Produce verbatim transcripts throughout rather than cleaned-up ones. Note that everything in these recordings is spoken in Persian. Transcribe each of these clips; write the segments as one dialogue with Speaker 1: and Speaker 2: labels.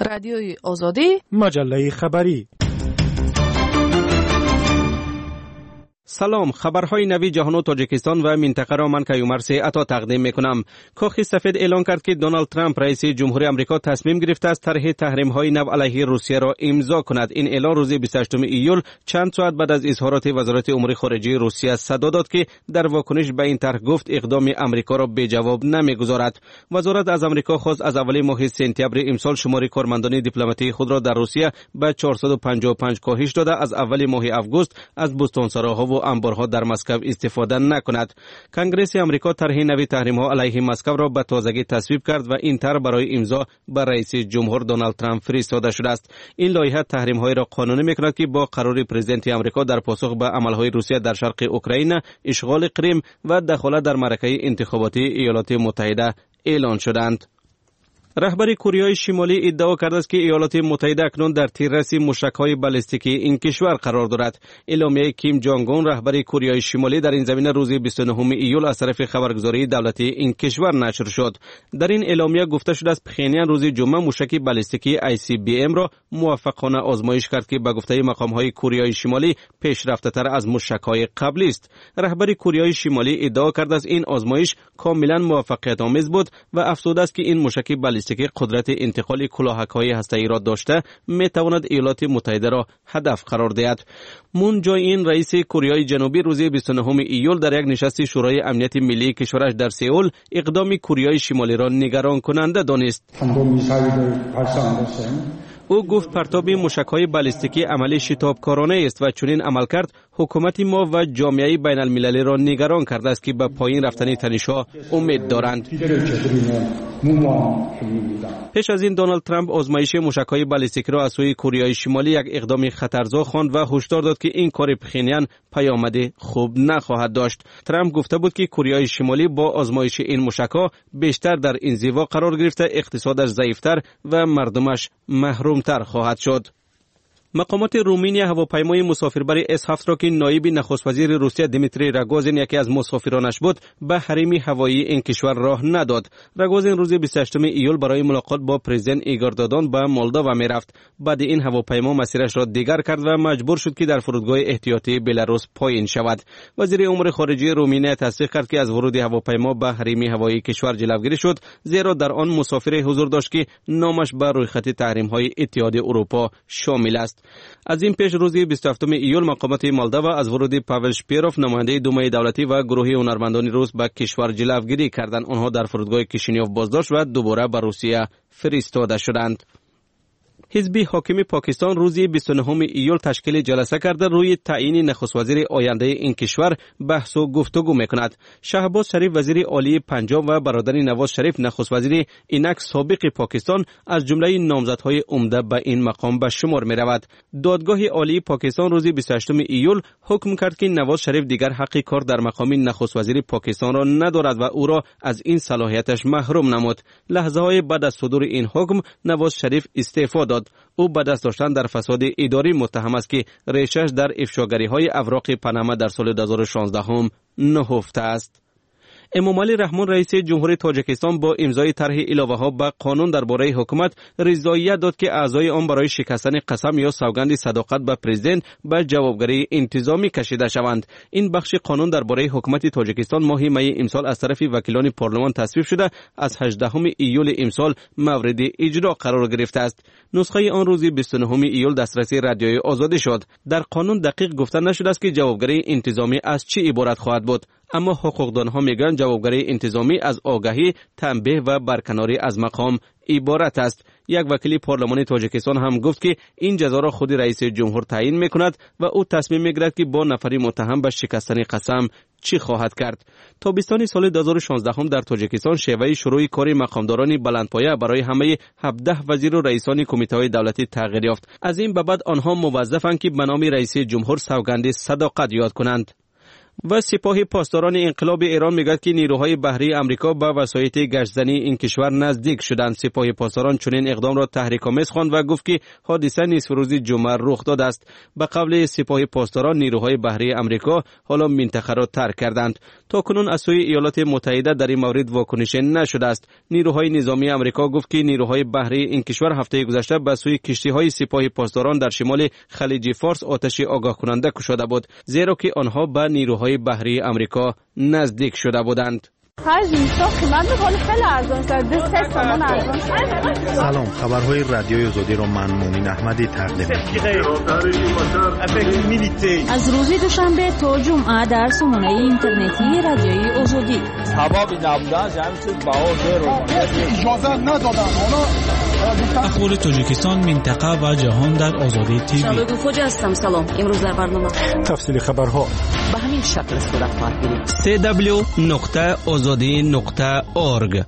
Speaker 1: رادیوی آزادی،
Speaker 2: مجله خبری.
Speaker 3: سلام، خبرهای نوی جهان و تاجیکستان و منطقه را من کیومرث عطا تقدیم میکنم. کاخ سفید اعلان کرد که دونالد ترامپ رئیس جمهوری آمریکا تصمیم گرفته است طرح تحریم‌های نو علیه روسیه را امضا کند. این اعلان روز بیست و هشتم ایول چند ساعت بعد از اظهارات وزارت امور خارجه روسیه صدا داد که در واکنش به این طرح گفت اقدام آمریکا را به جواب نمیگذارد. وزارت از آمریکا خواست از اول ماه سپتامبر امسال شمار کارمندان دیپلماتیک خود را در روسیه به چهارصد و پنجاه و پنج کاهش داده از اول ماه آگوست از بستانسراها و انبارها در مسکو استفاده نکند. کنگره آمریکا طرح نوی تحریم‌ها علیه مسکو را به تازگی تصویب کرد و این طرح برای امضا به رئیس جمهور دونالد ترامپ فرستاده شده است. این لایحه تحریم‌های را قانونی می‌کند که با قرار پرزیدنت آمریکا در پاسخ به عمل‌های روسیه در شرق اوکراین، اشغال کریم و دخالت در معرکه انتخاباتی ایالات متحده اعلان شدند. رهبر کره شمالی ادعا کرده است که ایالات متحده اکنون در تیررس موشک‌های بالستیکی این کشور قرار دارد. اعلامیه کیم جانگ اون رهبر کره شمالی در این زمینه روز بیست و نهم ایول از طرف خبرگزاری دولتی این کشور نشر شد. در این اعلامیه گفته شده است پخینیان روز جمعه موشک بالستیکی آی سی بی ام را موفقانه آزمایش کرد که به گفته مقام‌های کره شمالی پیشرفته‌تر از موشک‌های قبلی است. رهبر کره شمالی ادعا کرده است این آزمایش کاملا موفقیت‌آمیز بود و افزوده است که این موشک بالستیکی که قدرت انتقال کلاهک‌های هسته‌ای را داشته می‌تواند ایالات متحده را هدف قرار دهد. مون جای این رئیس کره جنوبی روز بیست و نهم ایول در یک نشست شورای امنیت ملی کشورش در سئول اقدام کره شمالی را نگران کننده دانست. او گفت پرتاب موشک‌های بالستیکی عملی شتابکارانه است و چنین عملکرد حکومت ما و جامعه بین المللی را نگران کرده است که به پایین رفتن تنش‌ها امید دارند. پیش از این دونالد ترامپ آزمایش موشک‌های بالستیکی را از سوی کره شمالی یک اقدام خطرزا خواند و هشدار داد که این کار پخینیان پیامد خوب نخواهد داشت. ترامپ گفته بود که کره شمالی با آزمایش این موشک‌ها بیشتر در انزوا قرار گرفته، اقتصادش ضعیف‌تر و مردمش محروم‌تر خواهد شد. مقامات رومانیا هواپیمای مسافربر اس هفت را که نایب نخست وزیر روسیه دیمیتری راگوزین یکی از مسافرانش بود به حریم هوایی این کشور راه نداد. راگوزین روز بیست و هشتم ایول برای ملاقات با پرزیدنت ایگور دادان به مولداوا میرفت. بعد این هواپیما مسیرش را دیگر کرد و مجبور شد که در فرودگاه احتیاطی بلاروس پایین شود. وزیر امور خارجه رومانیا تصدیق کرد که از ورود هواپیما به حریم هوایی کشور جلوگیری شد، زیرا در آن مسافری حضور داشت که نامش به رویخط تحریم‌های اتحادیه اروپا شامل است. از این پیش روز بیست و هفتم ایول مقامات مولداوا از ورود پاول شپیروف نماینده دومای دولتی و گروه هنرمندان روس به کشور جلوگیری کردند. آنها در فرودگاه کیشینیوف بازداشت و دوباره به روسیه فرستاده شدند. حزب حاکم پاکستان روز بیست و نهم ایول تشکیل جلسه کرده روی تعیین نخست وزیر آینده این کشور بحث و گفتگو میکند. شهباز شریف وزیر عالی پنجاب و برادر نواز شریف نخست وزیر اینک سابق پاکستان از جمله نامزدهای عمده به این مقام به شمار می رود. دادگاه عالی پاکستان روز بیست و هشتم ایول حکم کرد که نواز شریف دیگر حق کار در مقام نخست وزیر پاکستان را ندارد و او را از این صلاحیتش محروم نمود. لحظه های بعد از صدور این حکم نواز شریف استعفا داد. او به دست داشتن در فساد اداری متهم است که ریشش در افشاگری‌های اوراق پاناما در سال دو هزار و شانزده هم نهفته است. امامعلی رحمان رئیس جمهوری تاجیکستان با امضای طرح علاوه‌ها به قانون درباره حکومت رضایت داد که اعضای آن برای شکستن قسم یا سوگند صداقت به پرزیدنت به جوابگری انتظامی کشیده شوند. این بخش قانون درباره حکومت تاجیکستان ماه می امسال از طرف وکیلان پارلمان تصویب شده از هجدهم ایول امسال مورد اجرا قرار گرفته است. نسخه آن روز بیست و نهم ایول دسترسی رادیوی آزادی شد. در قانون دقیق گفته نشده است که جوابگری انتظامی از چه عبارت خواهد بود، اما حقوقدانها میگن جوابگری انتظامی از آگاهی، تنبیه و برکناری از مقام عبارت است. یک وکیل پارلمانی تاجیکستان هم گفت که این جزا را خود رئیس جمهور تعیین میکند و او تصمیم میگیرد که با نفری متهم به شکستن قسم چی خواهد کرد. تابستان سال دو هزار و شانزده هم در تاجیکستان شیوه شروع کار مقامداران بلندپایه برای همه هفده وزیر و رئیسان کمیته‌های دولتی تغییر یافت. از این به بعد آنها موظفند که به نام رئیس جمهور سوگند صداقت یاد کنند. و سپاه پاسداران انقلاب ایران میگوید که نیروهای بحری آمریکا به وسایط گشتزنی این کشور نزدیک شدند. سپاه پاسداران چنین اقدام را تحریک‌آمیز خواند و گفت که حادثه نصف روز جمعه رخ داده است. به قول سپاه پاسداران نیروهای بحری آمریکا حالا منطقه را ترک کردند. تا کنون از سوی ایالات متحده در این مورد واکنش نشده است. نیروهای نظامی آمریکا گفت که نیروهای بحری این کشور هفته گذشته به سوی کشتی‌های سپاه پاسداران در شمال خلیج فارس آتش آگاه کننده کشیده بود، زیرا که آنها به نیروهای بحری آمریکا نزدیک شده بودند.
Speaker 1: سلام، خبرهای رادیوی آزادی را من مومن احمدی تقدیم می‌کنم.
Speaker 2: از روز دوشنبه تا جمعه در سامانه اینترنتی رادیوی آزادی.
Speaker 4: سبب نبودن جمعیت بهار اجازه ندادن.
Speaker 5: اخبار تاجیکستان، منطقه و جهان در آزادی تیوی.
Speaker 2: شباب فوجی هستم. سلام. امروز در برنامه
Speaker 1: تفصیل خبرها
Speaker 2: به همین شکل صورت خواهد گرفت.
Speaker 3: دبلیو دبلیو دبلیو نقطه آزادی نقطه اورگ.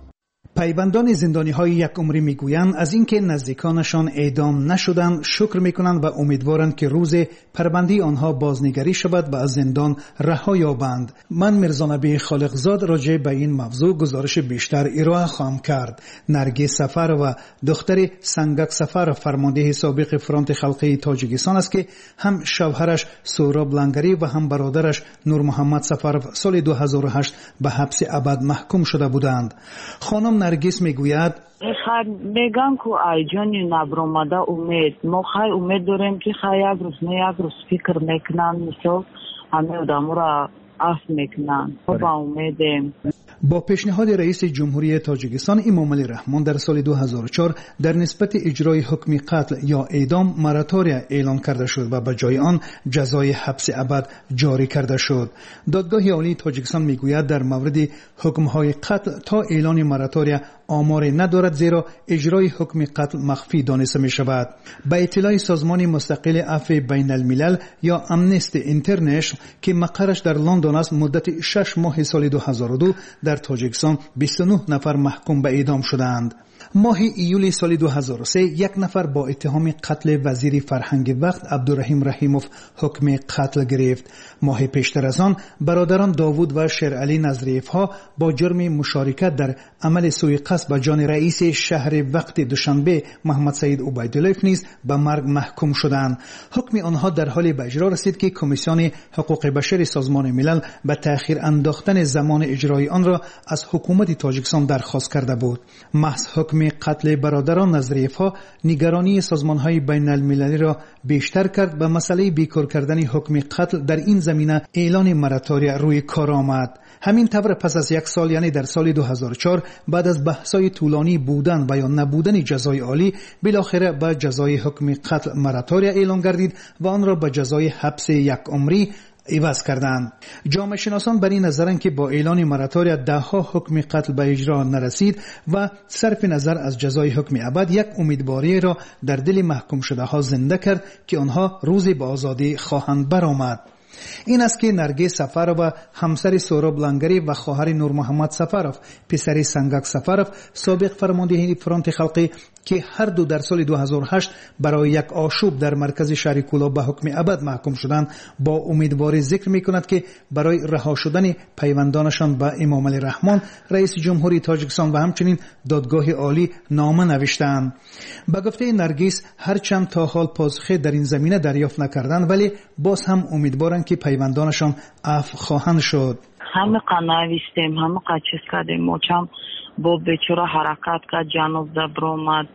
Speaker 6: پیوندان زندانی‌های یک عمری میگویند از اینکه نزدیکانشان اعدام نشدند شکر میکنند و امیدوارند که روز پربندی آنها بازنگری شود و از زندان رها یابند. من مرزانبی خالقزاد راجع به این موضوع گزارش بیشتر ارائه خواهم کرد. نرگس سفر و دختر سنگک سفر فرمانده سابق فرانت خلقی تاجیکستان است که هم شوهرش سهراب لنگری و هم برادرش نور محمد سفر سال دو هزار و هشت به حبس ابد محکوم شده بودند. خانم نرگس میگوید
Speaker 7: خیر میگن که ای جانی نبرآمده امید ما خیلی امید داریم که خیلی یک روز نه یک روز فکر میکنن مثل همه آدم را عفو میکنن. با امیدیم.
Speaker 6: با پیشنهاد رئیس جمهوری تاجیکستان امامعلی رحمان در سال دو هزار و چهار در نسبت اجرای حکم قتل یا اعدام مراتوریا اعلان کرده شد و به جای آن جزای حبس ابد جاری کرده شد. دادگاه عالی تاجیکستان میگوید در مورد حکم‌های قتل تا اعلان مراتوریا آمار ندارد، زیرا اجرای حکم قتل مخفی دانسته می شود. به اطلاع سازمان مستقل عفو بین الملل یا امنستی اینترنشنال که مقرش در لندن است، مدت شش ماه سال دو هزار و دو در تاجیکستان بیست و نه نفر محکوم به اعدام شدند. ماه ایول سال دو هزار و سه یک نفر با اتهام قتل وزیر فرهنگ وقت عبدالرحیم رحیموف حکم قتل گرفت. ماه پیشتر از آن برادران داوود و شیرعلی نظریف ها با جرم مشارکت در عمل سوء قصد به جان رئیس شهر وقت دوشنبه محمد سعید عبیدالله نیز به مرگ محکوم شدند. حکم آنها در حال به اجرا رسید که کمیسیون حقوق بشر سازمان ملل به تأخیر انداختن زمان اجرای آن را از حکومت تاجیکستان درخواست کرده بود. محض حکم قتل برادران نظریف ها نگرانی سازمان های بین المللی را بیشتر کرد و مسئله بیکار کردن حکم قتل در این زمینه اعلان مراتوریا روی کار آمد. همین طور پس از یک سال یعنی در سال دو هزار و چهار بعد از بحث‌های طولانی بودن و یا نبودن جزای عالی بالاخره به جزای حکم قتل مراتوریا اعلان گردید و آن را به جزای حبس یک عمری عوض کردند. جامعه شناسان بر این نظرند که با اعلان مراتوریا ده ها حکم قتل به اجرا نرسید و صرف نظر از جزای حکم ابد یک امیدواری را در دل محکوم شده ها زنده کرد که آنها روزی به آزادی خواهند برآمد. این است که نرگس سفرов و همسر سهراب لنگری و خواهر نور محمد سفرov پسر سنگک سفرov سابق فرمانده فرانت خلقی که هر دو در سال دو هزار و هشت برای یک آشوب در مرکز شهر کولا به حکم ابد محکوم شدند با امیدواری ذکر می‌کند که برای رها شدن پیوندانشان به امامعلی رحمان رئیس جمهوری تاجیکستان و همچنین دادگاه عالی نامه نوشتند. به گفته نرگس هرچند تا حال پاسخی در این زمینه دریافت نکردند ولی باز هم امیدوارند که پیوندانشان عفو خواهند شد.
Speaker 7: همه قناویستیم، همه قچیز کردیم، موچم با بیچاره حرکت کرد، جانب دبر آمد،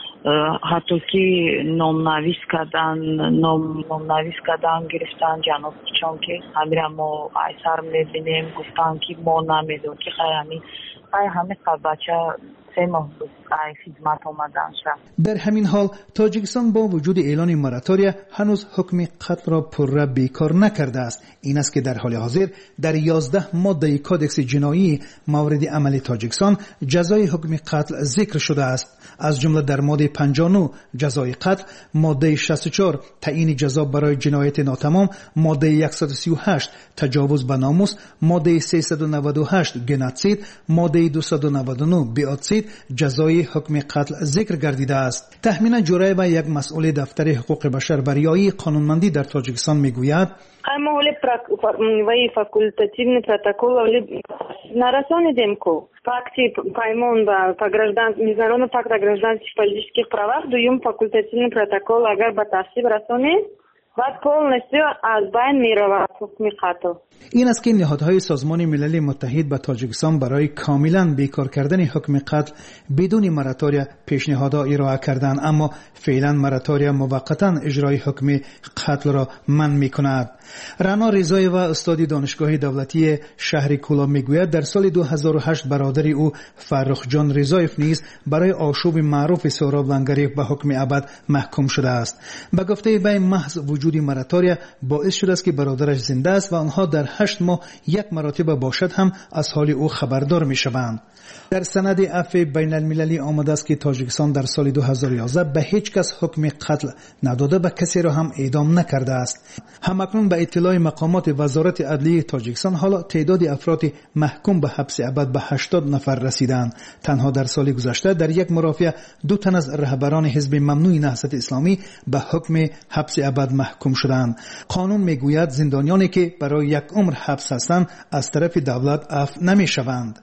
Speaker 7: حتی که نام نویس کردن نام نویس کردن گرفتن جانب چون که همه ما ایسر میبینیم گفتن که ما نمیدون که خیلی همین خیلی همه بچه سه ماه خدمت آمدن شد.
Speaker 6: در همین حال تاجیکستان با وجود اعلان مراتوریا هنوز حکم قتل را پرره بیکار نکرده است. این است که در حال حاضر در یازده ماده کودکس جنایی مورد عمل تاجیکستان جزای حکم قتل ذکر شده است. از جمله در ماده پنجاه و نه جزای قتل، ماده شصت و چهار تعیین جزا برای جنایت ناتمام، ماده صد و سی و هشت تجاوز به ناموس، ماده سیصد و نود و هشت گنوسید، ماده دویست و نود و نه بیاتسید خصوصی جزای حکم قتل ذکر گردیده است. تحمینا جورایب یک مسئول دفتر حقوق بشر برای قانونمندی در تاجیکستان میگوید
Speaker 8: اما ولی وی فاکولتاتивный протокол вали нарасонидем ку факти паймон ба по граждан международный пакт о гражданских и политических правах дуюм факультативный протокол агар ба тасдиқ расонем بعد полностью از بین میرود حکم قتل.
Speaker 6: این است که نهادهای سازمان ملل متحد به تاجیکستان برای کاملا بیکار کردن حکم قتل بدون مراتوریا پیشنهاد ارائه کردند، اما فعلا مراتوریا موقتا اجرای حکم قتل را منع می‌کند. رنا رضایی و استاد دانشگاه دولتی شهر کولا میگوید در سال دو هزار و هشت برادر او فرخ جان رضایف نیز برای آشوب معروف سهراب لنگری به حکم ابد محکوم شده است. به گفته وی محض وجود مراتوریا باعث شده است که برادرش زنده است و آنها در هشت ماه یک مرتبه باشد هم از حال او خبردار می شوند. در سند عفو بین المللی آمده است که تاجیکستان در سال دو هزار و یازده به هیچ کس حکم قتل نداده و کسی را هم اعدام نکرده است. همکنون به اطلاع مقامات وزارت عدلیه تاجیکستان حالا تعداد افراد محکوم به حبس ابد به هشتاد نفر رسیدند. تنها در سال گذشته در یک مرافعه دو تن از رهبران حزب ممنوع نهضت اسلامی به حکم حبس ابد محکوم شدند. قانون میگوید زندانیانی که برای یک عمر حبس هستند از طرف دولت عفو نمیشوند.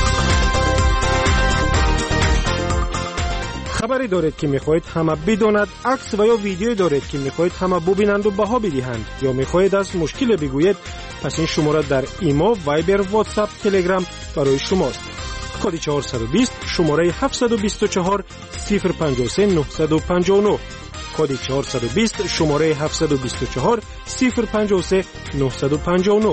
Speaker 9: خبری دارید که میخواهید همه بداند، عکس و یا ویدیویی دارید که میخواهید همه ببینند و بها بدهند، یا میخواهید از مشکل بگویید، پس این شماره در ایمو، وایبر، واتساپ، تلگرام برای شماست. کد چهارصد و بیست شماره هفتصد و بیست و چهار صفر پنجاه و سه نهصد و پنجاه و نه. کد چهارصد و بیست شماره هفتصد و بیست و چهار صفر پنجاه و سه نهصد و پنجاه و نه.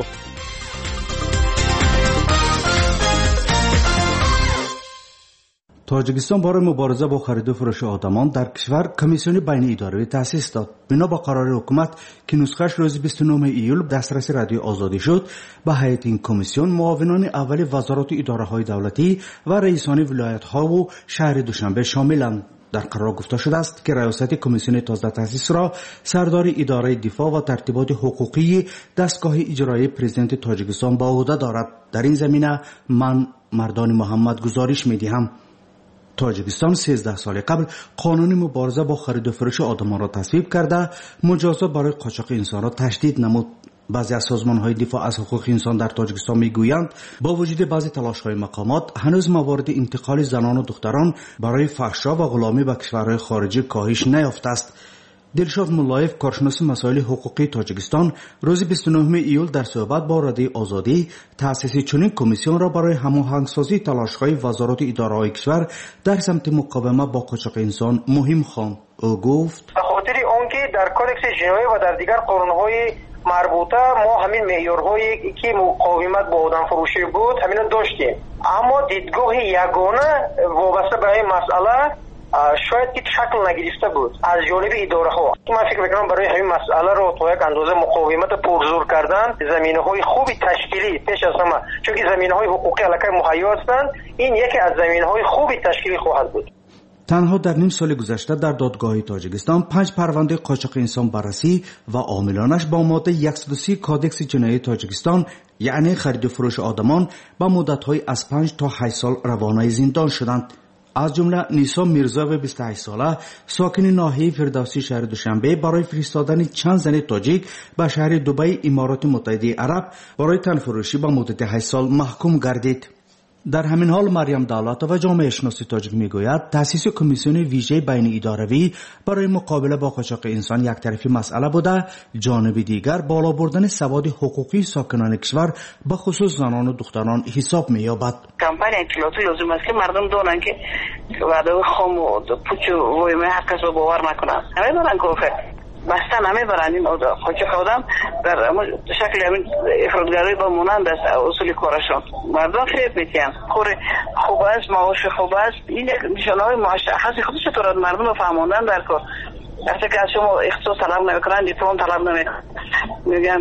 Speaker 10: تاجیکستان برای مبارزه با خرید و فروش آدمان در کشور کمیسیون بین اداری تأسیس داد. بنا به قرار حکومت که نسخه‌اش روز بیست و نهم ایول دسترسی رادیو آزادی شد، به هیئت این کمیسیون معاونان اول وزارت اداره‌های دولتی و رئیسان ولایت‌ها و شهر دوشنبه شاملند. در قرار گفته شده است که ریاست کمیسیون تازه تأسیس را سردار اداره دفاع و ترتیبات حقوقی دستگاه اجرایی پرزیدنت تاجیکستان به عهده دارد. در این زمینه من مردان محمد گزارش می‌دهم. تاجیکستان سیزده سال قبل قانون مبارزه با خرید و فروش آدمان را تصویب کرده، مجازات برای قاچاق انسان را تشدید نمود. بعضی از سازمان‌های دفاع از حقوق انسان در تاجیکستان میگویند با وجود بعضی تلاش‌های مقامات هنوز موارد انتقال زنان و دختران برای فحشا و غلامی به کشورهای خارجی کاهش نیافته است. دلشاد ملایف، کارشناس مسائل حقوقی تاجیکستان، روز بیست و نهم ایول در صحبت با رادیو آزادی تأسیس چنین کمیسیون را برای هماهنگسازی تلاش‌های وزارت اداره‌های کشور در سمت مقاومت با قاچاق انسان مهم خواند. او گفت:
Speaker 11: به خاطر آنکه در کودکس جنایی و در دیگر قانون‌های مربوطه ما همین معیارهایی که مقاومت با آدم فروشی بود همین داشتیم، اما دیدگاه یگانه وابسته به این مسئله شاید که شکل نگرفته بود از جانب اداره ها. من فکر میکنم برای همین مسئله رو تا یک اندازه مقاومت پرزور کردن، زمینه های خوبی تشکیلی پیش از همه، چون که زمینه های حقوقی علاقه مهیا هستند، این یکی از زمینه های خوبی تشکیلی خواهد بود.
Speaker 10: تنها در نیم سال گذشته در دادگاه تاجیکستان پنج پرونده قاچاق انسان بررسی و عاملانش با ماده صد و سی کادکس جنایی تاجیکستان یعنی خرید و فروش آدمان با مدت‌های از پنج تا هشت سال روانه زندان شدند. از جمله نیسا میرزا و بیست و هشت ساله ساکن ناحیه فردوسی شهر دوشنبه برای فرستادن چند زن تاجیک به شهر دبی امارات متحده عرب برای تن فروشی با مدت هشت سال محکوم گردید. در همین حال مریم دولت و جامعه شناسی تاجیک میگوید تأسیس کمیسیون ویژه بین اداره‌ای برای مقابله با قاچاق انسان یک طرفی مسئله بوده، جانب دیگر بالا بردن سواد حقوقی ساکنان کشور به خصوص زنان و دختران حساب می‌یابد.
Speaker 8: کمپانی اطلاعاتی لازم است که مردم دونن که وعده خام و پوچ و وایم حق رو باور نکنن. همه دارن کافر بستن همه برن این قاچاق آدم در شکل همین افرادگرایی با مونند است اصول کارشون. مردم فکر میکنن کار خوب است، معاش خوب است، این یک نشانه‌های مشخصی خودش چطور مردم فهموندن در کار. وقتی که از شما اختصاص طلب نمیکنن، دیپلم طلب نمیکنن، میگن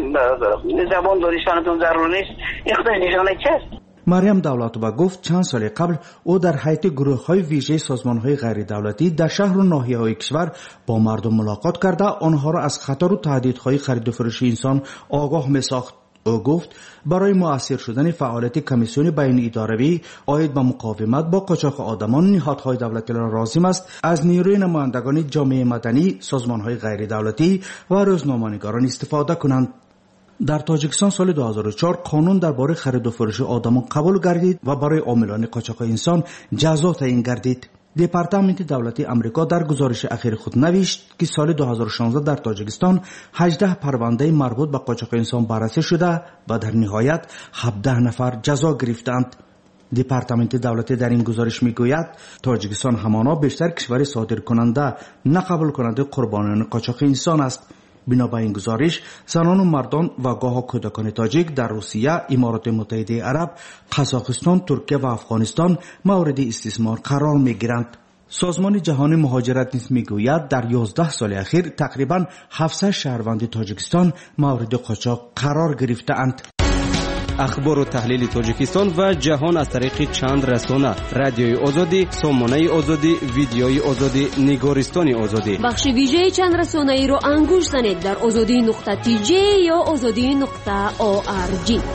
Speaker 8: زبان دانشمندتون ضروری نیست، این خودش نشانه چیست؟
Speaker 10: مریم دولت‌آبا گفت چند سال قبل او در هیئت گروه‌های ویژه سازمان‌های غیر دولتی در شهر و ناحیه‌های کشور با مردم ملاقات کرده آنها را از خطر و تهدیدهای خرید و فروش انسان آگاه می‌ساخت. او گفت برای مؤثر شدن فعالیت کمیسیون بین اداره‌ای عاید به مقاومت با قاچاق آدمان، نهادهای دولتی را لازم است از نیروی نمایندگان جامعه مدنی، سازمان‌های غیر دولتی و روزنامه‌نگاران استفاده کنند. در تاجیکستان سال دو هزار و چهار قانون درباره خرید و فروش آدمان قبول گردید و برای عاملان قاچاق انسان جزا تعیین گردید. دپارتمنت دولتی امریکا در گزارش اخیر خود نوشت که سال دو هزار و شانزده در تاجیکستان هجده پرونده مربوط به قاچاق انسان بررسی شده و در نهایت هفده نفر جزا گرفتند. دپارتمنت دولتی در این گزارش میگوید تاجیکستان همانا بیشتر کشور صادر کننده نه قبول کننده قربانیان قاچاق انسان است. بنا به این گزارش زنان و مردان و گاه کودکان تاجیک در روسیه، امارات متحده عرب، قزاقستان، ترکیه و افغانستان مورد استثمار قرار میگیرند. سازمان جهانی مهاجرت نیز میگوید در یازده سال اخیر تقریبا هفتصد شهروند تاجیکستان مورد قاچاق قرار گرفته‌اند.
Speaker 3: اخبار و تحلیل تاجیکستان و جهان از طریق چند رسانه: رادیوی آزادی، سامانه آزادی، ویدیوی آزادی، نگارستان آزادی.
Speaker 12: بخش ویژه چند رسانه ای رو انگوش زنید در آزادی نقطه تی جی یا آزادی نقطه او آر جی.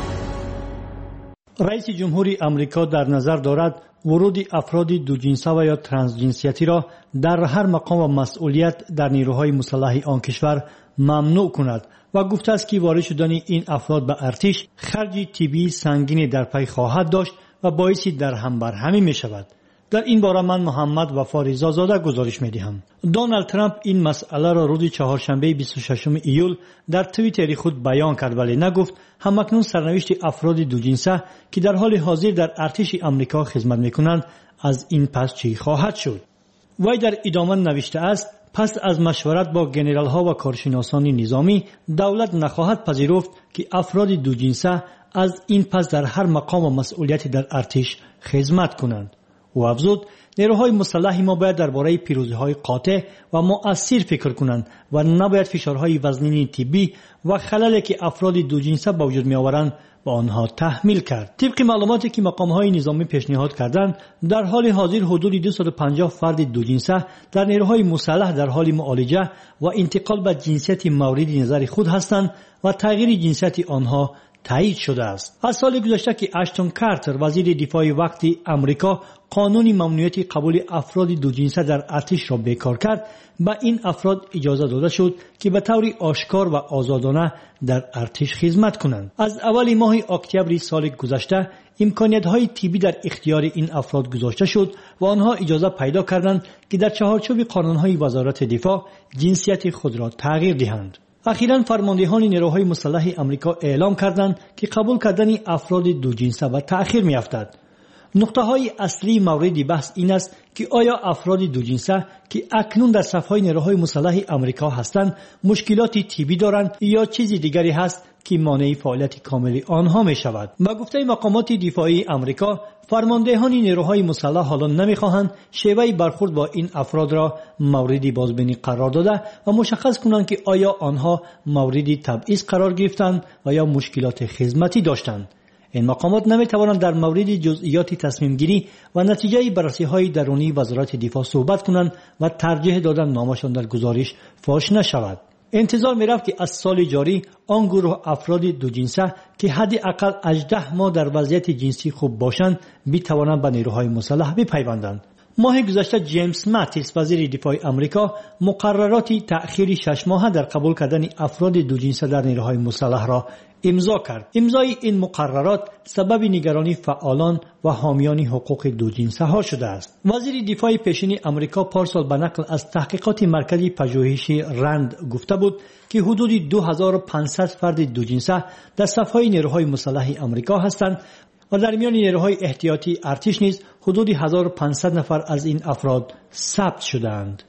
Speaker 13: رئیس جمهوری امریکا در نظر دارد ورود افراد دو جنسه و یا ترانسجنسیتی را در هر مقام و مسئولیت در نیروهای مسلح آن کشور ممنوع کند و گفته است که وارد شدن این افراد به ارتش خرج طبی سنگینی در پی خواهد داشت و باعث در هم بر همی می شود. در این باره من محمد وفا رضازاده گزارش می دهم. دونالد ترامپ این مسئله را روز چهارشنبه بیست و ششم ایول در توییتر خود بیان کرد، ولی نگفت همکنون سرنوشت افراد دو جنسه که در حال حاضر در ارتش امریکا خدمت می کنند از این پس چی خواهد شد. وی در ادامه نوشته است پس از مشورت با گنرال ها و کارشناسان نظامی دولت نخواهد پذیرفت که افراد دو جنسه از این پس در هر مقام و مسئولیتی در ارتش خدمت کنند. او افزود نیروهای مسلح ما باید درباره پیروزی‌های قاطع و مؤثر فکر کنند و نباید فشارهای وزنی طبی و خللی که افراد دو جنسه به وجود می‌آورند با آنها تحمیل کرد. طبق معلوماتی که مقام‌های نظامی پیشنهاد کردند در حال حاضر حدود دویست و پنجاه فرد دو جنسه در نیروهای مسلح در حال معالجه و انتقال به جنسیت مورد نظر خود هستند و تغییر جنسیت آنها تایید شده است. از سال گذشته که اشتون کارتر وزیر دفاع وقتی امریکا قانون ممنوعیت قبول افراد دو جنسه در ارتش را بیکار کرد، به این افراد اجازه داده شد که به طور آشکار و آزادانه در ارتش خدمت کنند. از اول ماه اکتبر سال گذشته امکانیت‌های طبی در اختیار این افراد گذاشته شد و آنها اجازه پیدا کردند که در چهارچوب قانون‌های وزارت دفاع جنسیت خود را تغییر دهند. اخیراً فرماندهان نیروهای مسلح امریکا اعلام کردند که قبول کردن افراد دو جنسه به تأخیر می‌افتد. نقطه های اصلی مورد بحث این است که آیا افراد دو جنسه که اکنون در صف‌های نیروهای مسلح امریکا هستند مشکلات طبی دارند یا چیزی دیگری هست که مانع فعالیت کامل آنها می شود. با گفته مقامات دفاعی امریکا فرماندهان نیروهای مسلح حالا نمی‌خواهند شیوه برخورد با این افراد را مورد بازبینی قرار داده و مشخص کنند که آیا آنها مورد تبعیض قرار گرفتند و یا مشکلات خدمتی داشتند. این مقامات نمی‌توانند در مورد جزئیات تصمیم گیری و نتیجه بررسی‌های درونی وزارت دفاع صحبت کنند و ترجیح دادن نامشان در گزارش فاش نشود. انتظار می‌رفت که از سال جاری آن گروه افراد دو جنسه که حداقل هجده ماه در وضعیت جنسی خوب باشند بتوانند به نیروهای مسلح بپیوندند. ماه گذشته جیمز ماتیس وزیر دفاع امریکا مقررات تأخیر شش ماهه در قبول کردن افراد دو جنسه در نیروهای مسلح را امضا کرد. امضای این مقررات سبب نگرانی فعالان و حامیان حقوق دو جنسه ها شده است. وزیر دفاع پیشین امریکا پارسال به نقل از تحقیقات مرکز پژوهشی رند گفته بود که حدود دو هزار و پانصد فرد دو جنسه در صف‌های نیروهای مسلح امریکا هستند و در میان نیروهای احتیاطی ارتش نیز حدود هزار و پانصد نفر از این افراد ثبت شدند.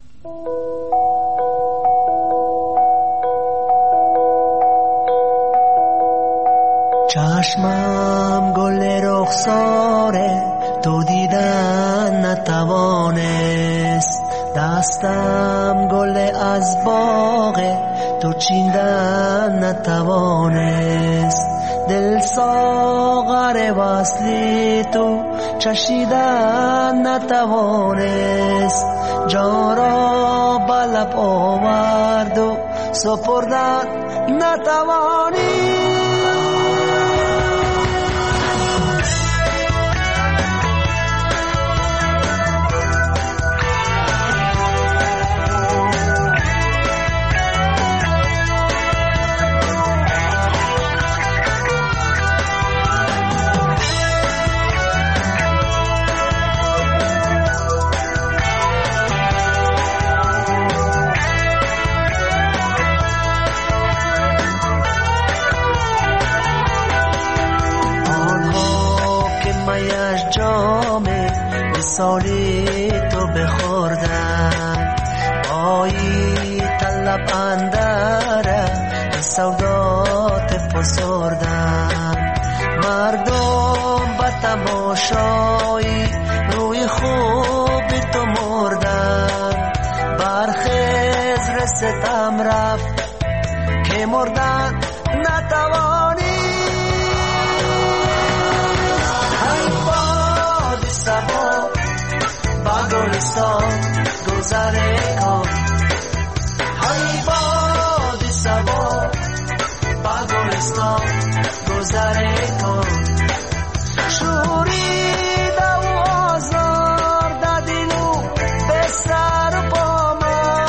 Speaker 14: چشمم گل رخساره تو دیدن نتوانست، دستم گل از باغ تو چیندن نتوانست، دل ساغر وصلی تو چشیدن نتوانست، جان را به لب آورد و سپردن نتوانست. وصالی تو بخوردن بایی طلب اندره به سودات فسردن مردم به تماشایی روی خوب تو مردن برخیز رستم رفت که مردن نتوانی های باد سبا با گلستان گذره کن های باد سبا با گلستان گذره کن شوری دو آزار دادیلو به سر پا من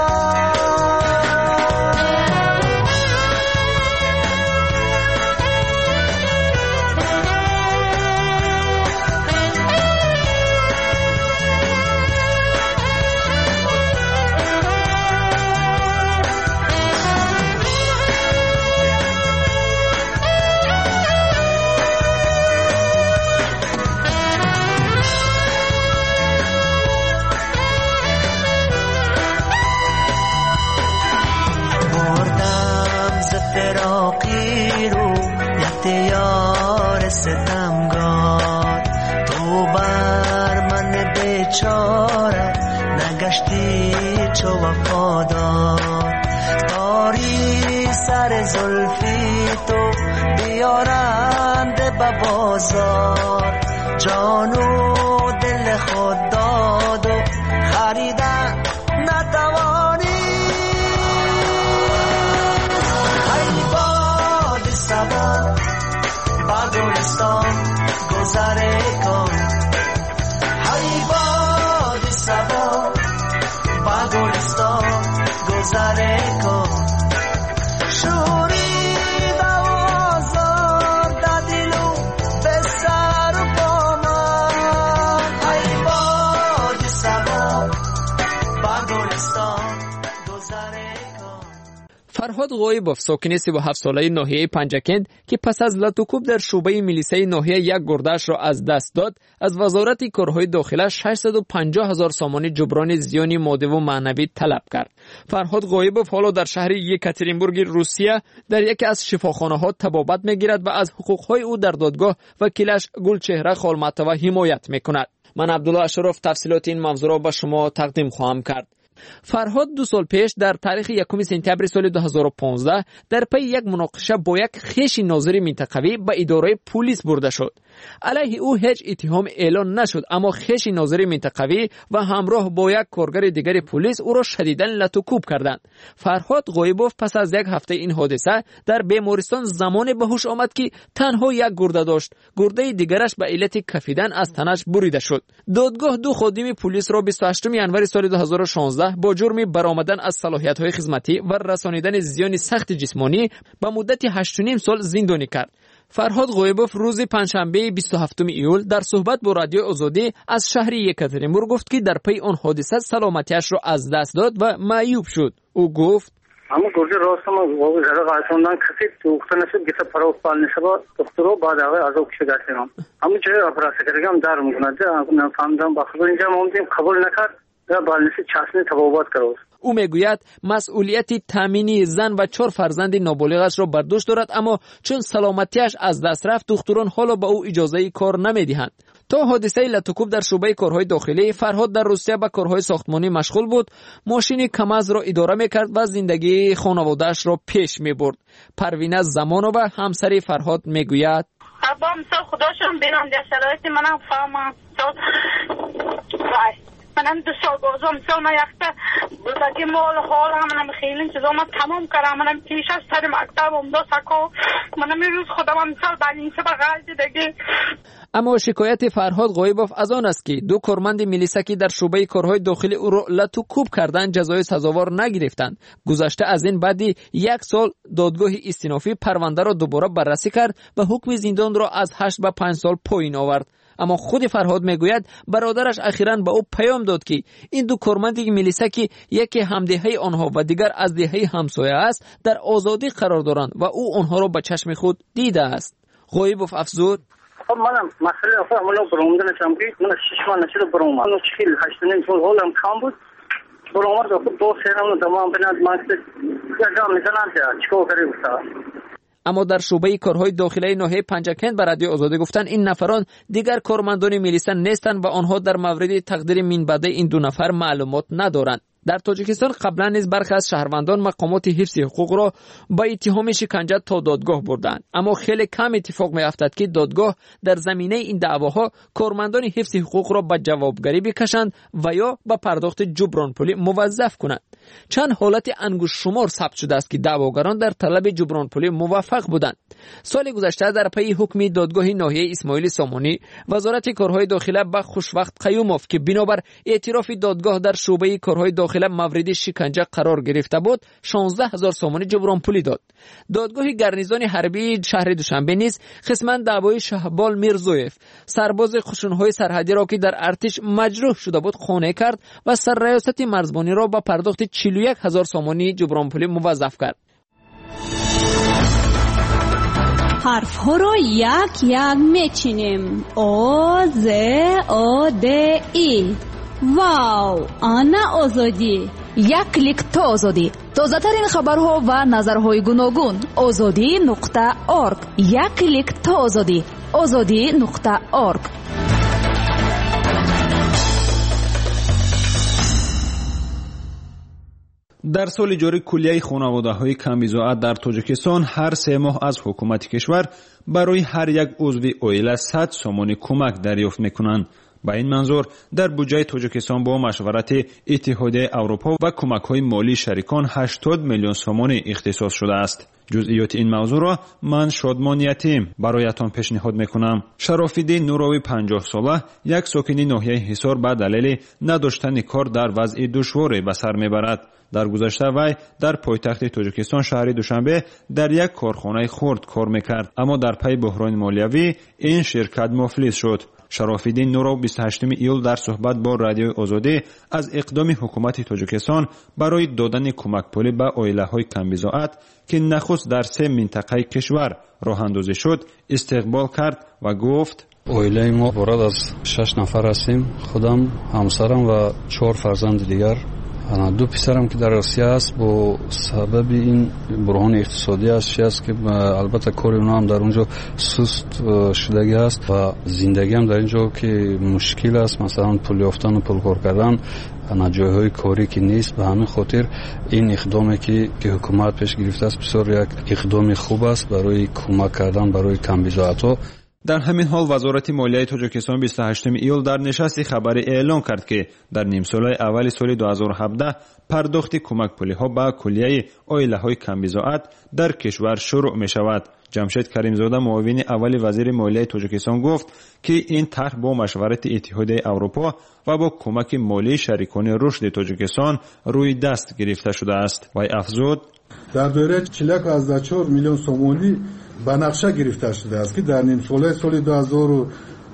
Speaker 14: فراقی رو یار ستمگار تو بر من بیچاره نگشتی چو وفادار داری سر زلفی تو بیارنده به بازار جانو دل خود داد و خریدن نتوانی سبا با گلستان گذره کن های باد سبا با گلستان گذره کن شوری دو آزار دادیلو به سر با من های باد سبا با گلستان گذره
Speaker 15: فرهاد غایبوف ساکن سی و هفت ساله ناحیه پنجکند که پس از لطوکوب در شعبه میلیسه ناحیه یک گردش را از دست داد از وزارت کارهای داخله ششصد و پنجاه هزار سامان جبران زیان مادی و معنوی طلب کرد. فرهاد غایبوف حالا در شهر یکاترینبورگ روسیه در یکی از شفاخانه‌ها طبابت می‌گیرد و از حقوق‌های او در دادگاه وکیلش گلچهره خالمتوه حمایت می‌کند. من عبدالله اشرف تفصیلات این موضوع را به شما تقدیم خواهم کرد. فرهاد دو سال پیش در تاریخ یکم سپتامبر سال دو هزار و پانزده در پی یک مناقشه با یک خیش ناظر منطقوی به اداره پلیس برده شد. علیه او هیچ اتهام اعلان نشد، اما خیش ناظر منطقوی و همراه با یک کارگر دیگر پلیس او را شدیداً لطوکوب کردند. فرهاد غایبوف پس از یک هفته این حادثه در بیمارستان زمان به هوش آمد که تنها یک گرده داشت. گرده دیگرش به علت کفیدن از تنش بریده شد. دادگاه دو خادم پلیس را بیست و هشتم ژانویه سال دو هزار و شانزده با جرم برآمدن از صلاحیت‌های خدمتی و رسانیدن زیان سخت جسمانی به مدت هشت و نیم سال زندانی کرد. فرهاد غایبوف روز پنجشنبه بیست و هفتم ایول در صحبت با رادیو آزادی از شهر یکاترینبورگ گفت که در پی آن حادثه سلامتیش را از دست داد و معیوب شد. او گفت:
Speaker 16: اما گرجه راستم واقعا زره قاعدتان کسی تو وقت نشد گیت پرو پال نشد دکترو بعد آقای از اوکش داشتم اما چه اپراس کردم دار میکنه نه فهمیدم با خبر اینجا ممکن قبول نکرد یا بالنسی چاشنی تبابات کرد.
Speaker 15: او میگوید مسئولیت تامینی زن و چهار فرزند نابالغش را بر دوش دارد، اما چون سلامتیش از دست رفت دکتران حالا به او اجازه کار نمیدهند. تا حادثه لطوکوب در شعبه کارهای داخلی، فرهاد در روسیه به کارهای ساختمانی مشغول بود. ماشین کماز را اداره میکرد و زندگی خانواده‌اش را پیش میبرد. پروینه زمانووا همسر فرهاد میگوید:
Speaker 17: ابا مثل خداشم بینم در شرایط منم فهمم منم دو سال بازم سال من یخته بودگی مال حال منم خیلی چیزا من تمام کردم. منم پیش از سر مکتبم دو سکو منم این روز خودم هم مثال بلینسه بغل دیدگی.
Speaker 15: اما شکایت فرهاد غایبوف از آن است که دو کارمند میلیسه که در شعبه کارهای داخلی او را لطوکوب کردند جزای سزاوار نگرفتند. گذشته از این بعدی یک سال دادگاه استینافی پرونده را دوباره بررسی کرد و حکم زندان را از هشت به پنج سال پایین آورد. اما خود فرهاد میگوید برادرش اخیراً به او پیام داد که این دو کارمند میلیسه که یکی همدهه آنها و دیگر از دهه همسایه است در آزادی قرار دارند و او آنها را به چشم خود دیده است. غایبوف افزود:
Speaker 16: خب منم مسئله خودم ولی برآمده نشم که من شش ماه نشده برآمد. من چهل هشت نیم سال حالم کم بود. برآمد خود دو سرم تمام بناد ماست جام میزنم چیکار کنیم استاد.
Speaker 15: اما در شعبه کارهای داخلی ناحیه پنجکند به رادیو آزادی گفتند این نفران دیگر کارمندان میلیسن نیستند و آنها در مورد تقدیر مینبده این دو نفر معلومات ندارند. در تاجیکستان قبلا نیز برخی از شهروندان مقامات حفظ حقوق را با اتهام شکنجه تا دادگاه بردند، اما خیلی کم اتفاق میافتد که دادگاه در زمینه این دعواها کارمندان حفظ حقوق را به جوابگری بکشند و یا به پرداخت جبران پولی موظف کنند. چند حالت انگشت شمار ثبت شده است که دعواگران در طلب جبران پولی موفق بودند. سال گذشته در پی حکم دادگاه ناحیه اسماعیل سامانی، وزارت کارهای داخله به خوشوقت قیوموف که بنابر اعتراف دادگاه در شعبه کارهای داخله مورد شکنجه قرار گرفته بود شانزده هزار سومانی جبران پولی داد. دادگاه گرنیزان حربی شهر دوشنبه نیز خصمان دعوای شهبال میرزویف سرباز خشونهای سرحدی را که در ارتش مجروح شده بود خانه کرد و سر ریاست مرزبانی را با پرداخت چهل و یک هزار سومانی جبران پولی موظف کرد.
Speaker 2: حرف ها را یک یک میچینیم. آ ز آ د ای. واو، آنا آزادی.
Speaker 18: یک کلیک تا آزادی. تازه ترین خبرها و نظرهای گوناگون. آزادی نقطه اورگ. یک کلیک تا آزادی. آزادی نقطه اورگ.
Speaker 1: در سال جاری کلیه خانواده‌های کم‌بضاعت در تاجیکستان هر سه ماه از حکومت کشور برای هر یک عضو عائله صد سومانی کمک دریافت می‌کنند. با این منظور در بودجه تاجیکستان با مشورت اتحادیه اروپا و کمک‌های مالی شریکان هشتاد میلیون سومانی اختصاص شده است. جزئیات این موضوع را من شادمان یتیم برایتان پیشنهاد میکنم. شراف‌الدین نوروی پنجاه ساله یک ساکن ناحیه حصار به دلیل نداشتن کار در وضع دشواری به سر میبرد. در گذشته وی در پایتخت تاجیکستان شهر دوشنبه در یک کارخانه خرد کار میکرد، اما در پی بحران مالیوی این شرکت مفلس شد. شراف‌الدین نورو بیست و هشتم ایول در صحبت با رادیو آزادی از اقدام حکومت تاجیکستان برای دادن کمک پولی به عائله‌های کم‌بضاعت که نخست در سه منطقه کشور راه اندازی شد استقبال کرد و گفت:
Speaker 19: عائله ما عبارت از شش نفر هستیم، خودم، همسرم و چهار فرزند دیگر. دو پسرم که در آسیا است با سبب این بحران اقتصادی است است که البته کار اونا هم در اونجا سست شدگی است و زندگی هم در اینجا که مشکل است، مثلا پول یافتن و پول کار کردن، جایهای کاری که نیست. به همین خاطر این اقدامی که که حکومت پیش گرفته است بسیار یک اقدام خوب است برای کمک کردن برای کم‌بضاعت‌ها.
Speaker 1: در همین حال وزارت مالیه تاجیکستان بیست و هشتم ایول در نشستی خبری اعلام کرد که در نیم ساله اول سال دو هزار و هفده پرداخت کمک پولی ها به کلیه عائله های کم‌بضاعت در کشور شروع می شود. جمشید کریمزاده معاون اول وزیر مالیه تاجیکستان گفت که این طرح با مشورت اتحادیه اروپا و با کمک مالی شریکان رشد تاجیکستان روی دست گرفته شده است. و افزود:
Speaker 20: در دوره چهل و یک و چهار میلیون سومانی به نقشه گرفته شده است که در نیم ساله سال دو هزار و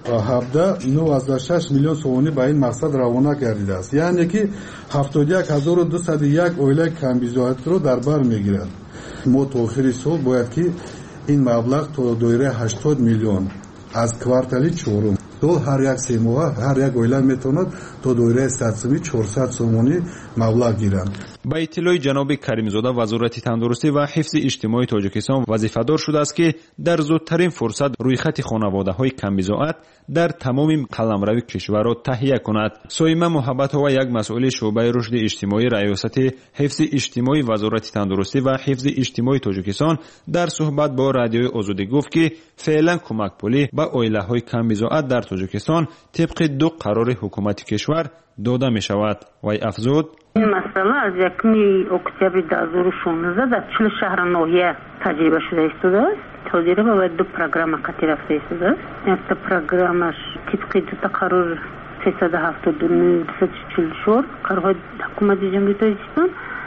Speaker 20: هفده نه و شش میلیون سومانی به این مقصد روانه گردیده است، یعنی که هفتاد و یک هزار و دویست و یک عائله کم‌بضاعت رو در بر میگیرد. ما تا آخر سال باید که این مبلغ تا دایره هشتاد میلیون از کوارتالی چهارم دو هر یک سه ماه هر یک عائله میتواند تا دایره صد چهارصد سومانی مبلغ گیرند.
Speaker 1: با اطلاع جناب کریمزاده وزارت تندرستی و حفظ اجتماعی تاجیکستان وظیفه‌دار شده است که در زودترین فرصت روی خط خانواده‌های کم‌بضاعت در تمام قلمرو کشور را تهیه کند. سویمه محبت‌ها و یک مسئول شعبه رشد اجتماعی ریاست حفظ اجتماعی وزارت تندرستی و حفظ اجتماعی تاجیکستان در صحبت با رادیو آزادی گفت که فعلا کمک پولی به عائله‌های کم‌بضاعت در تاجیکستان طبق دو قرار حکومت کشور داده می شود. و افزود:
Speaker 21: این مسئله از یکمی اکتبر دو هزار و شانزده در چهل شهر ناحیه تجربه شده است. تجربه باید دو پروگرام قطعی رفته است. یک پروگرامش طبق دو تا قرار سیصد و هفتاد و نه دویست و چهل و چهار قرار حکومت جمهوری تاجیکستان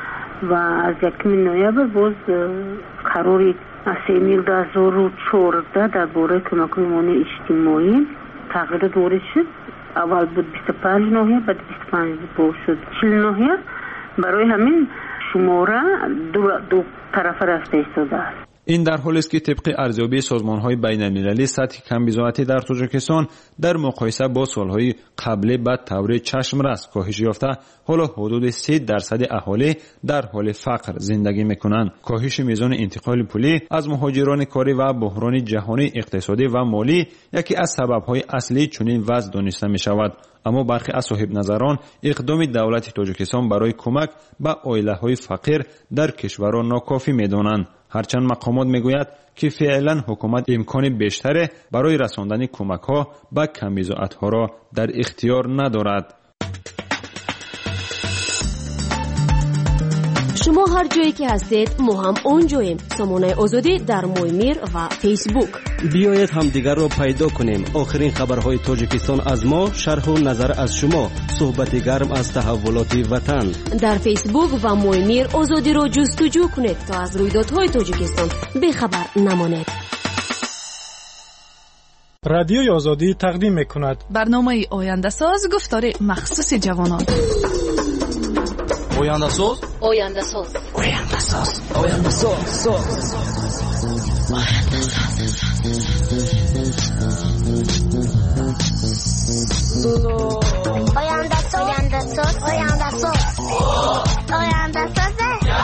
Speaker 21: و از یکمی نوامبر باز قراری سه میل دو هزار و چهارده درباره کمک‌های مالی اجتماعی تغییرات وارد شد. اول بود بیست و پنج ناحیه، بعد بیست و پنج بود شد چهل ناحیه. برای همین شماره دو, دو طرف رفته ایستاده است.
Speaker 1: این در حالی است که طبق ارزیابی سازمان‌های بین‌المللی سطح کمبزاعتی در تاجیکستان در مقایسه با سال‌های قبل به طور چشم‌رس کاهش یافته، حالا حدود سه درصد اهالی در حال فقر زندگی می‌کنند. کاهش میزان انتقال پولی از مهاجران کاری و بحران جهانی اقتصادی و مالی یکی از سبب‌های اصلی چنین وضع دانسته می‌شود. اما برخی از صاحب نظران اقدام دولت تاجیکستان برای کمک به عائله‌های فقیر در کشور را ناکافی می‌دانند. هرچند مقامات میگوید که فعلا حکومت امکان بیشتری برای رساندن کمک‌ها به کمبزاعت‌ها را در اختیار ندارد.
Speaker 12: شما هر جایی که هستید ما هم اونجاییم. سامانه آزادی در مویمیر و فیسبوک.
Speaker 3: بیایید هم دیگر را پیدا کنیم. آخرین خبرهای تاجیکستان از ما، شرح و نظر از شما، صحبت گرم از تحولات وطن.
Speaker 12: در فیسبوک و مویمیر آزادی را جستجو کنید تا از رویدادهای تاجیکستان بیخبر نمانید.
Speaker 9: رادیوی آزادی تقدیم میکند
Speaker 18: برنامه آینده ساز، گفتار مخصوص جوانان.
Speaker 14: آینده ساز
Speaker 12: آینده ساز
Speaker 14: آینده ساز آینده ساز
Speaker 4: آینده ساز آینده ساز آینده ساز آینده ساز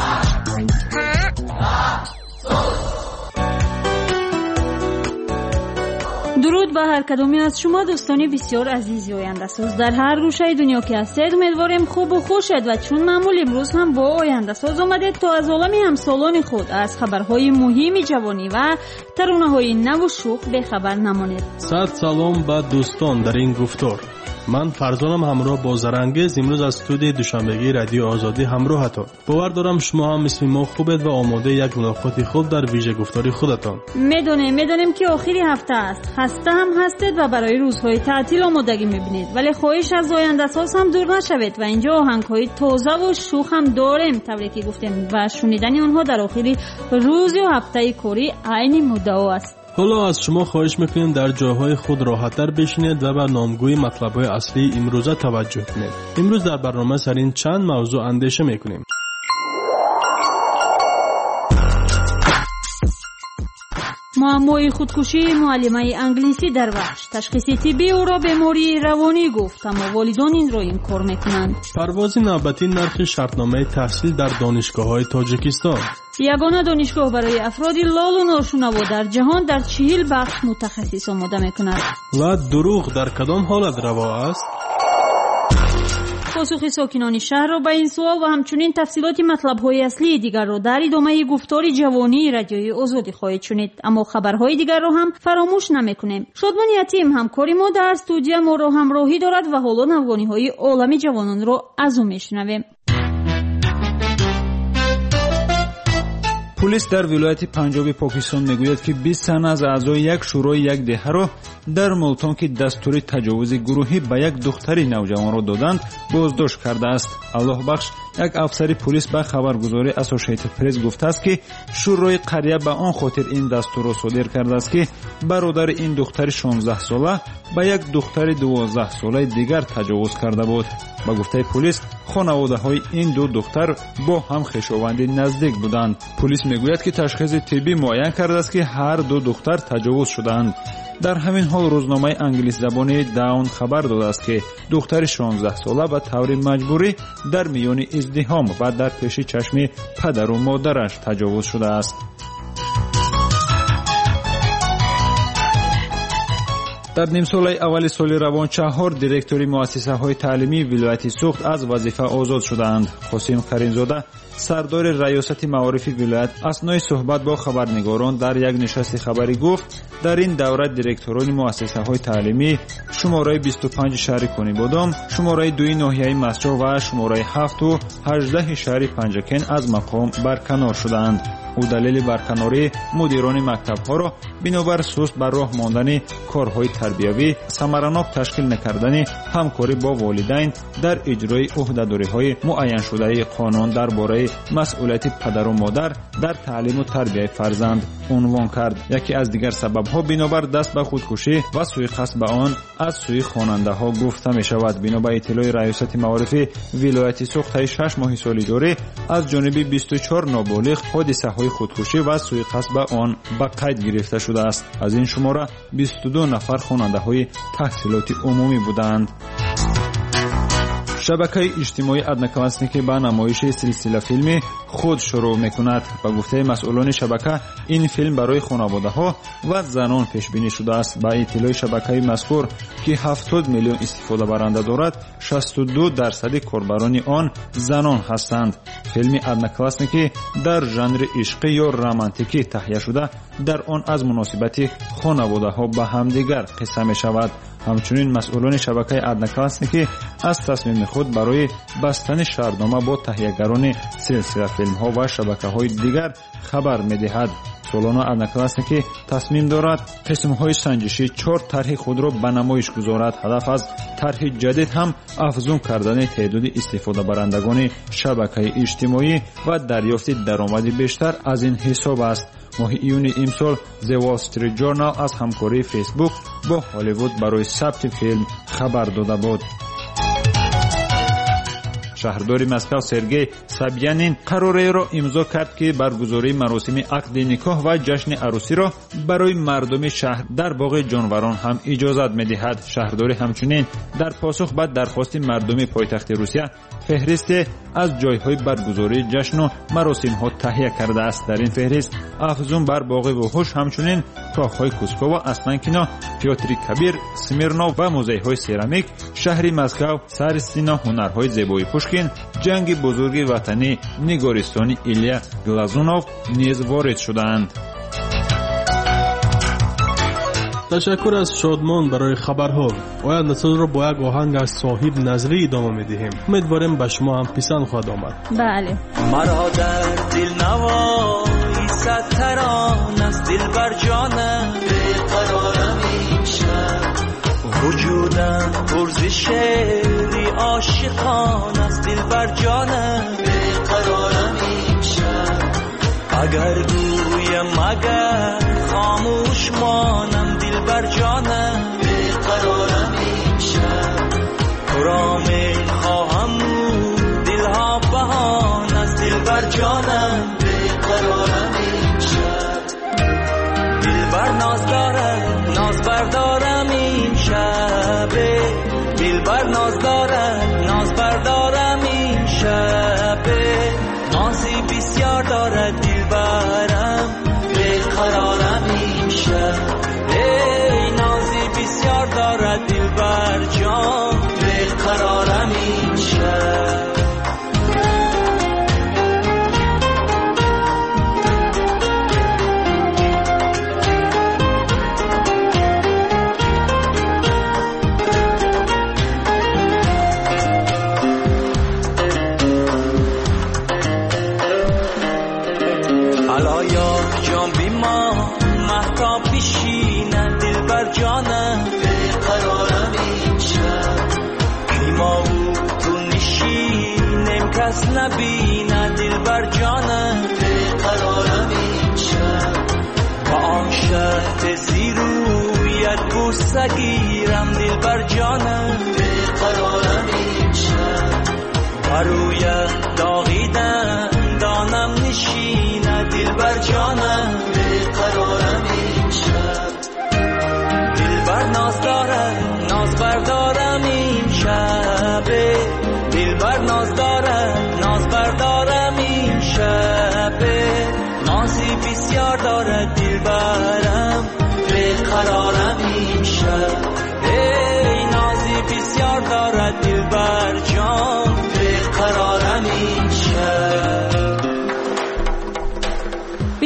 Speaker 2: درود به هر کدومی از شما دوستان بسیار عزیزی آینده ساز در هر گوشه دنیا که هستید. امیدواریم خوب و خوشید و چون معمول امروز هم با آینده ساز آمدید تا از عالم همسالان خود از خبرهای مهم جوانی و ترانه‌های نو و شوق بخبر نمانید.
Speaker 22: صد سلام به دوستان در این گفتار. من فرزانم همراه با زرانگیز امروز از استودیوی دوشنبگی رادیو آزادی همراهتان. باور دارم شما هم مثل ما خوبید و آماده یک ملاقات خوب در ویژه گفتاری خودتان.
Speaker 2: میدونیم میدونیم که آخری هفته است، خسته هم هستید و برای روزهای تعطیل آمادگی میبینید، ولی خواهش از آینده ساز هم دور نشوید و اینجا آهنگ‌های تازه و شوخ هم داریم طوری که گفتیم و شنیدن آنها در آخری روز و هفته کاری عین مدعا است.
Speaker 22: حالا از شما خواهش میکنیم در جاهای خود راحت‌تر بشینید و به نامگوی مطلب‌های اصلی امروزه توجه کنید. امروز در برنامه سر این چند موضوع اندیشه میکنیم.
Speaker 2: معمای خودکشی معلمه انگلیسی در وحش، تشخیص طبی او را بیماری روانی گفت، اما والدان این را انکار میکنند.
Speaker 22: پرواز نوبتی نرخ شرطنامه تحصیل در دانشگاه‌های تاجیکستان.
Speaker 2: یگانه دانشگاه برای افراد لال و ناشنوا در جهان در چهل بخش متخصص آماده میکند.
Speaker 22: و دروغ در کدام حالت روا است؟
Speaker 2: پاسخ ساکنان شهر را به این سوال و همچنین تفصیلات مطلب‌های اصلی دیگر را در ادامه گفتار جوانی رادیوی آزادی خواهید شنید. اما خبرهای دیگر را هم فراموش نمی‌کنیم. شادمان یتیم همکاری ما در استودیو ما را همراهی دارد و حالا نوگانی‌های عالم جوانان را از او میشنویم.
Speaker 1: پلیس در ولایت پنجاب پاکستان میگوید که بیست تن از اعضای یک شورای یک دهه را در ملتان که دستور تجاوز گروهی به یک دختر نوجوان را دادند بازداشت کرده است. الله بخش یک افسر پلیس به خبرگزاری اسوسییتد پرس گفته است که شورای قریه به آن خاطر این دستور را صادر کرده است که برادر این دختر شانزده ساله به یک دختر دوازده ساله دیگر تجاوز کرده بود. با گفته پلیس خانواده‌های این دو دختر با هم خویشاوند نزدیک بودند. پلیس میگوید که تشخیص طبی معین کرده است که هر دو دختر تجاوز شدند. در همین حال روزنامه انگلیس زبان داون خبر داده است که دختر شانزده ساله به طور مجبوری در میان ازدحام و در پیش چشم پدر و مادرش تجاوز شده است. در نیم سال اول سال روان چهار دیرکتوری مؤسسه های تعلیمی ولایت سوخت از وظیفه آزاد شدند. قاسم کریم-زاده سردار ریاست معارف ولایت اثنای صحبت با خبرنگاران در یک نشست خبری گفت در این دوره دیرکتوران مؤسسه های تعلیمی شماره بیست و پنج شهر کنی بادام، شماره دو ناحیه مسجد و شماره هفت و هجده شهر پنجکن از مقام برکنار شدند. او دلیل برکناری مدیران مکتب ها را بنابر سست بر راه ماندن کارهای тарбиявӣ самаранок ташкил накардани ҳамкорӣ бо волидайн дар иҷрои ӯҳдадориҳои муайяншудаи қонун дар бораи масъулияти падару модар дар таълиму тарбияи фарзанд унвон кард. яке аз дигар сабабҳо бинобар даст ба худкушӣ ва суиқасд ба он аз сӯи хонандаҳо гуфта мешавад. бино ба иттилои раёсати маорифи вилояти Суғ таи шаш моҳи соли дорӣ аз ҷониби бисту чор ноболиғ ҳодисаҳои худкушӣ ва суиқасд ба он ба қайд гирифта шудааст. аз ин шумора бисту ду нафар хонандаҳои таҳсилоти умумӣ буданд. шабакаи иҷтимоӣ одноклассники ба намоиши силсилафилми худ шурӯъ мекунад. ба гуфтаи масъулони шабака ин филм барои хонаводаҳо ва занон пешбинӣ шудааст. ба иттилои шабакаи мазкур ки ҳафтод миллион истифодабаранда дорад, шасту ду дарсади корбарони он занон ҳастанд. филми одноклассники дар жанри ишқӣ ё романтикӣ таҳия шуда, дар он аз муносибати хонаводаҳо ба ҳамдигар қисса мешавад. ҳамчунин масъулони шабакаи одноклассники аз тасмими худ барои бастани шартнома бо таҳиягарони силсилафилмҳо ва шабакаҳои дигар хабар медиҳад. солона одноклассники тасмим дорад қисмҳои санҷишӣ чор тарҳи худро ба намоиш гузорад. ҳадаф аз тарҳи ҷадид ҳам афзун кардани теъдоди истифодабарандагони шабакаи иҷтимоӣ ва дарёфти даромади бештар аз ин ҳисоб аст. моҳи июни имсол The Wall Street Journal аз ҳамкории Facebook бо Hollywood барои сабти филм хабар дода буд. шаҳрдори Москав Сергей Собянин қарореро имзо кард, ки баргузории маросими ақди никоҳ ва ҷашни арӯсиро барои мардуми шаҳр дар боғи ҷонварон ҳам иҷозат медиҳад. шаҳрдорӣ ҳамчунин дар посух ба дархости мардуми пойтахти Русия феҳристе аз ҷойҳои баргузории ҷашну маросимҳо таҳия кардааст. дар ин феҳрист афзун бар боғи вуҳуш, ҳамчунин коҳҳои Кускова, Останкино, Пётри Кабир, Смирнов ва музейҳои серамик, шаҳри Москав, сарстино, ҳунарҳои зебоии Пушкин, ҷанги бузурги ватанӣ, нигористони Илия Глазунов низ ворид шуданд.
Speaker 22: ташаккур аз шодмон барои хабарҳо. ояндасозро бо як оҳанг аз соҳиб Назрӣ идома медиҳем. умедворем ба шумо ҳам писанд хоҳад омад.
Speaker 2: бале.
Speaker 5: маро дар дилнавои сад тарон аз дилбар ҷонам беқарорам имшаб. вуҷудам пурзи шеъри ошиқон аз дилбар ҷонам беқарорам имшаб. агар гӯям агар خاموش مانم دلبر جانم بیقرارم امشب. تو را میخواهم دلها بهان از دلبر جانم بیقرارم امشب. دلبر ناز دارد ناز بردارم این شب. دلبر ناز دارد ناز بردارم این شب. نازی بسیار دارد دلبرم بیقرارم این شب. ای نازی بسیار دارد دلبر جان بیقرارم این شب. جانم بیقرارم این شب. ما و تو نشینیم کس نبینه دلبر جانم بیقرارم این شب. با آن شرط زیرویت بوسه گیرم دلبر جانم بیقرارم این شب. برویت داغیدن دانم نشینه دلبر جانم بیقرارم این شب. دلبر ناز دارد ناز بردارم این شب. دلبر ناز دارد ناز بردارم این شب. نازی بسیار دارد دلبرم بیقرارم این شب. ای نازی بسیار دارد دلبر جان بیقرارم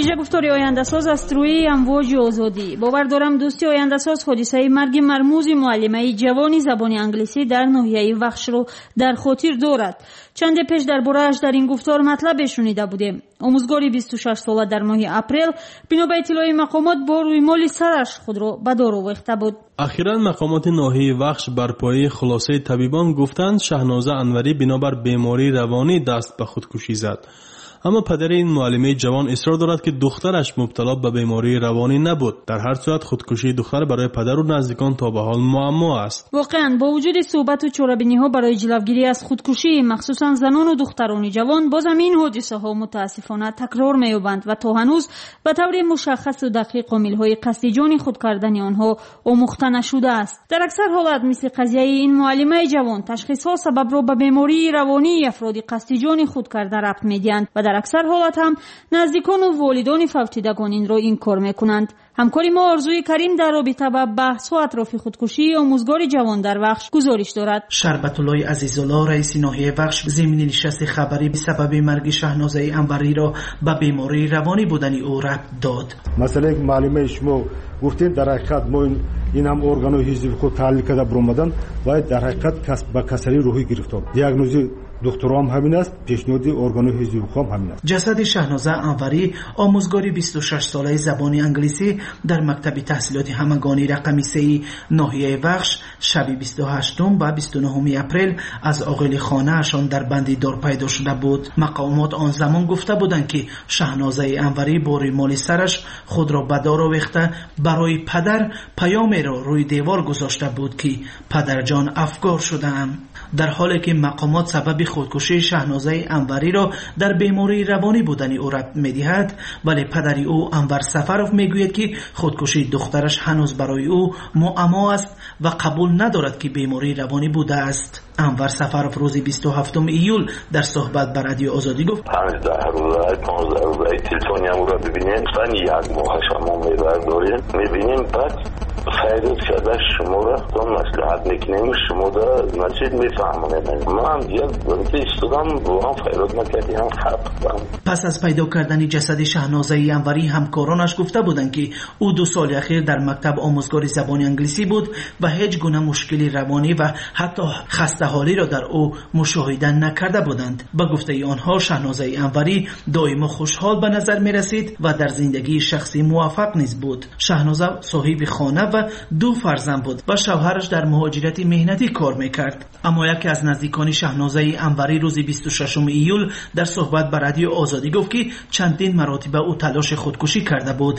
Speaker 2: ویژه گفتاری آینده‌ساز از روی امواج آزادی. باور دارم دوستی آینده‌ساز حادثه مرگ مرموز معلمه جوانی زبان انگلیسی در ناحیه وخش رو در خاطر دارد. چند پیش درباره‌اش در این گفتار مطلب شنیده بودیم. آموزگاری بیست و شش ساله در ماه اپریل بنا به اطلاع مقامات با رویمال سرش خود را به دار آویخته بود.
Speaker 22: اخیراً مقامات ناحیه وخش بر پایه خلاصه طبیبان گفتند شهنازه انوری بنابر بیماری روانی دست به خودکشی زد. اما پدر این معلمه جوان اصرار دارد که دخترش مبتلا به بیماری روانی نبود. در هر صورت خودکشی دختر برای پدر و نزدیکان تا به حال معما است.
Speaker 2: واقعاً با وجود صحبت و چاره‌بینی‌ها برای جلوگیری از خودکشی مخصوصاً زنان و دختران جوان، باز هم این حادثه‌ها متاسفانه تکرار می‌یابند و تا هنوز به طور مشخص و دقیق عامل‌های قصد جان خود کردن آنها آموخته نشده است. در اکثر حالات مثل قضیه این معلمه جوان تشخیص‌ها سبب را به بیماری روانی افراد قصد جان خود کرده ربط می‌دهند و در اکثر حالات هم نزدیکان و والدان فوتیدگان این را انکار میکنند. همکاری ما آرزوی کریم در رابطه با بحث و اطراف خودکشی آموزگار جوان در وخش گزارش دارد.
Speaker 6: شربت الله عزیزالله رئیس ناحیه وخش ضمن نشست خبری به سبب مرگ شهنازه انوری را به بیماری روانی بودن او ربط داد.
Speaker 7: مثلا معلومه شما گفتین در حقیقت ما این هم ارگانو حزبی خود تحلیل کرده برآمدن و در حقیقت به کسری روحی گرفتار. دیاگنوز دکترام همین است، پیشنهاد ارگانو حزبی خود همین است.
Speaker 6: جسد شهنازه انوری آموزگاری بیست و شش ساله زبان انگلیسی در مکتب تحصیلات همگانی رقم سه ناحیه وخش شب بیست و هشتم و بیست و نهم اپریل از عاقل خانه‌شان در بندی دار پیدا شده بود. مقامات آن زمان گفته بودند که شهنازه انوری با ریمال سرش خود را به دار آویخته برای پدر پیامی را روی دیوار گذاشته بود که پدرجان افگار شده‌ام. در حالی که مقامات سبب خودکشی شهنازه انوری را در بیماری روانی بودن او ربط می‌دهد، ولی پدر او انور سفروف میگوید که خودکشی دخترش هنوز برای او معما است و قبول ندارد که بیماری روانی بوده است. انور سفروف روز بیست و هفتم ایول در صحبت با رادیو آزادی گفت:
Speaker 23: پانزده روزه پانزده روزه تلفنی او را ببینیم، من یک ماه شما میبرداریم میبینیم، بعد فایده شده شما را تو مصلحت میکنیم، شما را مسجد میفهمونیم. ما هم دیگه بلده استودم با هم فایده نکردیم، هم خب.
Speaker 6: پس از پیدا کردن جسد شهنازه انوری همکارانش گفته بودند که او دو سال اخیر در مکتب آموزگاری زبان انگلیسی بود و هیچ گونه مشکلی روانی و حتی خسته حالی را در او مشاهده نکرده بودند. با گفته آنها شهنازه انوری دائما خوشحال به نظر می رسید و در زندگی شخصی موفق نیز بود. شهنازه صاحب خانه و دو فرزند بود و شوهرش در مهاجرت مهنتی کار میکرد. اما یکی از نزدیکان شهنازه انوری روز بیست و ششم ایول در صحبت با رادیو آزادی گفت که چندین مراتب او تلاش خودکشی کرده بود.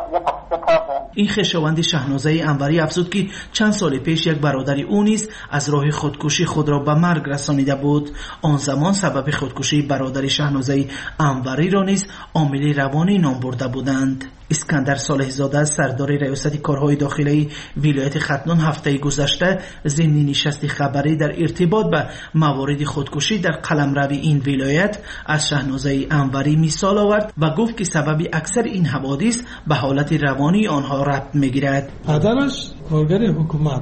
Speaker 6: این خویشاوند شهنازه انوری افزود که چند سال پیش یک برادر او نیز از راه خودکشی خود را به مرگ رسانیده بود. آن زمان سبب خودکشی برادر شهنازه انوری را نیز عامل روانی نام برده بودند. اسکندر صالح زاده سردار ریاست کارهای داخلی ولایت ختلان هفته گذشته ضمن نشست خبری در ارتباط به موارد خودکشی در قلمرو این ولایت از شهنازه انوری مثال آورد و گفت که سبب اکثر این حوادث به حالت روانی آنها ربط میگیرد.
Speaker 24: پدرش کارگر حکومت،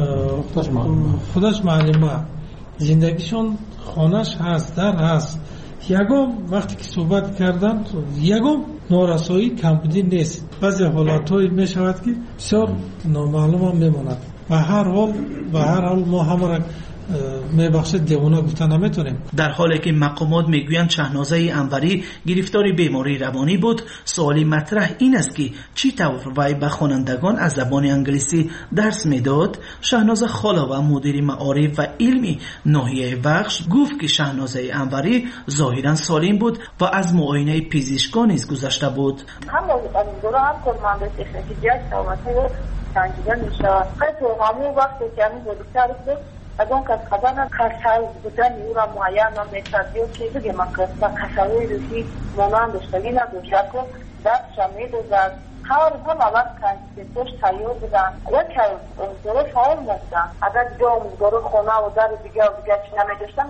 Speaker 24: خودش معلمه، زندگیشون خانهش هست، در هست. یگم وقتی که صحبت کردن یگم نارسایی کمبودی نیست. بعضی حالاتهایی می شود که بسیار نامعلوم هم میماند و هر حال و هر حال ما همه را میبخشد دیوانه گفتن نمیتونیم.
Speaker 6: در حالی که مقامات میگویند شهنازه انوری گرفتار بیماری روانی بود، سوالی مطرح این است که چی طور وی به خوانندگان از زبان انگلیسی درس میداد. شهنازه خاله و مدیر معارف و علمی ناحیه وخش گفت که شهنازه انوری ظاهرا سالم بود و از معاینه پزشکان نیز گذشته بود.
Speaker 25: هم از دوره هم کارمند تکنیکی جای سلامتی رو سنجیده میشه. خیلی همون وقتی که همون بودیتر بود از اون کس خبر نه کسایی بودن او را معین نمیشد یا که بگه من کس و کسایی روشی مانند داشتگی نداشت که دست شمی دوزد هر هم اول کنسیتوش تایور بودن یک دوره فعال بودن. اگر دیگه امزگاره خونه و در دیگه و دیگه چی نمی داشتن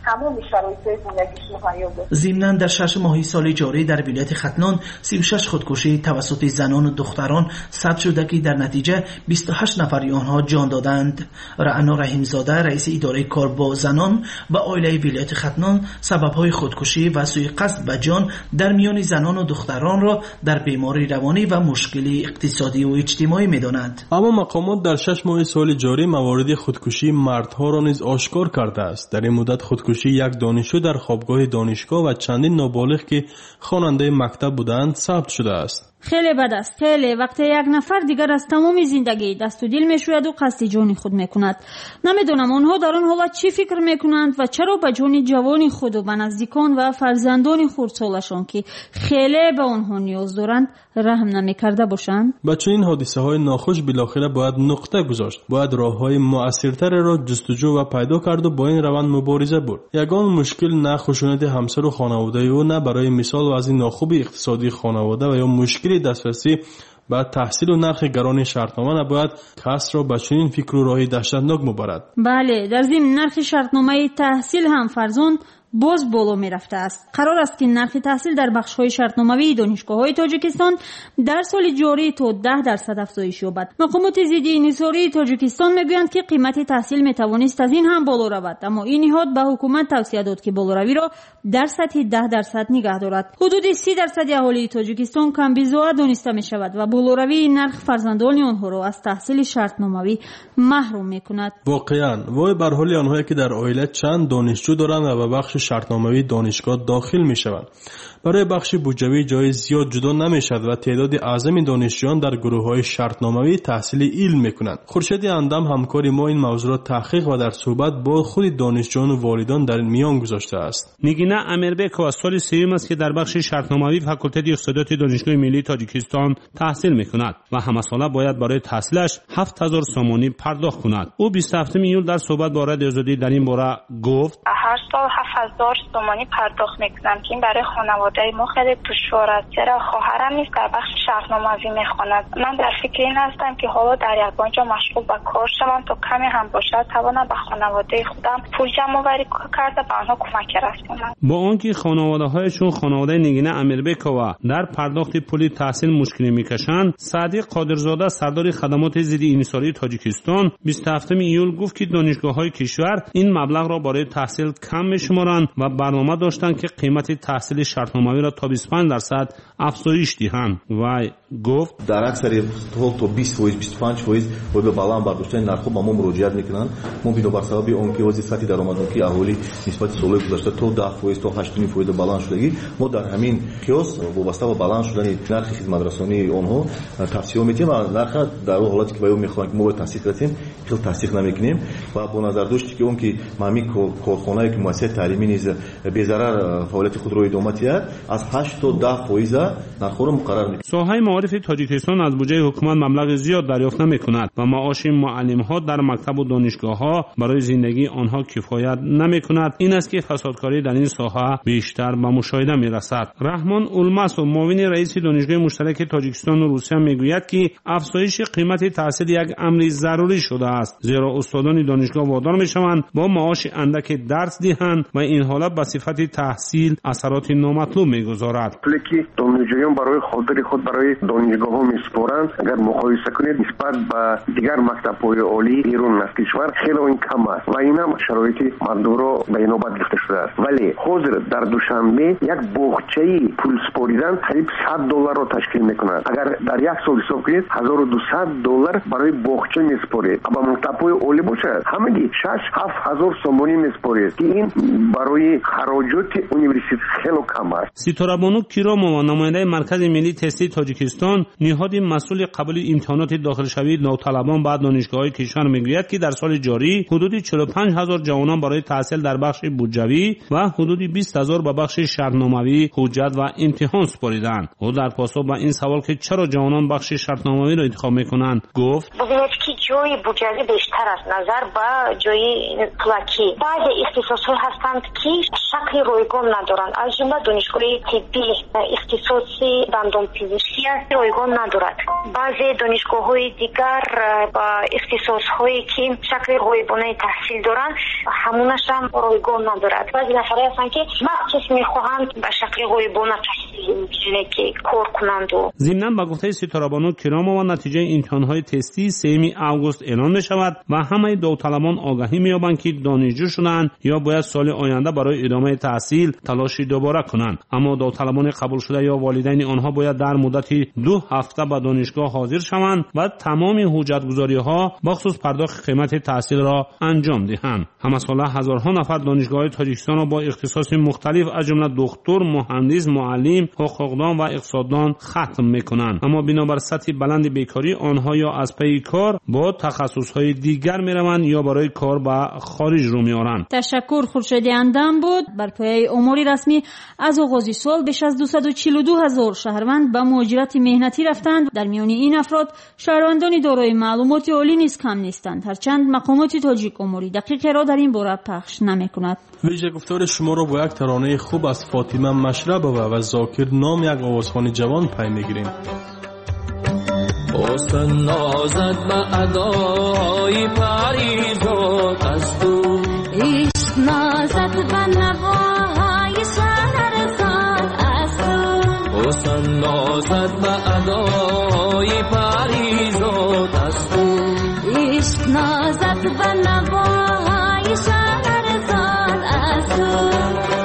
Speaker 25: تمام شرایط زندگیش مهیا بود.
Speaker 6: ضمناً در شش ماه سال جاری در ولایت ختلان سی و شش خودکشی توسط زنان و دختران ثبت شده که در نتیجه بیست و هشت نفری آنها جان دادند. رعنا رحیمزاده رئیس اداره کار با زنان و عائله ولایت ختلان سبب‌های خودکشی و سوء قصد به جان در میان زنان و دختران را در بیماری روانی و مشکلی اقتصادی و اجتماعی می‌دانند.
Speaker 22: اما مقامات در شش ماه سال جاری موارد خودکشی مردها را نیز آشکار کرده است. در این مدت خودکشی یک دانشجو در خوابگاه دانشگاه و چندین نابالغ که خواننده مکتب بودند ثبت شده است.
Speaker 2: خیلی بد است. خیلی وقتی یک نفر دیگر از تمام زندگی دست و دل میشوید و قصد جان خود میکند. نمیدونم آنها در آن حالت چی فکر میکنند و چرا به جان جوان خود و به نزدیکان و فرزندان خردسالشان که خیلی به آنها نیاز دارند رحم نمیکرده باشند.
Speaker 22: با چنین حادثه های ناخوش بالاخره باید نقطه گذاشت. باید راه های مؤثرتر را جستجو و پیدا کرد و با این روند مبارزه برد. یگان مشکل نه خشونت همسر و خانواده او، نه برای مثال وضع ناخوب اقتصادی خانواده و یا مشکل دسترسی به تحصیل و نرخ گران شرطنامه نباید کس را به چنین فکر و راهی دهشتناک مبارد.
Speaker 2: بله، در ضمن نرخ شرطنامه تحصیل هم فرزون باز بالا می رفته است. قرار است که نرخ تحصیل در بخش‌های شرطنامه‌ای دانشگاه‌های تاجیکستان در سال جاری تا ده درصد افزایش یابد. مقامات ضد انحصاری تاجیکستان میگویند که قیمت تحصیل میتوانست از این هم بالا رود، اما این نهاد به حکومت توصیه داد که بالاروی را در سطح ده درصد نگه دارد. حدود سی درصد اهالی تاجیکستان کم بی‌زاده دانسته می شود و بالاروی نرخ فرزندان آنها را از تحصیل شرطنامه‌ای محروم می‌کند.
Speaker 22: واقعاً وای بر حال آنهایی که در عائله چند دانشجو دارند و به بخش شرطنامه‌ای دانشگاه داخل می‌شوند. برای بخش بودجوی جای زیاد جدا نمی‌شود و تعداد اعظم دانشجویان در گروه‌های شرطنامه‌ای تحصیل علم می‌کنند. خورشید اندم همکاری ما این موضوع را تحقیق و در صحبت با خود دانشجویان و والدان در میان گذاشته است.
Speaker 8: نگینه امیربکова سال سوم است که در بخش شرطنامه‌ای فاکولته اقتصادیات دانشگاه ملی تاجیکستان تحصیل می‌کند و همه ساله باید برای تحصیلش هفت هزار سومانی پرداخت کند. او بیست و هفتم ایول در صحبت با رادیو آزادی در این باره گفت:
Speaker 10: هر سال هفت هزار سومانی پرداخت می‌کنم که این برای خانواده ما خیلی دشوار است، چرا خواهرم نیست در بخش شرطنامه‌ای می‌خواند. من در فکر این هستم که حالا در یگانجا مشغول به کار شوم تا کمی هم باشد توانم به خانواده خودم پول جمع‌آوری کرده به آنها کمک رسانم.
Speaker 8: با آنکه خانواده‌هایشون خانواده نگینه امیربکova در پرداخت پول تحصیل مشکلی می‌کشند، صادق قادرزاده سردار خدمات ضد انحصاری تاجیکستان بیست و هفتم ایول گفت که دانشگاه‌های کشور این مبلغ را برای تحصیل کم می‌شمارند و برنامه داشتند که قیمت تحصیل شرطنامه‌ای را تا بیست و پنج درصد افزایش دهند. و گفت
Speaker 11: در اکثر حال تا بیست فیصد بیست و پنج فیصد و به بالا برداشتن نرخ با ما مراجعت میکنند. ما بنا سبب اون که وضعیت سطح درآمدی اهالی نسبت سال گذشته تا ده فیصد تا هشت فیصد بالا شدگی، ما در همین کیاس وابسته به بالا شدن نرخ خدمترسانی آنها توصیه می‌کنیم و نرخ در حالتی که باید می‌خوایم که ما باید تصدیق کنیم خیلی تصدیق نمی‌کنیم و با نظر داشت که اون که مامی کارخانه‌ای که مؤسسه تعلیمی نیز به ضرر فعالیت خود را ادامه دهد از هشت تا ده فیصد نرخ را مقرر می‌کنیم.
Speaker 8: ساحه معارف تاجیکستان از بودجه حکومت مبلغ زیاد دریافت نمی‌کند و معاش معلم‌ها در مکتب و دانشگاه‌ها برای زندگی آنها کفایت نمی‌کند. این است که فسادکاری در این ساحه بیشتر به مشاهده می‌رسد. رحمان اولماس و معاون رئیس دانشگاه مشترک تاجیکستان و روسیه می‌گوید که افزایش قیمت تحصیل یک امر ضروری شده است، زیرا استادان دانشگاه وادار می‌شوند با معاش اندک درس دهند و این حالت به صفت تحصیل اثرات نامطلوب می‌گذارد.
Speaker 13: پلکی دانشجویان برای خاطر خود برای دانشگاه‌ها می‌سپارند. اگر مقایسه کنید نسبت به دیگر مکتب‌های عالی ایران از کشور خیلی این کم است و این هم شرایط مردم را به نوبت گرفته شده است. ولی حاضر در دوشنبه یک بوخچه پول سپاریدن قریب صد دلار را تشکیل می‌کند. اگر در یک سال حساب کنید هزار و دویست دلار برای بوخچه می‌سپارید. اما مکتب‌های عالی باشد همگی شش هفت هزار سومانی می‌سپارید که این برای خراجات یونیورسیته خیلی کم است.
Speaker 8: ستاره بانو کیرامووا نماینده مرکز ملی تستی تاجیکستان نهاد مسئول قبول امتحانات داخل شوی داوطلبان بعد دانشگاه‌های کشور میگوید که در سال جاری حدود چهل و پنج هزار جوانان برای تحصیل در بخش بودجوی و حدود بیست هزار به بخش شرطنامه‌ای حجت و امتحان سپاریدند. او در پاسخ به این سوال که چرا جوانان بخش شرطنامه‌ای را انتخاب میکنند گفت:
Speaker 25: ببینید که جای بودجوی بیشتر است نظر به جای پلاکی. بعضی اختصاص‌ها هستند که شکل رایگان ندارند، از جمله دانشگاه طبی، اقتصاد
Speaker 10: اختصاصی دندان پزشکی است رایگان ندارد. بعضی دانشگاه‌های دیگر با اختصاص‌هایی که شکل غایبانه تحصیل دارند همونش هم رایگان ندارد. بعضی نفرها هستند که مخصوص می‌خواهند به شکل غایبانه تحصیل بکنند که کار کنند.
Speaker 8: ضمناً با گفته ستاره بانو کرامова نتیجه امتحان‌های تستی سوم آگوست اعلام می‌شود و همه داوطلبان آگاهی می‌یابند که دانشجو شدند یا باید سال آینده برای ادامه تحصیل تلاشی دوباره کنند. اما داوطلبان قبول شده یا والدین آنها باید در مدت دو هفته به دانشگاه حاضر شوند و تمام حجت‌گذاری‌ها بخصوص پرداخت قیمت تحصیل را انجام دهند. همه ساله هزارها نفر دانشگاه‌های تاجیکستان را با اختصاص مختلف از جمله دکتر، مهندس، معلم، حقوقدان و اقتصاددان ختم می‌کنند. اما بنابر سطح بلند بیکاری آنها یا از پی کار با تخصص‌های دیگر می‌روند یا برای کار به خارج رو می‌آورند.
Speaker 2: تشکر خورشید اندام بود. بر پایه امور رسمی از آغاز سال بیش از دویست و چهل و دو هزار شهروند به مهاجرت مهنتی رفتند. در میان این افراد شهروندان دارای معلومات عالی نیز کم نیستند، هرچند مقامات تاجیک اموری دقیقی را در این باره پخش نمی‌کند.
Speaker 22: ویژه گفتار شما را با یک ترانه خوب از فاطمه مشربова و زاکر نام یک آوازخوان جوان پی می‌گیریم.
Speaker 5: حسن نازد به ادای پریزاد از تو،
Speaker 15: عشق نازد به نواهای شهرزاد از تو،
Speaker 5: حسن نازد به ادای پریزاد از تو،
Speaker 15: عشق نازد به نواهای شهرزاد از تو.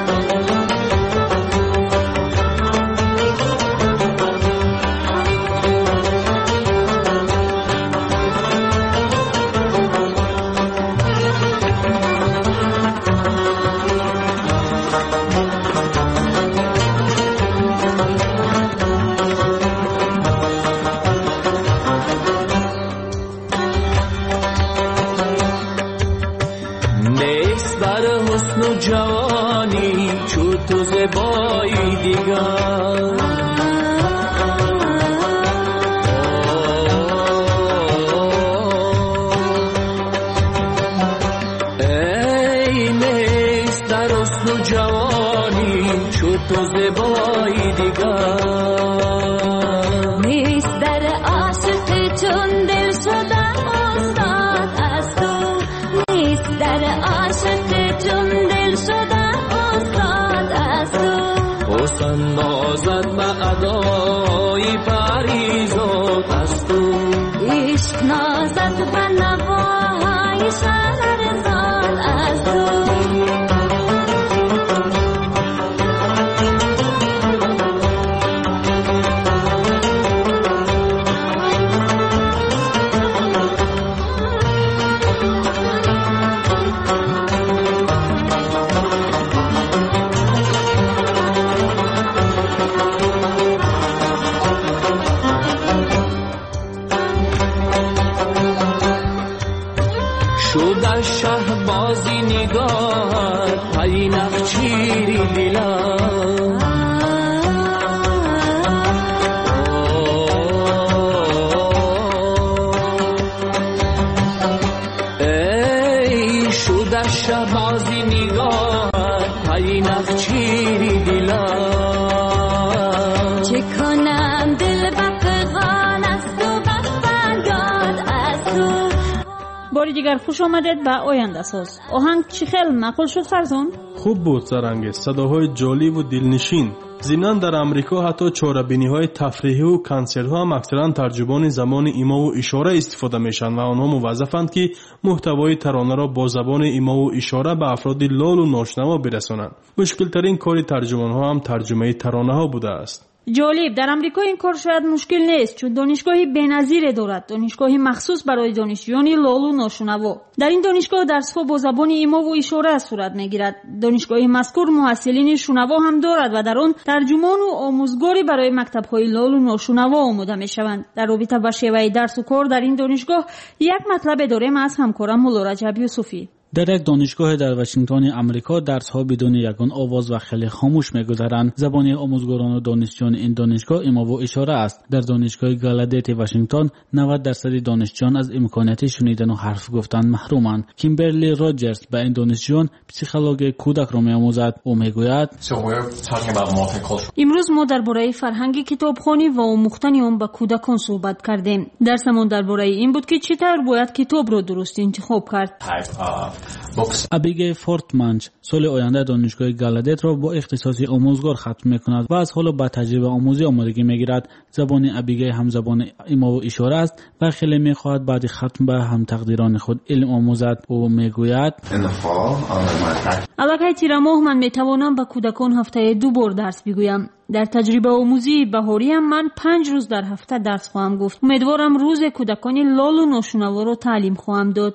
Speaker 5: جوانی چو تو زبایی دیگر، ای نیست در حسن و جوانی چو تو زبایی دیگر،
Speaker 15: نیست در عاشق چون دل شده استاد از تو، نیست در عاشق چون دل شده استاد از تو.
Speaker 5: حسن نازد به ادای پریزاد از تو،
Speaker 15: عشق نازد به نواهای شهرزاد از تو.
Speaker 5: شد شهبازی نگاه پی نخچیری دلم، ای شد شهبازی نگاه پی نخچیری دلم،
Speaker 15: چه کنم دل بفغان از تو بفریاد از تو.
Speaker 2: باری دیگر خوش آمدید به آینده ساز. آهنگ چی خیلی معقول شد فرزان؟
Speaker 22: خوب بود سرانگیز، صداهای جالب و دلنشین. ضمناً در امریکا حتی چاره‌بینی‌های تفریحی و کنسرت‌ها هم اکثراً ترجمان زبان ایما و اشاره استفاده میشن و آنها موظفند که محتوای ترانه را با زبان ایما و اشاره به افراد لال و ناشنوا برسانند. مشکل‌ترین کار ترجمان‌ها هم ترجمه ترانه‌ها بوده است.
Speaker 2: جالب، در امریکا این کار شاید مشکل نیست چون دانشگاهی بی‌نظیر دارد، دانشگاهی مخصوص برای دانشجویان لال و ناشنوا. در این دانشگاه درس‌ها با زبان ایما و اشاره صورت می‌گیرد. دانشگاهی مذکور محصلین شنوا هم دارد و در آن ترجمان و آموزگاری برای مکتب‌های لال و ناشنوا آموزه می‌شوند. در رابطه با شیوه درس و کار در این دانشگاه یک مطلب داریم از همکارم مولا رجب یوسفی.
Speaker 16: در یک دانشگاه در واشنگتن آمریکا درس‌ها بدون یگان آواز و خیلی خاموش می‌گذرند. زبان آموزگاران و دانشجویان این دانشگاه ایما و اشاره است. در دانشگاه گالادت واشنگتن نود درصد دانشجویان از امکانات شنیدن و حرف گفتن محرومند. کیمبرلی راجرز به این دانشجویان پسیخولوژی کودک را می‌آموزد. او می‌گوید
Speaker 2: امروز ما درباره فرهنگ کتابخوانی و آموختن آن به کودکان صحبت کردیم. درسمان درباره این بود که چطور باید کتاب را درست انتخاب کرد.
Speaker 16: ابیگیل فورتمنچ سال آینده دانشگاه گالادت را با اختصاصی آموزگار ختم می‌کند و از حالا به تجربه آموزی آمادگی می‌گیرد. زبان ابیگیل هم زبان ایما و اشاره است و خیلی می‌خواهد بعد ختم به هم تقدیران خود علم آموزد. او می‌گوید
Speaker 2: البته تیر ماه من می‌توانم به کودکان هفته دو بار درس بگویم. در تجربه آموزی بهاری هم من پنج روز در هفته درس خواهم گفت. امیدوارم روز کودکان لال و ناشنوا را تعلیم خواهم داد.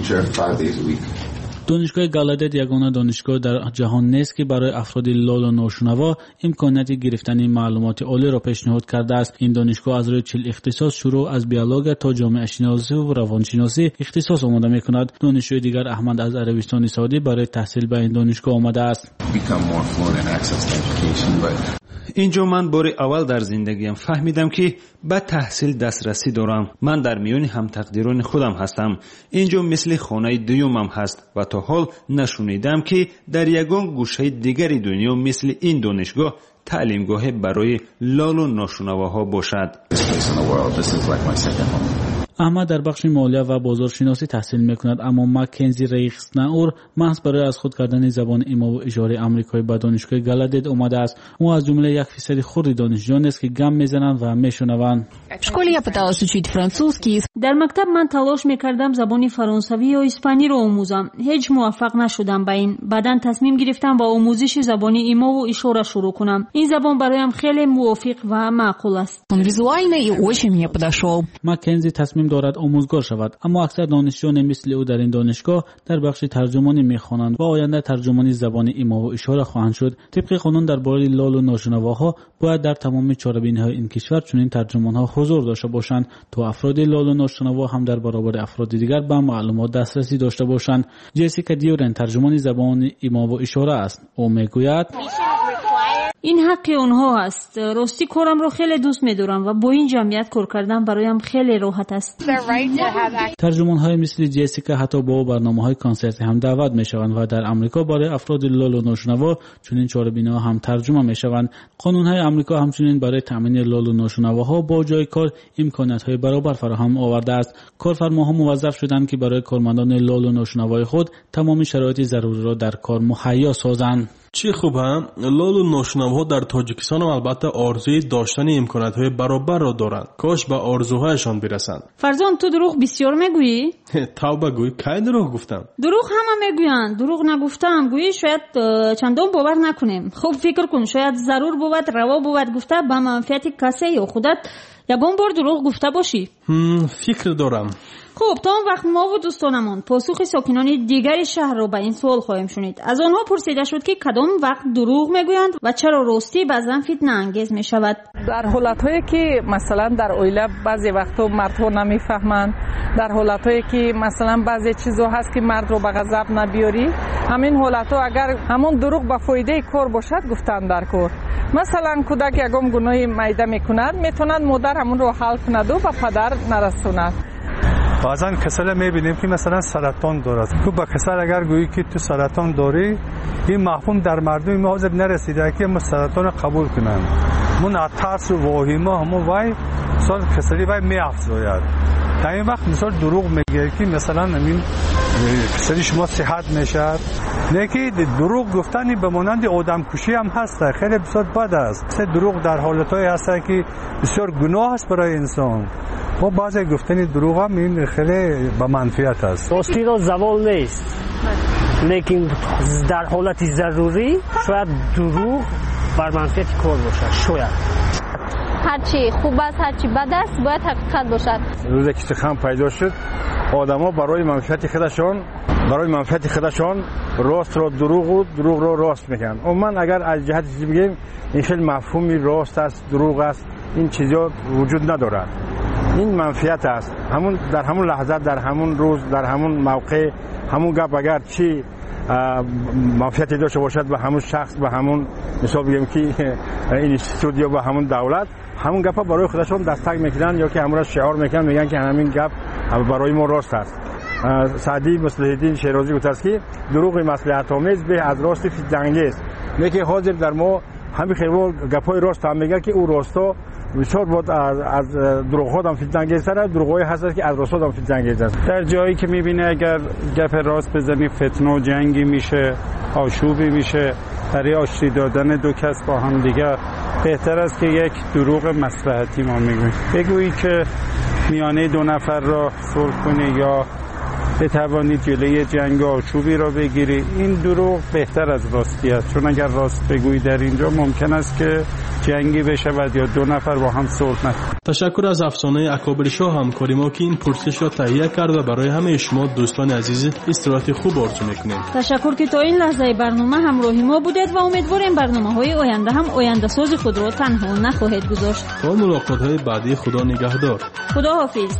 Speaker 16: دانشگاه گالادت یگانه دانشگاه در جهان نیست که برای افراد لال و ناشنوا امکانات گرفتن معلومات عالی را پیشنهاد کرده است. این دانشگاه از روی چهل اختصاص شروع از بیولوژی تا جامعه شناسی و روانشناسی اختصاص آماده می‌کند. دانشجوی دیگر احمد از عربستان سعودی برای تحصیل به این دانشگاه آمده است.
Speaker 1: اینجا من بار اول در زندگیم فهمیدم که به تحصیل دسترسی دارم. من در میان هم تقدیران خودم هستم. اینجا مثل خانه دویمم هست و تا حال نشنیدم که در یگان گوشه دیگری دنیا مثل این دانشگاه تعلیمگاه برای لال و ناشنواها باشد.
Speaker 16: احمد در بخش مالیه و بازارشناسی تحصیل میکند، اما مکنزی ریخسناور محض برای از خود کردن زبان ایما و اشاره آمریکایی به دانشگاه گالادت اومده است. او از جمله یک فیصد خرد دانشجویان است که گم میزنند و میشنوند.
Speaker 2: در مکتب من تلاش میکردم زبان فرانسوی یا اسپانی را آموزم. هیچ موفق نشدم به این. بعداً تصمیم گرفتم با آموزش زبان ایما و اشاره شروع کنم. این زبان برایم خیلی موافق و معقول است.
Speaker 16: مکنزی تصمیم دارد آموزگار شود، اما اکثر دانشجویان مثل او در این دانشگاه در بخش ترجمانی میخوانند و آینده ترجمانی زبان ایما و اشاره خواهند شد. طبق قانون درباره لال و ناشنواها باید در تمام چهاربینی‌های این کشور چنین ترجمان‌ها حضور داشته باشند تا افراد لال و ناشنوا هم در برابر افراد دیگر به معلومات دسترسی داشته باشند. جسیکا دیورن ترجمان زبان ایما و اشاره است. او میگوید
Speaker 2: این حق اونها است. راستی کارم رو خیلی دوست می‌دارم و با این جمعیت کار کردن برایم خیلی راحت است.
Speaker 16: ترجمان‌های مثل جسیکا حتی با برنامه‌های کنسرتی هم دعوت می‌شوند و در آمریکا برای افراد لال و ناشنوا چنین چهاربینا هم ترجمه می‌شوند. قانون‌های آمریکا همچنین برای تامین لال و ناشنواها با جای کار امکانات‌های برابر فراهم آورده است. کارفرماها موظف شدند که برای کارمندان لال و ناشنوای خود تمام شرایط ضروری را در کار مهیا سازند.
Speaker 22: چی خوب هم لال و ناشنواها در تاجیکستان هم البته آرزوی داشتن امکانات‌های برابر را دارند. کاش به آرزوهایشان برسند.
Speaker 2: فرزان تو دروغ بسیار میگویی؟
Speaker 22: توبه گوی، کی دروغ گفتم؟
Speaker 2: دروغ همه میگویند. دروغ نگفتم. گویی شاید چندان باور نکنیم. خوب فکر کن، شاید ضرور بود روا بود گفته به منفعت کسی یا خودت یگان بار دروغ گفته باشی.
Speaker 22: فکر دارم.
Speaker 2: خب تا اون وقت ما و دوستانمان پاسخ ساکنان دیگر شهر را به این سوال خواهیم شنید. از آنها پرسیده شد که کدام وقت دروغ میگویند و چرا راستی بعضا فتنه انگیز می شود.
Speaker 17: در حالت‌هایی که مثلا در اویله بعضی وقتا مردها نمیفهمند، در حالت‌هایی که مثلا بعضی چیزا هست که مرد رو به غضب نبیاری، همین حالت‌ها اگر همون دروغ به فایده کار باشد گفتن در کار. مثلا کودک یگام گناه میده میکند، میتوند مادر همون رو حل کند و به پدر نرسوند.
Speaker 19: بعضا کسل میبینیم که مثلا سرطان دارد. تو با کسل اگر گویی که تو سرطان داری، این مفهوم در مردم ما حاضر نرسیده که ما سرطان قبول کنند. من از ترس و واهمه همون وای مثلا کسلی وای میافزاید. در این وقت مثلا دروغ میگه که مثلا همین کسلی شما صحت میشد. نه که دروغ گفتنی به مانند آدم کشی هم هست، خیلی بسیار بد است. مثلا دروغ در حالت‌هایی هست که بسیار گناه است برای انسان. و بعضی گفتن دروغ هم این خیلی به منفعت است.
Speaker 20: راستی را زوال نیست، لیکن در حالت ضروری شاید دروغ بر منفعت کار باشد. شاید
Speaker 21: هرچی خوب است هرچی بد است باید حقیقت باشد.
Speaker 19: روزی که سخن پیدا شد آدما برای منفعت خودشان برای منفعت خودشان راست را دروغ و دروغ را راست میگن. و من اگر از جهت چیزی بگیم این خیلی مفهومی راست است دروغ است این چیزا وجود ندارد.
Speaker 3: این منفیت است. همون در همون لحظه، در همون روز، در همون موقع، همون گپ اگر چی منفیتی داشته باشد به همون شخص، به همون مثال بگیم که این اینستیتوت یا به همون دولت، همون گپ برای خودشون دستک میکنن یا که همون را شعار میکنن، میگن که همین گپ برای ما راست است. سعدی مصلح الدین شیرازی گفته است که دروغ مصلحت آمیز به از راست فتنه‌انگیز. میگه حاضر در ما همین خیلی گپای راست هم میگه که او راستا بسیار بود از از دروغ ها هم فتنه‌انگیزتره، دروغای هست که از راست هم فتنه‌انگیز است. در جایی که میبینه اگر گپ راست بزنی فتنه و جنگی میشه، آشوبی میشه، برای آشتی دادن دو کس با هم دیگه بهتر است که یک دروغ مصلحتی ما میگوییم. بگویی که میانه دو نفر را صلح کنی یا بتوانید جلوی جنگ و آشوبی را بگیری، این دروغ بهتر از راستی است. چون اگر راست بگویی در اینجا ممکن است که جنگی بشود یا دو نفر با هم صلح نکنند.
Speaker 22: تشکر از افسانه اکابر شاه همکاری ما که این پرسش را تهیه کرد و برای همه شما دوستان عزیز استراحت خوب آرزو میکنیم.
Speaker 2: تشکر که تا این لحظه برنامه همراهی ما بودید و امیدواریم برنامه‌های آینده هم آینده ساز خود را تنها نخواهید گذاشت.
Speaker 22: تا ملاقات‌های بعدی، خدا نگهدار.
Speaker 2: خدا حافظ.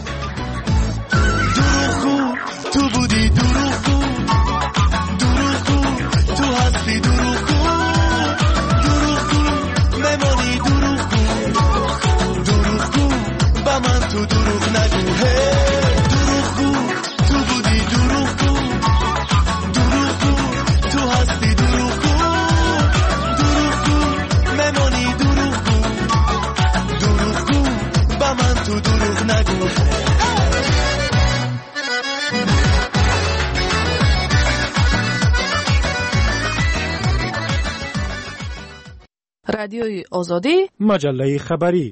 Speaker 9: تو بودی دروغگو، دروغگو، تو هستی دروغگو، دروغگو، بمانی دروغگو، دروغگو، با من تو دروغ نگو. دروغگو، تو بودی دروغگو، دروغگو، تو هستی دروغگو، دروغگو، بمانی دروغگو، دروغگو، با من تو دروغ نگو.
Speaker 12: رادیوی آزادی،
Speaker 14: مجله خبری.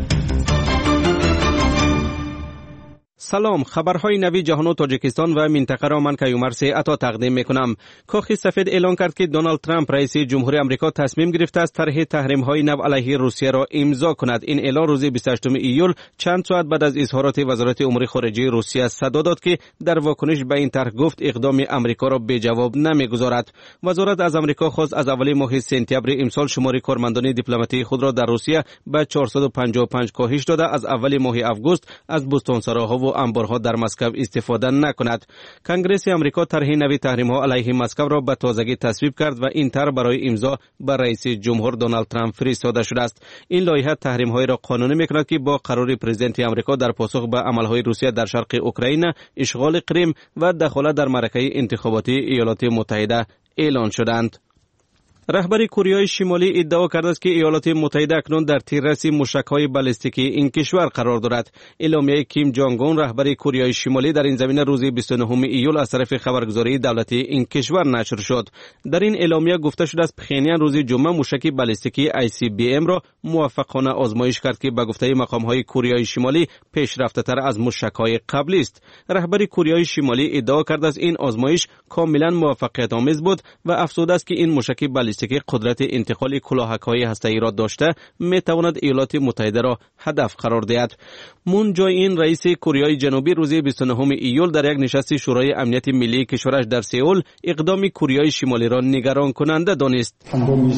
Speaker 18: سلام، خبرهای نوی جهان و تاجیکستان و منطقه را من کیومر عطا تقدیم میکنم. کاخ سفید اعلان کرد که دونالد ترامپ رئیس جمهوری آمریکا تصمیم گرفته است طرح تحریم‌های نو علیه روسیه را امضا کند. این اعلان روز بیست و هشتم ایول چند ساعت بعد از اظهارات وزارت امور خارجه روسیه صدا داد که در واکنش به این طرح گفت اقدام آمریکا را به جواب نمیگذارد. وزارت از آمریکا خواست از اول ماه سپتامبر امسال شمار کارمندان دیپلماتی خود را در روسیه به چهارصد و پنجاه و پنج کاهش داده از اول ماه آگوست از بستانسراها و انبارها در مسکو استفاده نکند. کنگره آمریکا طرح نوی تحریم‌ها علیه مسکو را به تازگی تصویب کرد و این طرح برای امضا به رئیس جمهور دونالد ترامپ فرستاده شده است. این لایحه تحریم‌های را قانونی می‌کند که با قرار پرزیدنت آمریکا در پاسخ به عمل‌های روسیه در شرق اوکراین، اشغال کریم و دخالت در معرکه انتخاباتی ایالات متحده اعلان شدند. رهبر کره شمالی ادعا کرده است که ایالات متحده اکنون در تیررس موشک‌های بالستیکی این کشور قرار دارد. اعلامیه کیم جانگ اون رهبر کره شمالی در این زمینه روز بیست و نهم ایول از طرف خبرگزاری دولتی این کشور نشر شد. در این اعلامیه گفته شده است پخینیان روز جمعه موشک بالستیکی آی سی بی ام را موفقانه آزمایش کرد که به گفته مقام‌های کره شمالی پیشرفته‌تر از موشک‌های قبلی است. رهبر کره شمالی ادعا کرده است این آزمایش کاملا موفقیت آمیز بود و افزوده است که این موشک که قدرت انتقال کلاهک‌های هسته‌ای را داشته می‌تواند ایالات متحده را هدف قرار دهد. مون جای این رئیس کره جنوبی روز بیست و نهم ایول در یک نشست شورای امنیت ملی کشورش در سئول اقدام کره شمالی را نگران کننده دانست.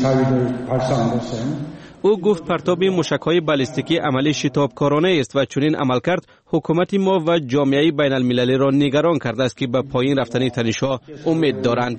Speaker 18: او گفت پرتاب موشک‌های بالستیکی عملی شتابکارانه است و چنین عمل کرد حکومت ما و جامعه بین المللی را نگران کرده است که به پایین رفتن تنش‌ها امید دارند.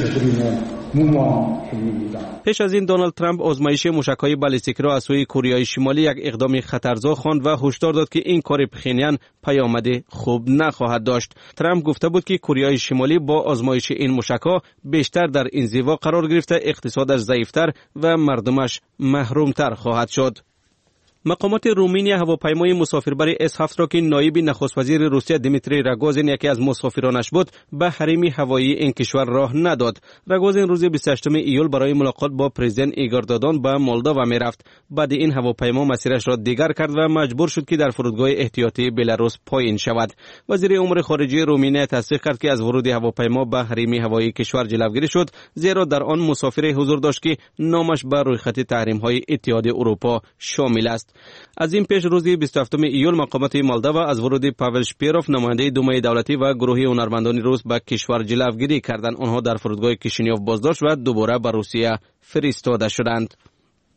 Speaker 18: پیش از این دونالد ترامپ آزمایش موشک‌های بالستیکی را از سوی کره شمالی یک اقدام خطرزا خواند و هشدار داد که این کار پخینیان پیامد خوب نخواهد داشت. ترامپ گفته بود که کره شمالی با آزمایش این موشک‌ها بیشتر در انزوا قرار گرفته، اقتصادش ضعیف‌تر و مردمش محروم‌تر خواهد شد. مقامات رومانیا هواپیمای مسافربر اس هفت را که نایب نخست وزیر روسیه دیمیتری راگوزین یکی از مسافرانش بود به حریم هوایی این کشور راه نداد. راگوزین روز بیست و هشتم ایول برای ملاقات با پرزیدنت ایگور دادان به مولداوا میرفت. بعد این هواپیما مسیرش را دیگر کرد و مجبور شد که در فرودگاه احتیاطی بلاروس پایین شود. وزیر امور خارجه رومانیا تصدیق کرد که از ورود هواپیما به حریم هوایی کشور جلوگیری شد، زیرا در آن مسافری حضور داشت که نامش به رویخط تحریم‌های اتحاد اروپا شامل است. از این پیش روز بیست و هفتم ایول مقامات مولداوا از ورود پاول شپیروف نماینده دومای دولتی و گروه هنرمندان روس به کشور جلوگیری کردند. آنها در فرودگاه کیشینیوف بازداشت و دوباره به روسیه فرستاده شدند.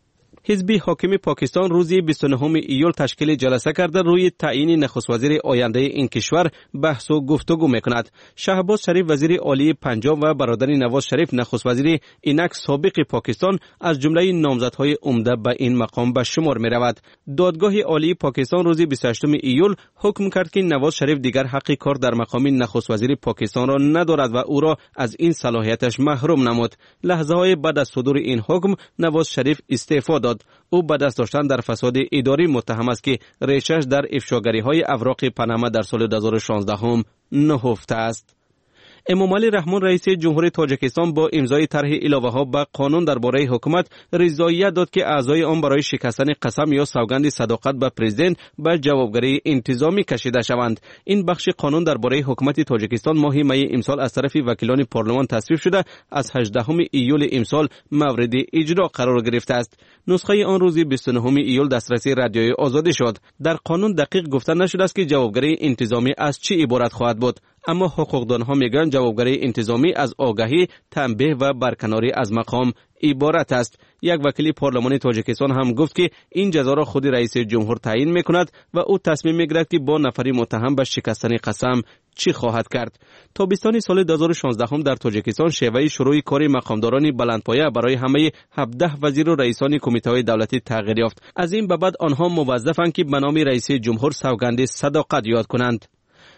Speaker 18: حزب حاکم پاکستان روز بیست و نه ایول تشکیل جلسه کرده روی تعیین نخست وزیر آینده این کشور بحث و گفتگو میکند. شهباز شریف وزیر عالی پنجاب و برادر نواز شریف نخست وزیر اینک سابق پاکستان از جمله نامزدهای عمده به این مقام به شمار می رود. دادگاه عالی پاکستان روز بیست و هشتم ایول حکم کرد که نواز شریف دیگر حق کار در مقام نخست وزیر پاکستان را ندارد و او را از این صلاحیتش محروم نمود. لحظه های بعد از صدور این حکم نواز شریف استعفا داد. او به دست داشتن در فساد اداری متهم است که ریشش در افشاگری های اوراق پاناما در سال دو هزار و شانزده هم نهفته است. امامعلی رحمان رئیس جمهوری تاجیکستان با امضای طرح علاوه ها به قانون درباره حکومت رضایت داد که اعضای آن برای شکستن قسم یا سوگند صداقت به پرزیدنت به جوابگری انتظامی کشیده شوند. این بخش قانون درباره حکومت تاجیکستان ماه می امسال از طرف وکیلان پارلمان تصویب شده از هجدهم ایول امسال مورد اجرا قرار گرفته است. نسخه آن روز بیست و نه ایول دسترسی رادیوی آزادی شد. در قانون دقیق گفته نشده است که جوابگری انتظامی از چه عبارت خواهد بود، اما حقوقدانها میگن جوابگری انتظامی از آگاهی، تنبیه و برکناری از مقام عبارت است. یک وکیل پارلمانی تاجیکستان هم گفت که این جزا را خود رئیس جمهور تعیین میکند و او تصمیم میگیرد که با نفری متهم به شکستن قسم چی خواهد کرد. تابستان سال دو هزار و شانزده هم در تاجیکستان شیوه شروع کار مقامداران بلندپایه برای همه هفده وزیر و رئیسان کمیته‌های دولتی تغییر یافت. از این به بعد آنها موظفند که به نام رئیس جمهور سوگند صداقت یاد کنند.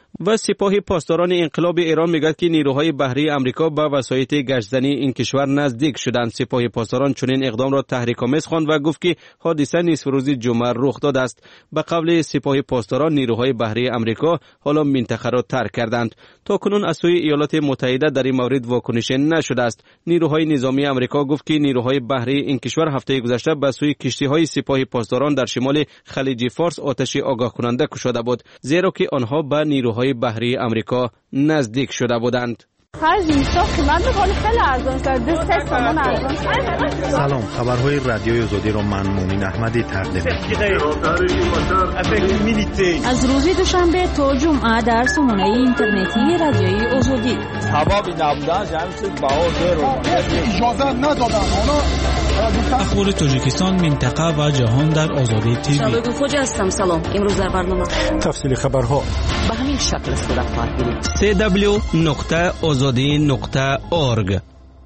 Speaker 18: و سپاه پاسداران انقلاب ایران میگوید که نیروهای بحری امریکا به وسایط گشتزنی این کشور نزدیک شدند. سپاه پاسداران چنین اقدام را تحریک‌آمیز خواند و گفت که حادثه نصف روز جمعه رخ داده است. به قول سپاه پاسداران نیروهای بحری امریکا حالا منطقه را ترک کردند. تاکنون از سوی ایالات متحده در این مورد واکنش نشده است. نیروهای نظامی امریکا گفت که نیروهای بحری این کشور هفته گذشته به سوی کشتی‌های سپاه پاسداران در شمال خلیج فارس آتش آگاه کننده کشیده بود، زیرا که آنها به نیروهای بحری امریکا نزدیک شده بودند.
Speaker 4: سلام، خبرهای رادیوی آزادی را من مومن احمدی تقدیم می‌کنم.
Speaker 2: از روز دوشنبه تا جمعه در سامانه اینترنتی رادیوی آزادی.
Speaker 7: اجازه ندادم.
Speaker 16: اخبار تاجیکستان، منطقه و جهان در آزادی تیوی.
Speaker 12: شباب خوجا هستم. سلام. امروز در برنامه
Speaker 4: تفصیل خبرها
Speaker 12: به همین شکل صورت خواهد گرفت.
Speaker 18: سی دبلیو نقطه آزادی نقطه اورگ.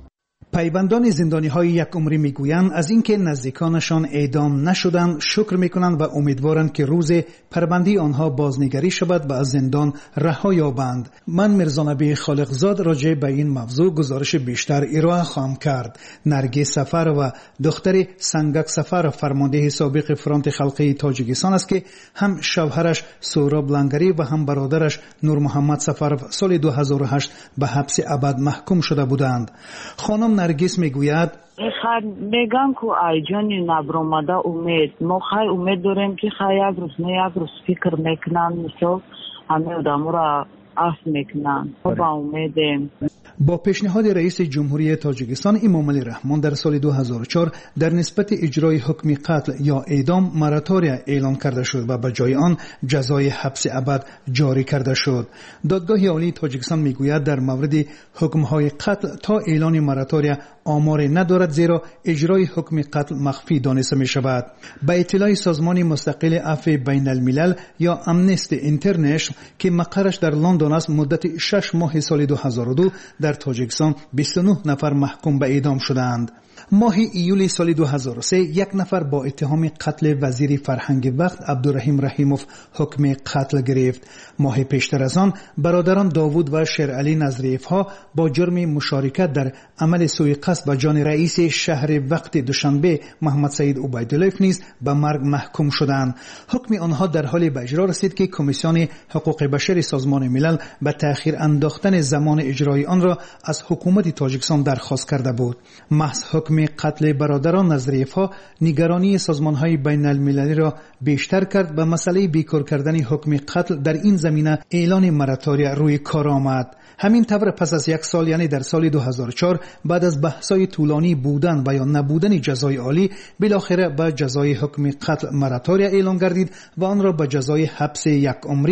Speaker 14: پیوندان زندانی‌های یک عمری میگویند از اینکه نزدیکانشان اعدام نشدند شکر میکنند و امیدوارند که روز پربندی آنها بازنگری شود و از زندان رها یابند. من مرزانبی خالقزاد راجع به این موضوع گزارش بیشتر ارائه خواهم کرد. نرگس سفر و دختر سنگک سفر فرمانده سابق فرانت خلقی تاجیکستان است که هم شوهرش سهراب لنگری و هم برادرش نور محمد سفر سال دو هزار و هشت به حبس ابد محکوم شده بودند. خانم نرگس میگوید
Speaker 23: خیر میگم که ای جانی نبرآمده امید ما خیلی امید داریم که خیلی یک روز نه یک روز فکر میکنن مثل همه آدم را عفو میکنن. با امیدیم.
Speaker 14: با پیشنهاد رئیس جمهوری تاجیکستان امامعلی رحمان در سال دو هزار و چهار در نسبت اجرای حکم قتل یا اعدام مراتوریا اعلان کرده شد و به جای آن جزای حبس ابد جاری کرده شد. دادگاه عالی تاجیکستان میگوید در مورد حکم‌های قتل تا اعلان مراتوریا آمار ندارد، زیرا اجرای حکم قتل مخفی دانسته می شود. به اطلاع سازمان مستقل عفو بین الملل یا امنستی اینترنشنال که مقرش در لندن است، مدت شش ماه سال دو هزار و دو در تاجیکستان بیست و نه نفر محکوم به اعدام شدند. ماه ایول سال دو هزار و سه یک نفر با اتهام قتل وزیر فرهنگ وقت عبدالرحیم رحیموف حکم قتل گرفت. ماه پیشتر از آن برادران داوود و شیرعلی نظریف ها با جرم مشارکت در عمل سوءقصد به جان رئیس شهر وقت دوشنبه محمد سعید عبیدالله نیز به مرگ محکوم شدند. حکم آنها در حال به اجرا رسید که کمیسیون حقوق بشر سازمان ملل به تأخیر انداختن زمان اجرای آن را از حکومت تاجیکستان درخواست کرده بود. محض حکم قتل برادران نظریف ها نگرانی سازمان های بین المللی را بیشتر کرد و مسئله بیکار کردن حکم قتل در این زمینه اعلان مراتوریا روی کار آمد. همین طور پس از یک سال یعنی در سال دو هزار و چهار بعد از بحث‌های طولانی بودن و یا نبودن جزای عالی بالاخره به جزای حکم قتل مراتوریا اعلان گردید و آن را به جزای حبس یک عمری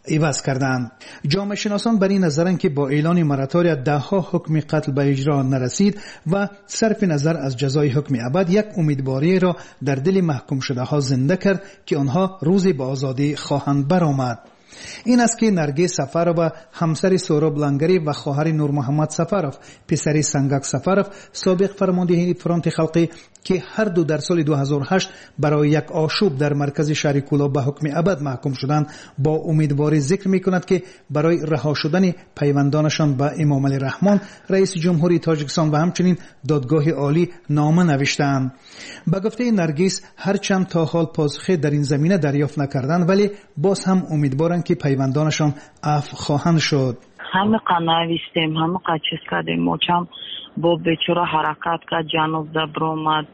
Speaker 14: عوض کردند. جامعه شناسان بر این نظرند که با اعلان مراتوریا ده ها حکم قتل به اجرا نرسید و صرف نظر از جزای حکم ابد یک امیدواری را در دل محکوم شده ها زنده کرد که آنها روزی به آزادی خواهند برآمد. این است که نرگس سفرova همسر سهراب لنگری و خواهر نور محمد سفرov پسر سنگک سفرov سابق فرمانده فرانت خلقی که هر دو در سال دو هزار و هشت برای یک آشوب در مرکز شهر کولا به حکم ابد محکوم شدند با امیدواری ذکر می‌کند که برای رها شدن پیوندانشان به امام علی رحمان رئیس جمهوری تاجیکستان و همچنین دادگاه عالی نامه نوشتند. به گفته نرگس هرچند تا حال پاسخی در این زمینه دریافت نکردند ولی باز هم امیدوارند که پیوندانشان عفو خواهند شد.
Speaker 23: همه قناویستیم، همه قچیز کردیم، موچم با بیچاره حرکت کرد، جانب دبر آمد،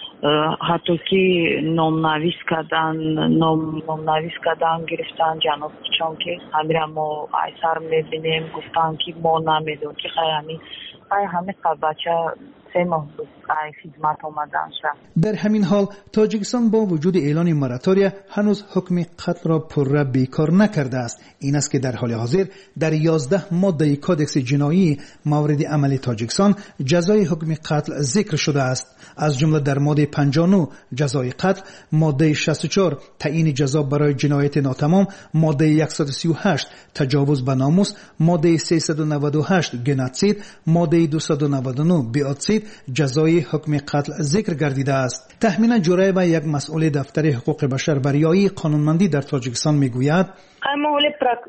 Speaker 23: حتی که نامنویس کردن نامنویس کردن گرفتن جانب چون که همه را ما ایسر میبینیم گفتن که ما نمیدون که خیلی همین خیلی همه بچه سه ماه خدمت آمدن شد.
Speaker 14: در همین حال تاجیکستان با وجود اعلان مراتوریا هنوز حکم قتل را پرره بیکار نکرده است. این است که در حال حاضر در یازده ماده کودکس جنایی مورد عمل تاجیکستان جزای حکم قتل ذکر شده است. از جمله در ماده پنجاه و نه جزای قتل، ماده شصت و چهار تعیین جزا برای جنایت ناتمام، ماده صد و سی و هشت تجاوز به ناموس، ماده سیصد و نود و هشت گنوسید، ماده دویست و نود و نه بیاتسید جزای حکم قتل ذکر گردیده است. تخمینا جورای با یک مسئول دفتر حقوق بشر برای قانونمندی در تاجیکستان میگوید
Speaker 6: ما ولی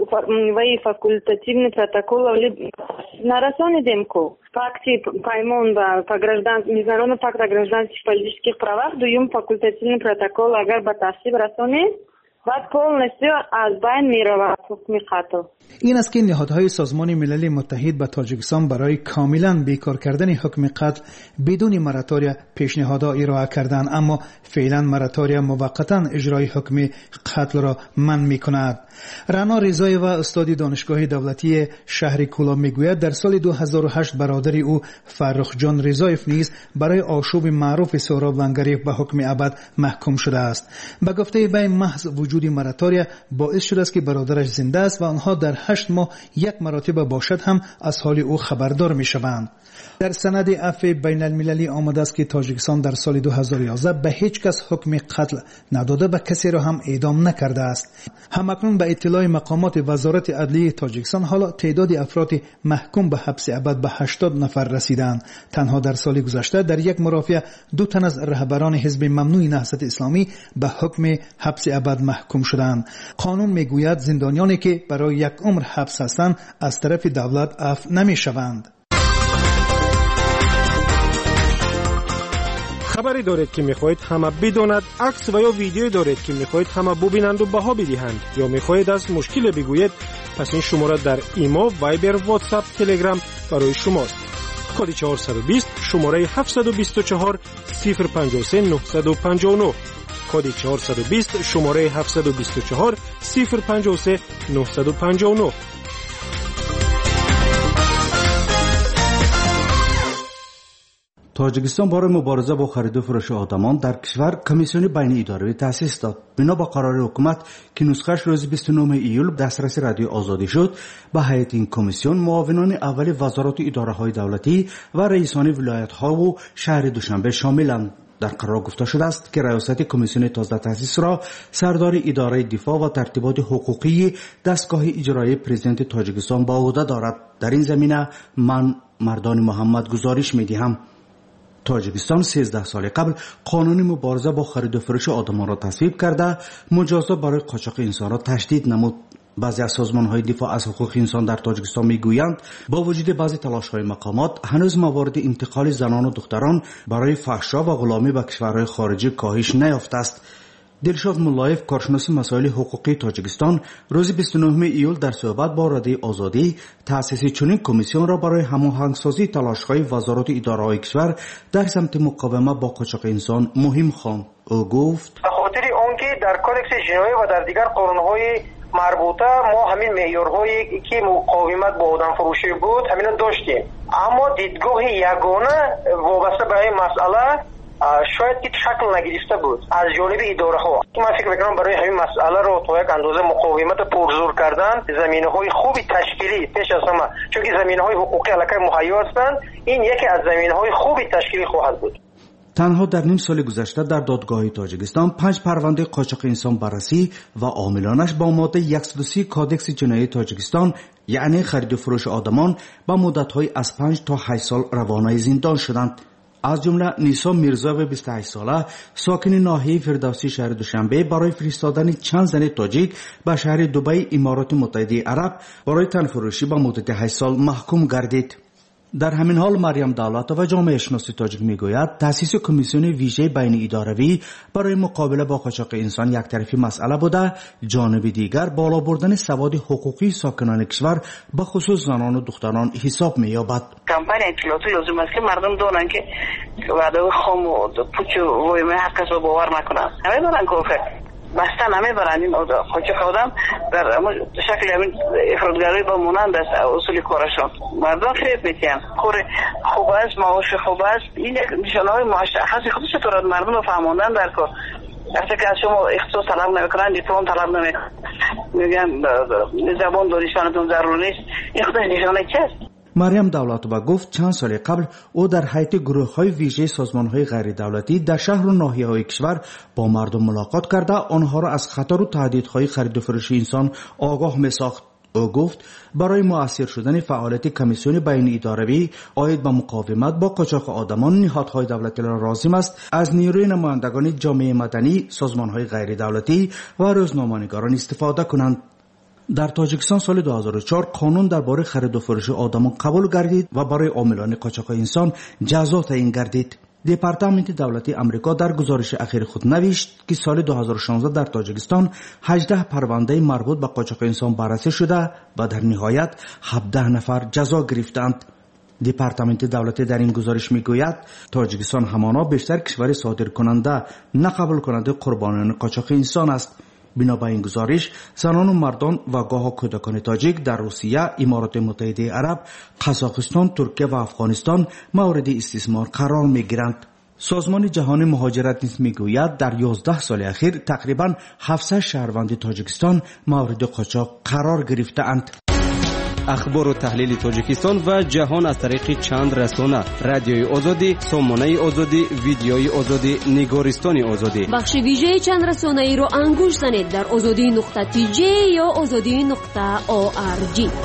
Speaker 6: وی факультативный протокол вали нарасонидем ко факти паймон ба по граждан международный пакт о гражданских и политических правах дуюм факультативный протокол агар ба тасдиқ расонем بعد полностью از بین میرود حکم قتل.
Speaker 14: این است که نهادهای سازمان ملل متحد به تاجیکستان برای کاملا بیکار کردن حکم قتل بدون مراتوریا پیشنهادات ارائه کردند، اما فعلا مراتوریا موقتا اجرای حکم قتل را منع می‌کند. رانا رضایی و استاد دانشگاه دولتی شهر کولا میگوید در سال دو هزار و هشت برادر او فرخ جان رضایف نیز برای آشوب معروف سهراب لنگری به حکم ابد محکوم شده است. به گفته وی محض وجود مراتوریا باعث شده است که برادرش زنده است و آنها در هشت ماه یک مرتبه باشد هم از حال او خبردار می شوند. در سند عفو بین المللی آمده است که تاجیکستان در سال دو هزار و یازده به هیچ کس حکم قتل نداده و کسی را هم اعدام نکرده است. همکنون به اطلاع مقامات وزارت عدلیه تاجیکستان حالا تعداد افراد محکوم به حبس ابد به هشتاد نفر رسیدند. تنها در سال گذشته در یک مرافعه دو تن از رهبران حزب ممنوع نهضت اسلامی به حکم حبس ابد محکوم شدند. قانون میگوید زندانیانی که برای یک عمر حبس هستند از طرف دولت عفو نمیشوند.
Speaker 11: خبری دارید که میخواهید همه بداند، عکس و یا ویدیویی دارید که میخواهید همه ببینند و بها بدهند، یا میخواهید از مشکل بگویید، پس این شماره در ایمو، وایبر، واتساپ، تلگرام برای شماست. کد چهارصد و بیست شماره هفتصد و بیست و چهار صفر پنجاه و سه نهصد و پنجاه و نه. کد چهارصد و بیست شماره هفتصد و بیست و چهار صفر پنجاه و سه نهصد و پنجاه و نه.
Speaker 13: تاجیکستان برای مبارزه با خرید و فروش آدمان در کشور کمیسیون بین اداری تأسیس داد. بنا به قرار حکومت که نسخه‌اش روز بیست و نهم ایول دسترس رادیو آزادی شد، به هیئت این کمیسیون معاونان اول وزارت اداره‌های دولتی و رئیسان ولایت‌ها و شهر دوشنبه شاملند. در قرار گفته شده است که ریاست کمیسیون تازه تأسیس را سردار اداره دفاع و ترتیبات حقوقی دستگاه اجرایی پرزیدنت تاجیکستان به عهده دارد. در این زمینه من مردان محمد گزارش می‌دهم. تاجیکستان سیزده سال قبل قانون مبارزه با خرید و فروش آدمان را تصویب کرده، مجازات برای قاچاق انسان را تشدید نمود. بعضی از سازمان‌های دفاع از حقوق انسان در تاجیکستان میگویند با وجود بعضی تلاش‌های مقامات هنوز موارد انتقال زنان و دختران برای فحشا و غلامی به کشورهای خارجی کاهش نیافته است. دلشاد ملایف کارشناس مسائل حقوقی تاجیکستان روز بیست و نهم ایول در صحبت با رادیو آزادی تأسیس چنین کمیسیون را برای هماهنگسازی تلاش‌های وزارت اداره‌های کشور در سمت مقاومت با قاچاق انسان مهم خواند. او گفت
Speaker 24: به خاطر آنکه در کودکس جنایی و در دیگر قانون‌های مربوطه ما همین معیارهایی که مقاومت با آدم فروشی بود همین داشتیم، اما دیدگاه یگانه وابسته به این مسئله شاید که شکل نگرفته بود از جانب اداره ها. من فکر میکنم برای همین مسئله رو تا یک اندازه مقاومت پرزور کردن، زمینه های خوبی تشکیلی پیش از همه، چون زمینه های حقوقی علاقه مهیا هستند، این یکی از زمینه های خوبی تشکیلی خواهد بود.
Speaker 13: تنها در نیم سال گذشته در دادگاه تاجیکستان پنج پرونده قاچاق انسان بررسی و عاملانش با ماده صد و سی کادکس جنایی تاجیکستان یعنی خرید و فروش آدمان با مدت‌های از پنج تا هشت سال روانه زندان شدند. از جمله نیسا میرزا و بیست و هشت ساله ساکن ناحیه فردوسی شهر دوشنبه برای فرستادن چند زن تاجیک به شهر دبی امارات متحده عرب برای تن فروشی با مدت هشت سال محکوم گردید. در همین حال مریم دولتووا جامعه شناس تاجیک میگوید تأسیس کمیسیون ویژه بین اداروی برای مقابله با قاچاق انسان یک طرفی مسئله بوده، جانب دیگر بالا بردن سواد حقوقی ساکنان کشور به خصوص زنان و دختران حساب می‌یابد.
Speaker 5: کمپانی اطلاعاتی لازم است که مردم دونن که وعده خام و پوچ و وایم حق است و باور نکنن. همه دونن که بستن همه برن این قاچاق آدم در شکل همین افرادگری با مانند است اصول کارشان. مردم خیلی میتین کار خوب است، معاش خوب است، این یک نشانه های مشخصی خودش طور مردم فهماندن در کار. وقتی که از شما اختصاص طلب نمیکنن، دیپلم طلب نمیکنن، میگن زبان دانشمندتون ضروری نیست، این خودش نشانه چی است؟
Speaker 13: مریم دولتووا گفت چند سال قبل او در هیئت گروه‌های ویژه سازمان‌های غیر دولتی در شهر و ناحیه‌های کشور با مردم ملاقات کرده آنها را از خطر و تهدیدهای خرید و فروش انسان آگاه می‌ساخت. او گفت برای مؤثر شدن فعالیت کمیسیون بین اداروی عاید به مقاومت با قاچاق آدمان نهادهای دولتی را لازم است از نیروی نمایندگان جامعه مدنی، سازمان‌های غیر دولتی و روزنامه‌نگاران استفاده کنند. در تاجیکستان سال دو هزار و چهار قانون درباره خرید و فروش آدمان قبول گردید و برای عاملان قاچاق انسان جزا تعیین گردید. دپارتمنت دولتی آمریکا در گزارش اخیر خود نوشت که سال دو هزار و شانزده در تاجیکستان هجده پرونده مربوط به قاچاق انسان بررسی شده و در نهایت هفده نفر جزا گرفتند. دپارتمنت دولتی در این گزارش میگوید تاجیکستان همانا بیشتر کشور صادر کننده نه قبول کننده قربانیان قاچاق انسان است. بنا به این گزارش زنان و مردان و گاه کودکان تاجیک در روسیه، امارات متحده عرب، قزاقستان، ترکیه و افغانستان مورد استثمار قرار می گیرند. سازمان جهانی مهاجرت نیز میگوید در یازده سال اخیر تقریبا هفتصد شهروند تاجیکستان مورد قاچاق قرار گرفته‌اند.
Speaker 18: اخبار و تحلیل تاجیکستان و جهان از طریق چند رسانه: رادیوی آزادی، سامانه آزادی، ویدیوی آزادی، نگارستان آزادی.
Speaker 8: بخش ویژه چند رسانه ای رو انگوش زنید در آزادی نقطه تی جی یا آزادی نقطه او آر جی.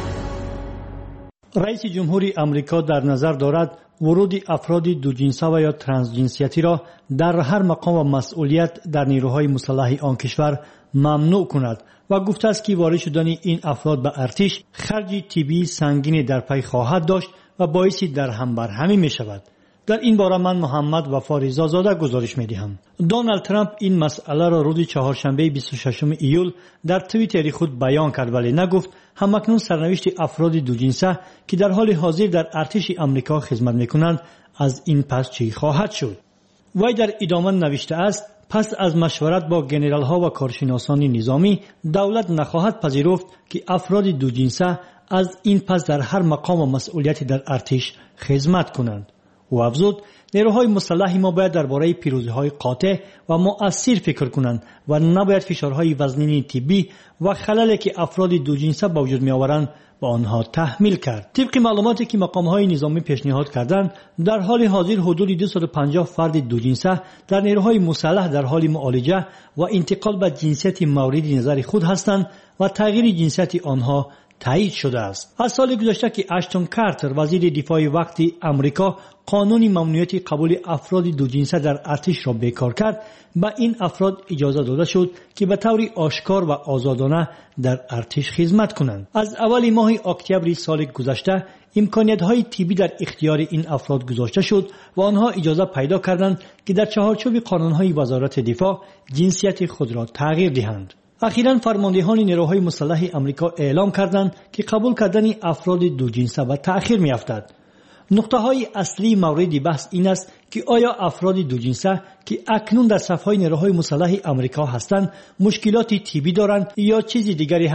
Speaker 10: رئیس جمهوری آمریکا در نظر دارد ورود افراد دو جنسه و یا ترانسجنسیتی را در هر مقام و مسئولیت در نیروهای مسلح آن کشور ممنوع کند و گفته است که وارد شدن این افراد به ارتش خرج طبی سنگین در پی خواهد داشت و باعث در هم بر همی می شود. در این باره من محمد وفا رضازاده گزارش می دهم. دونالد ترامپ این مسئله را روز چهارشنبه بیست و ششم ایول در توییتر خود بیان کرد ولی نگفت همکنون سرنوشت افراد دو جنسه که در حال حاضر در ارتش آمریکا خدمت می کنند از این پس چی خواهد شد. وی در ادامه نوشته است پس از مشورت با گنرال ها و کارشناسان نظامی دولت نخواهد پذیرفت که افراد دو جنسه از این پس در هر مقام و مسئولیتی در ارتش خدمت کنند. او افزود نیروهای مسلح ما باید درباره پیروزی‌های قاطع و مؤثر فکر کنند و نباید فشارهای وزنی طبی و خللی که افراد دو جنسه به وجود می‌آورند با آنها تحمیل کرد. طبق معلوماتی که مقام‌های نظامی پیشنهاد کردند در حال حاضر حدود دویست و پنجاه فرد دو جنسه در نیروهای مسلح در حال معالجه و انتقال به جنسیت مورد نظر خود هستند و تغییر جنسیت آنها تایید شده است. از سال گذشته که اشتون کارتر وزیر دفاع وقتی آمریکا قانون ممنوعیت قبول افراد دو جنسه در ارتش را بیکار کرد، به این افراد اجازه داده شد که به طور آشکار و آزادانه در ارتش خدمت کنند. از اول ماه اکتبر سال گذشته امکانیت‌های طبی در اختیار این افراد گذاشته شد و آنها اجازه پیدا کردند که در چهارچوب قانون‌های وزارت دفاع جنسیت خود را تغییر دهند. اخیراً فرماندهان نیروهای مسلح آمریکا اعلام کردند که قبول کردن افراد دو جنسه به تأخیر می‌افتد. نقطه های اصلی مورد بحث این است که آیا افراد دو جنسه که اکنون در صفهای نیروهای مسلح آمریکا هستند مشکلات طبی دارند یا چیزی دیگری هست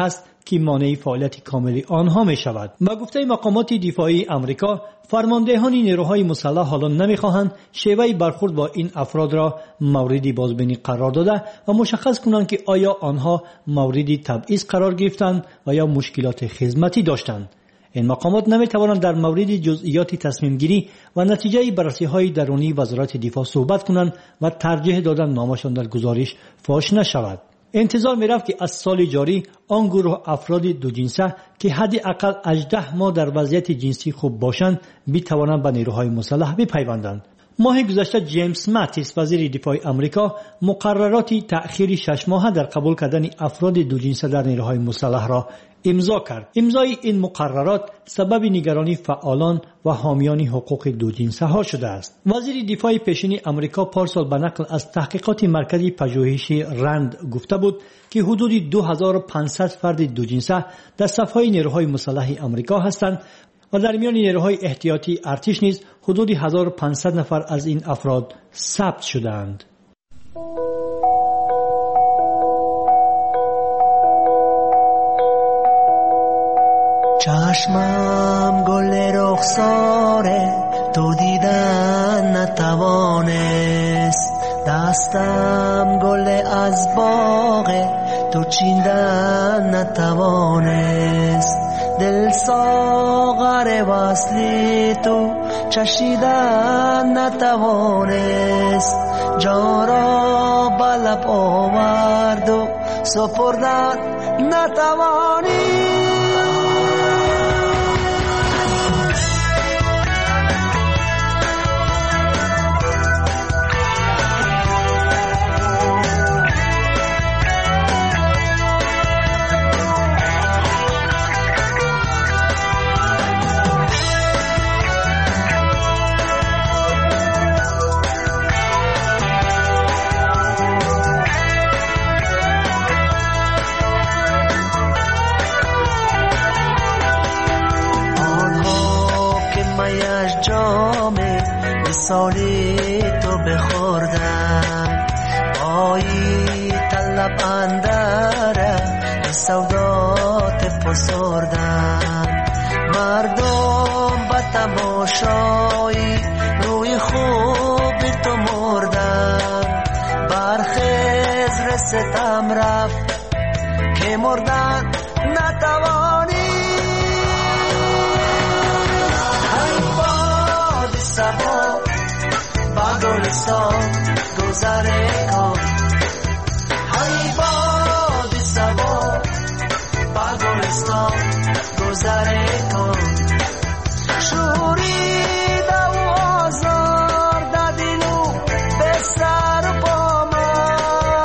Speaker 10: که مانع فعالیت کامل آنها می شود. با گفته مقامات دفاعی امریکا، فرماندهان نیروهای مسلح حالا نمیخواهند شیوه برخورد با این افراد را مورد بازبینی قرار داده و مشخص کنند که آیا آنها مورد تبعیض قرار گرفتند و یا مشکلات خدمتی داشتند. این مقامات نمیتوانند در مورد جزئیات تصمیم گیری و نتیجه بررسی های درونی وزارت دفاع صحبت کنند و ترجیح دادن نامشان در گزارش فاش نشود. انتظار می رفت که از سال جاری آن گروه افراد دو جنسه که حداقل هجده ماه در وضعیت جنسی خوب باشند بتوانند به نیروهای مسلح بپیوندند. ماه گذشته جیمز ماتیس وزیر دفاع آمریکا مقررات تأخیر شش ماهه در قبول کردن افراد دو جنسه در نیروهای مسلح را امضا کرد. امضای این مقررات سبب نگرانی فعالان و حامیان حقوق دو جنسه ها شده است. وزیر دفاع پیشین آمریکا پارسال به نقل از تحقیقات مرکزی پژوهشی رند گفته بود که حدود دو هزار و پانصد فرد دو جنسه در صفهای نیروهای مسلح آمریکا هستند و در میان نیروهای احتیاطی ارتش نیز حدود هزار و پانصد نفر از این افراد ثبت شدند.
Speaker 9: چشمم گل رخساره تو دیدن نتوانست، دستم گل از باغ تو چیندن نتوانست، دل ساغر وصلی تو چشیدن نتوانست، جان را بلب آورد و سپردن نتوانست. سالی تو بخوردم بایی طلب اندره سودات پسردم، مردم به تماشایی روی خوب تو مردم، برخیز رستم رفت که مردن نتوانی. ای باد سبا با گلستان گذره کن، ای باد سبا با گلستان گذره کن، شوریده و آزار دادیلو به سر با من.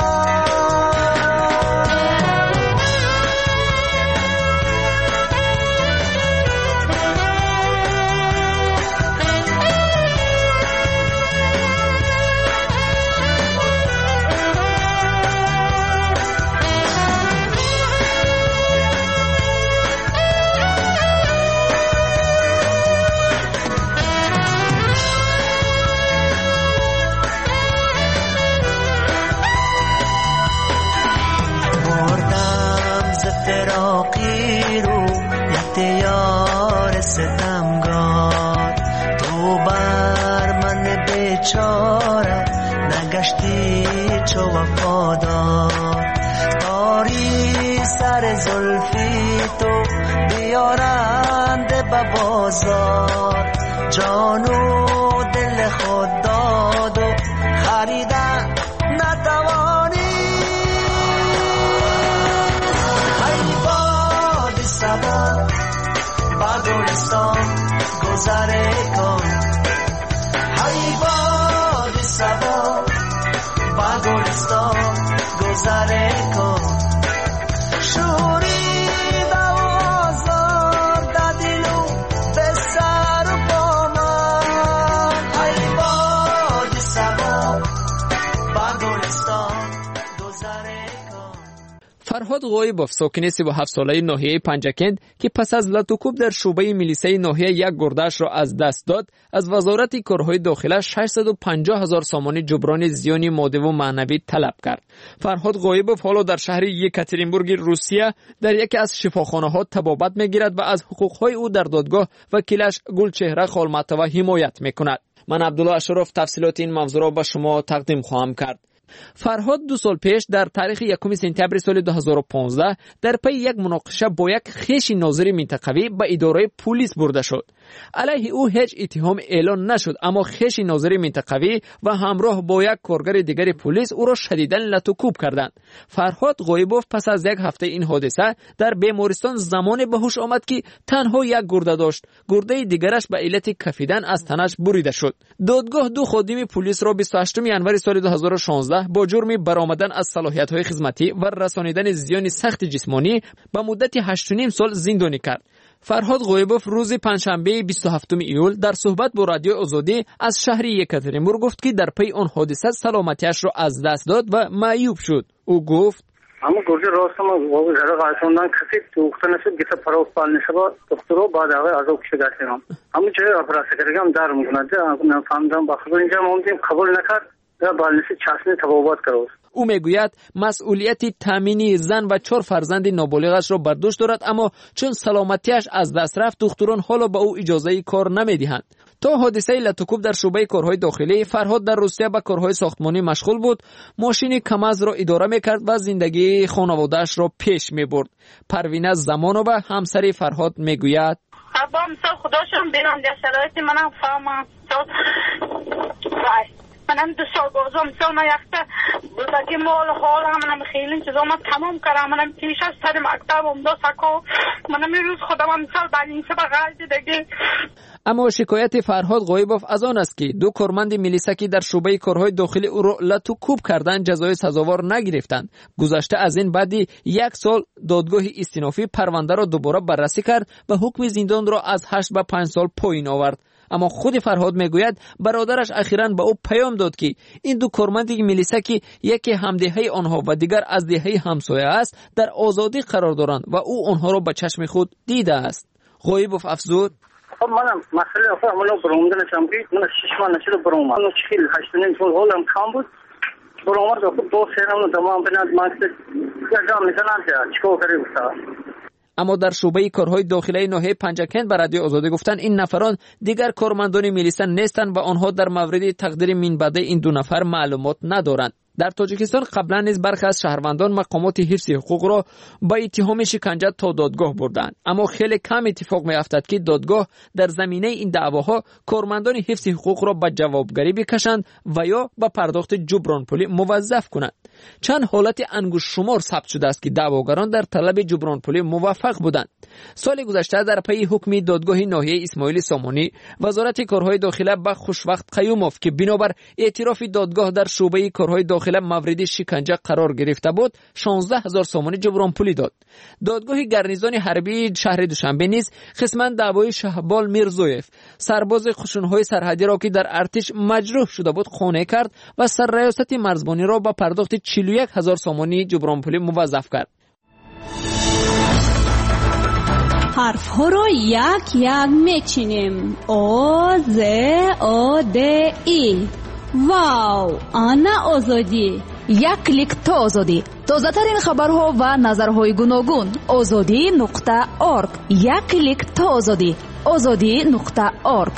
Speaker 9: فراقی رو یار ستمگار، تو بر من بیچاره نگشتی چو وفادار، داری سر زلفی تو بیارند به بازار، جانو دل خود داد و خریدن نتوانی. سبا با گلستان گذره کن، ای باد سبا با گلستان گذره کن، شوریده و آزار دادیلو به سر با من. ای باد سبا با گلستان گذره کن.
Speaker 1: فرهاد غایبوف ساکن سی و هفت ساله ناحیه پنجکند که پس از لطوکوب در شعبه میلیسه ناحیه یک گرده‌اش را از دست داد، از وزارت کارهای داخله ششصد و پنجاه هزار سومان جبران زیان مادی و معنوی طلب کرد. فرهاد غایبوف حالا در شهر یکاترینبورگ روسیه در یکی از شفاخانه‌ها طبابت می‌گیرد و از حقوق‌های او در دادگاه وکیلش گلچهره خالمتوه حمایت می‌کند. من عبدالله اشرف تفصیلات این موضوع را به شما تقدیم خواهم کرد. فرهاد دو سال پیش در تاریخ یکم سپتامبر سال دو هزار و پانزده در پی یک مناقشه با یک خویش ناظر منطقوی به اداره پلیس برده شد. علیه او هیچ اتهام اعلان نشد، اما خویش ناظر منطقوی و همراه با یک کارگر دیگر پلیس او را شدیداً لطوکوب کردند. فرهاد غایبوف پس از یک هفته این حادثه در بیمارستان زمان به هوش آمد که تنها یک گرده داشت. گرده دیگرش به علت کفیدن از تنش بریده شد. دادگاه دو خادم پلیس را بیست و هشتم ژانویه سال دو هزار و شانزده با جرم برآمدن از صلاحیت‌های خدمتی و رسانیدن زیان سخت جسمانی به مدت هشت و نیم سال زندانی کرد. فرهاد غایبوف روز پنجشنبه بیست و هفتم ایول در صحبت با رادیو آزادی از شهر یکاترینبورگ گفت که در پی آن حادثه سلامتیش را از دست داد و معیوب شد. او گفت:
Speaker 15: اما گرجه راستم و زره قاسوندن کسی توخته نشد گیت پراو پال نشد دکترو بعد آقای عذاب کشه گفتم اما چه اپراسی کردم در میکنه نه فهمیدم با خبر اینجا موندیم قبول نکرد یا بالنسی چاشنی تبابات کرد.
Speaker 1: او میگوید مسئولیت تامینی زن و چهار فرزند نابالغش را بر دوش دارد، اما چون سلامتیش از دست رفت دکتران حالا به او اجازه کار نمیدهند. تا حادثه لطوکوب در شعبه کارهای داخلی، فرهاد در روسیه به کارهای ساختمانی مشغول بود. ماشین کماز را اداره میکرد و زندگی خانواده‌اش را پیش میبرد. پروینه زمانوبه همسر فرهاد میگوید:
Speaker 17: ابا مثلا خداشم بیرون در شرایط منم فهمم منم دو سال بازم مثلا من یخته بودگی مال حال منم خیلی چیزا من تمام کردم. منم پیش از سر مکتبم دو سکو منم این روز خودم مثلا بلینسه به غیر دیگه.
Speaker 1: اما شکایت فرهاد غایبوف از آن است که دو کارمند میلیسکی در شعبه کارهای داخلی او را لطوکوب کردن جزای سزاوار نگرفتند. گذشته از این بعدی یک سال دادگاه استینافی پرونده را دوباره بررسی کرد و حکم زندان را از هشت به پنج سال پایین آورد. اما خود فرهاد میگوید برادرش اخیراً به او پیام داد که این دو کارمند میلیسکی یکی همدهه آنها و دیگر از دهه همسایه است در آزادی قرار دارند و او آنها را به چشم خود دیده است. غایبوف افزود:
Speaker 15: خب منم مسئله افا عملا برامده نشم که من شش ماه نشده برام من چکیل هشت نیم سال حالم کام بود برامد و خود دو سینم تمام بناد ماکست یا جام میزنم که چکو کری بستا.
Speaker 1: اما در شعبه کارهای داخلی ناحیه پنجکند به رادیو آزادی گفتند این نفران دیگر کارمندان میلیسن نیستند و آنها در مورد تقدیر منبعد این دو نفر معلومات ندارند. در تاجیکستان قبلا نیز برخی از شهروندان مقامات حفظ حقوق را با اتهام شکنجه تا دادگاه بردند، اما خیلی کم اتفاق میافتد که دادگاه در زمینه این دعواها کارمندان حفظ حقوق را به جوابگری بکشند و یا به پرداخت جبران پولی موظف کنند. چند حالت انگشت شمار ثبت شده است که دعواگران در طلب جبران پولی موفق بودند. سال گذشته در پی حکم دادگاه ناحیه اسماعیل سامانی، وزارت کارهای داخله به خوشوقت قیوموف که بنابر اعتراف دادگاه در شعبه کارهای داخله مورد شکنجه قرار گرفته بود شانزده هزار سومان جبران پولی داد. دادگاه گرنیزان حربی شهر دوشنبه نیز قسماً دعوای شهبال میرزویف سرباز خشونهای سرحدی را که در ارتش مجروح شده بود خانه کرد و سرریاست مرزبانی را با پرداخت چهل و یک هزار سومانی جبران پولی موظف کرد.
Speaker 2: حرف ها را یک یک میچینیم. آ ز آ د ای. واو، آنا آزادی.
Speaker 12: یک کلیک تا آزادی. تازه ترین خبرها و نظرهای گوناگون. آزادی نقطه اورگ. یک کلیک تا آزادی. آزادی نقطه اورگ.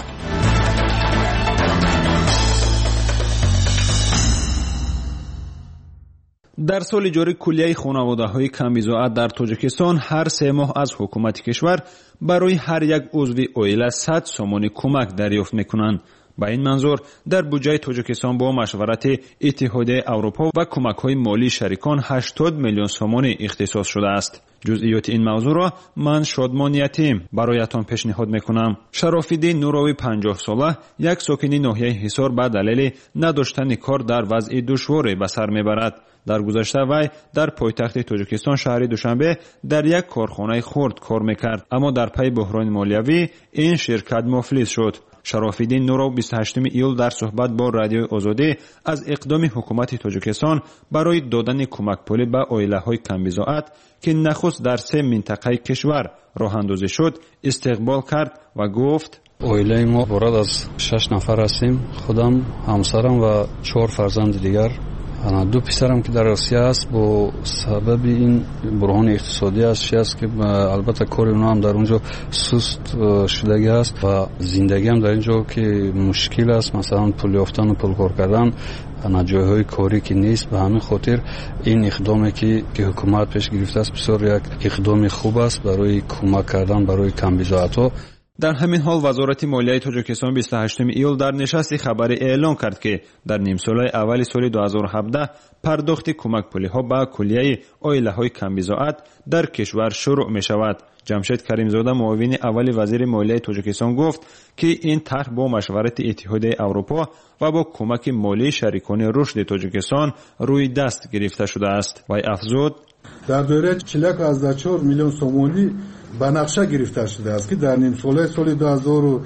Speaker 4: در سال جاری کلیه خانواده‌های کم‌بضاعت در تاجیکستان هر سه ماه از حکومت کشور برای هر یک عضو عائله صد سومان کمک دریافت می‌کنند. با این منظور در بودجه تاجیکستان با مشورت اتحادیه اروپا و کمک‌های مالی شریکان هشتاد میلیون سومان اختصاص شده است. جزئیات این موضوع را من شادمان یتیم برایتان پیشنهاد میکنم. شراف‌الدین نوروی پنجاه ساله یک ساکن ناحیه حصار به دلیل نداشتن کار در وضع دشواری به سر میبرد. در گذشته وی در پایتخت تاجیکستان شهر دوشنبه در یک کارخانه خرد کار میکرد، اما در پی بحران مالیوی این شرکت مفلس شد. شرافالدین نورو بیست و هشتم ایول در صحبت با رادیوی آزادی از اقدام حکومت تاجیکستان برای دادن کمک پولی به عائله‌های کم‌بضاعت که نخست در سه منطقه کشور راه اندازی شد استقبال کرد و گفت:
Speaker 3: عائله ما عبارت از شش نفر هستیم، خودم، همسرم و چهار فرزند دیگر. دو پسرم که در روسیه است با سبب این برهان اقتصادی است است که البته کار اونا هم در اونجا سست شدگی است و زندگی هم در اینجا که مشکل است، مثلا پول یافتن و پول کار کردن جایهای کاری که نیست. به همین خاطر این اقدامی که که حکومت پیش گرفته است بسیار یک اقدام خوب است برای کمک کردن برای کم‌بضاعت‌ها.
Speaker 4: در همین حال وزارت مالیه تاجیکستان بیست و هشتم ایول در نشستی خبری اعلام کرد که در نیم سال اول سال دو هزار و هفده پرداخت کمک پولی ها به کلیه عائله های کم‌بضاعت در کشور شروع می شود. جمشید کریمزاده معاون اول وزیر مالیه تاجیکستان گفت که این طرح با مشورت اتحادیه اروپا و با کمک مالی شریکان رشد تاجیکستان روی دست گرفته شده است. و افزود:
Speaker 19: در دوره چهل و چهار میلیون سومونی به نقشه گرفته شده است که در نیم ساله سال دو هزار و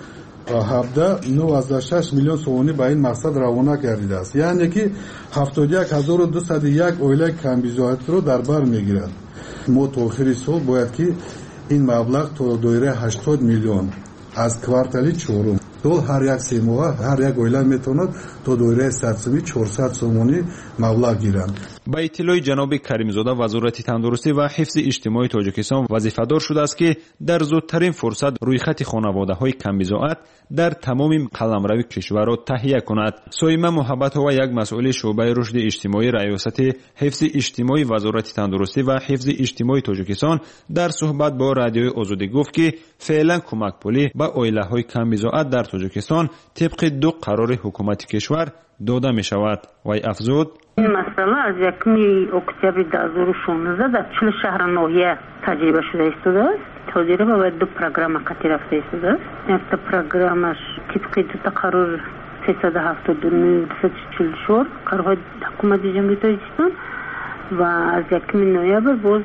Speaker 19: هفده نه و شش میلیون سومونی به این مقصد روانه گردیده است، یعنی که هفتاد و یک هزار و دویست و یک عائله کم‌بضاعت رو در بر میگیرد. ما تا آخر سال باید که این مبلغ تا دایره هشتاد میلیون از کوارتالی چهارم دو هر یک سه ماه هر یک عائله میتواند تا دایره صد چهارصد سومونی مبلغ گیرند.
Speaker 4: با اطلاع جناب کریمزاده وزارت تندرستی و حفظ اجتماعی تاجیکستان وظیفه‌دار شده است که در زودترین فرصت رویخط خانواده‌های کم‌بضاعت در تمام قلمرو کشور را تهیه کند. سایمه محبت‌ها و یک مسئول شعبه رشد اجتماعی ریاست حفظ اجتماعی وزارت تندرستی و حفظ اجتماعی تاجیکستان در صحبت با رادیوی آزادی گفت که فعلا کمک پولی به عائله‌های کم‌بضاعت در تاجیکستان طبق دو قرار حکومت کشور داده می شود. و افزود:
Speaker 20: این مسئله از یکمی اکتبر دو هزار و شانزده در چهل شهر ناحیه تجربه شده است. تجربه باید دو پروگرام قطعی رفته است. یک پروگرامش طبق دو قرار سیصد و هفتاد و نه دویست و چهل و چهار قرارهای حکومت جمهوری تاجیکستان و از یکمی نوامبر باز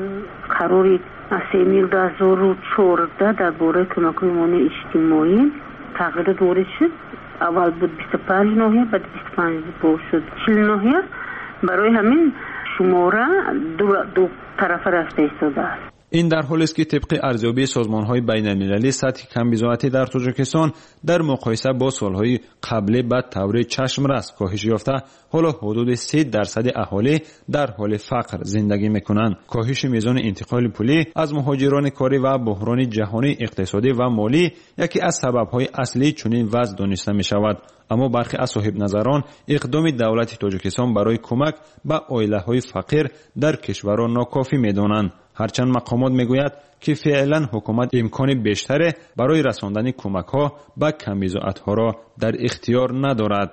Speaker 20: قراری سه میل دو هزار و چهارده در باره کمک‌های مالی اجتماعی تغییرات وارد شد. اول بود بیست و پنج ناحیه، بعد بیست و پنج بود شد چهل ناحیه. برای همین شماره دو, دو طرف رفته ایستاده است.
Speaker 4: این در حالی است که طبق ارزیابی سازمان‌های بین‌المللی سطح کم‌بضاعتی در تاجیکستان در مقایسه با سال‌های قبلی به طور چشم‌رس کاهش یافته، حالا حدود سه درصد اهالی در حال فقر زندگی می‌کنند. کاهش میزان انتقال پولی از مهاجران کاری و بحران جهانی اقتصادی و مالی یکی از سبب‌های اصلی چنین وضع دانسته می‌شود. اما برخی از صاحب نظران اقدام دولت تاجیکستان برای کمک به عائله‌های فقیر در کشور را ناکافی می‌دانند. هرچند مقامات میگوید که فعلا حکومت امکان بیشتری برای رساندن کمک‌ها به کم‌بضاعت‌ها را در اختیار ندارد.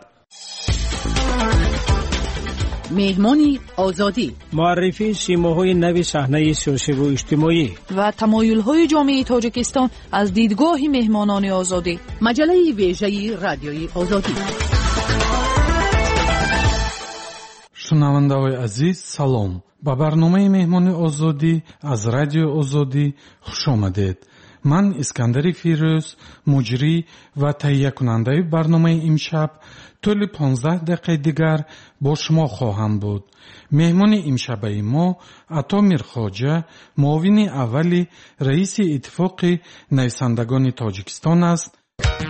Speaker 12: مهمانی آزادی،
Speaker 11: معرفی سیماهای نو صحنه سیاسی و اجتماعی
Speaker 12: و تمایل‌های جامعه تاجیکستان از دیدگاه مهمانان آزادی. مجله ویژه رادیوی آزادی.
Speaker 21: شنونده‌های عزیز سلام. با برنامه مهمان آزادی از رادیو آزادی خوش آمدید. من اسکندر فیروز مجری و تهیه کننده برنامه امشب طول پانزده دقیقه دیگر با شما خواهم بود. مهمان امشب ما عطا میرخواجه معاون اول رئیس اتفاق نویسندگان تاجیکستان است.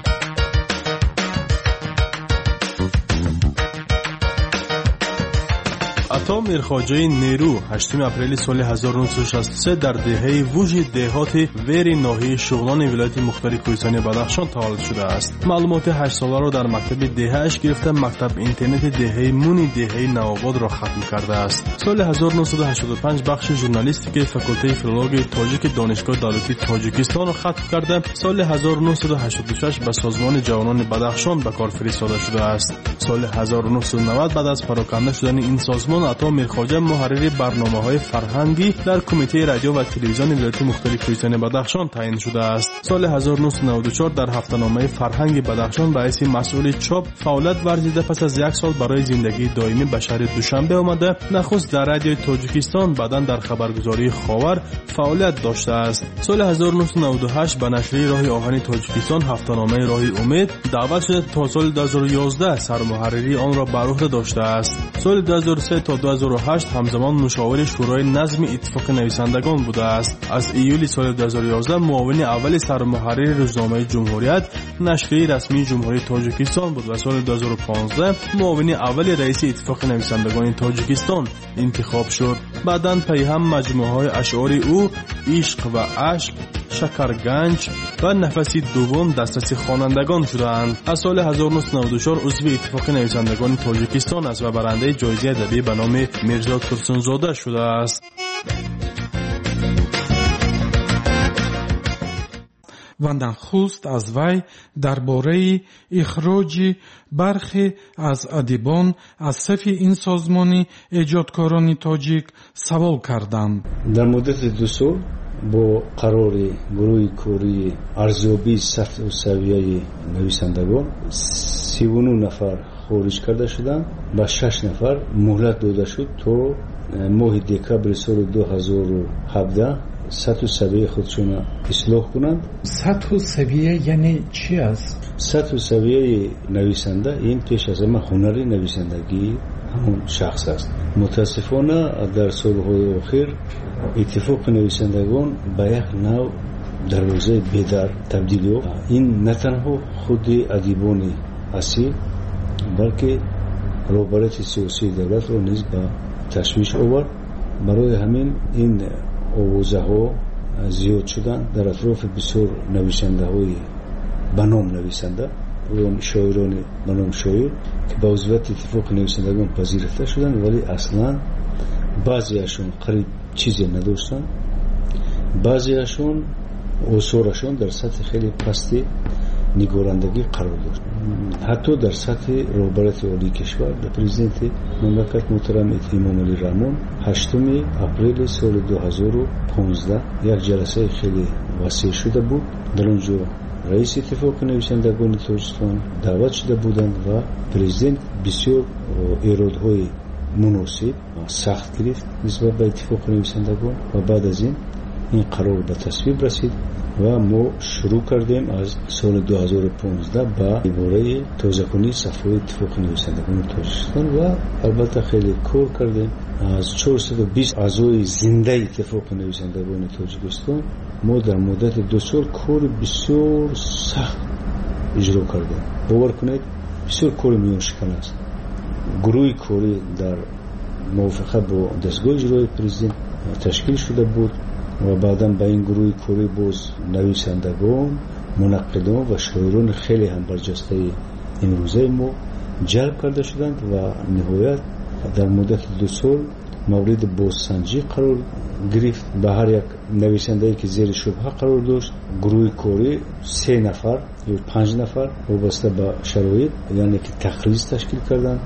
Speaker 22: عطا میرخواجه نیرو هشتم اپریل سال هزار و نهصد و شصت و سه در دهه ووژ دهات ویر ناحیه شغلان ولایت مختار کوهستانی بدخشان تولد شده است. معلومات هشت ساله را در مکتب دهه‌اش گرفته مکتب اینترنت دهه مونی دهه نوآباد را ختم کرده است. سال هزار و نهصد و هشتاد و پنج بخش ژورنالیستیک فاکولته فیلولوژی تاجیک دانشگاه دولتی تاجیکستان را ختم کرده. سال هزار و نهصد و هشتاد و شش به سازمان جوانان بدخشان به کار فرستاده شده است. سال هزار و نهصد و نود بعد از پراکنده شدن این سازمان عطا میرخواجه محرر برنامه‌های فرهنگی در کمیته رادیو و تلویزیون ولایت مختلف ویژن بدخشان تعیین شده است. سال هزار و نهصد و نود و چهار در هفته‌نامه فرهنگ بدخشان به حیث مسئول چاپ فعالیت ورزیده. پس از یک سال برای زندگی دائمی به شهر دوشنبه آمده. نخست در رادیو تاجیکستان، بعداً در خبرگزاری خاور فعالیت داشته است. سال هزار و نهصد و نود و هشت به نشریه راه آهن تاجیکستان هفته‌نامه راه امید دعوت شده. تا سال دو هزار و یازده سرمحرری آن را بر عهده داشته است. سال دو هزار و سه تا دو هزار و هشت همزمان مشاور شورای نظم اتفاق نویسندگان بوده است. از ایول سال دو هزار و یازده معاون اول سرمحرر روزنامه جمهوریت نشریه رسمی جمهوری تاجیکستان بود و سال دو هزار و پانزده معاون اول رئیس اتفاق نویسندگان تاجیکستان انتخاب شد. بعداً پی هم مجموعه‌های اشعار او عشق و اشک، شکرگنج و نفسی دوم دسترسی خوانندگان شدند. از سال هزار و نهصد و نود و چهار عضو اتفاق نویسندگان تاجیکستان است و برنده جایزه ادبی به نام میرزا ترسنزاده شده است.
Speaker 21: و نخست از وی درباره اخراج برخی از ادیبان از صف این سازمان ایجادکاران تاجیک سوال کردم.
Speaker 6: در مدت دو سال با قرار گروه کوری ارزیابی سطح و سویه نویسندگان سی و نه نفر خارج کرده شدند و شش نفر مهلت داده شد تا ماه دکبر سال دو هزار و هفده سطح و سویه خودشون اصلاح کنند.
Speaker 21: سطح و سویه یعنی چی است؟
Speaker 6: سطح و سویه نویسنده این پیش از همه هنر نویسندگی همون شخص است. متاسفانه در سالهای اخیر اتفاق نویسندگان به یک نوع در روزه بیدار تبدیل یافت. این نه تنها خود ادیبان اصیل بلکه رهبران سیاسی دولت را نیز به تشویش آورد. برای همین این آوازه ها زیاد شدن در اطراف بسیار نویسنده های بنام نویسنده و شاعران بنام شاعر که با عضویت اتفاق نویسندگان پذیرفته شدن، ولی اصلا بعضی هاشون قریب چیزی نداشتن. بعضی هاشون آثارشون در سطح خیلی پستی نگارندگی قرار داشت. حتی در سطح رهبرت عالی کشور در پرزیدنت مملکت محترم امام علی رحمان هشتم اپریل سال دو هزار و پانزده یک جلسه خیلی وسیع شده بود. در اونجا رئیس اتفاق نویسندگان تاجیکستان دعوت شده بودند و پرزیدنت بسیار ایرادهای مناسب و سخت گرفت نسبت به اتفاق نویسندگان و بعد از این این قرار به تصویب رسید و ما شروع کردیم از سال دو هزار و پانزده با عباره تازه‌کنی صفحه اتفاق نویسندگان تاجیکستان و البته خیلی کار کردیم. از چهارصد و بیست اعضای زنده اتفاق نویسندگان تاجیکستان ما در مدت دو سال کار بسیار سخت اجرا کردیم. باور کنید بسیار کار میان شکن است. گروه کاری در موافقت با دستگاه اجرای پرزیدنت تشکیل شده بود و بعداً به این گروه کاری باز نویسندگان، منقدان و شاعران خیلی هم برجسته امروزه ما جلب کرده شدند و نهایت در مدت دو سال مورد بازسنجی قرار گرفت. به هر یک نویسنده‌ای که زیر شبهه قرار داشت گروه کاری سه نفر یا پنج نفر وابسته به شرایط یعنی که تقریض تشکیل کردند.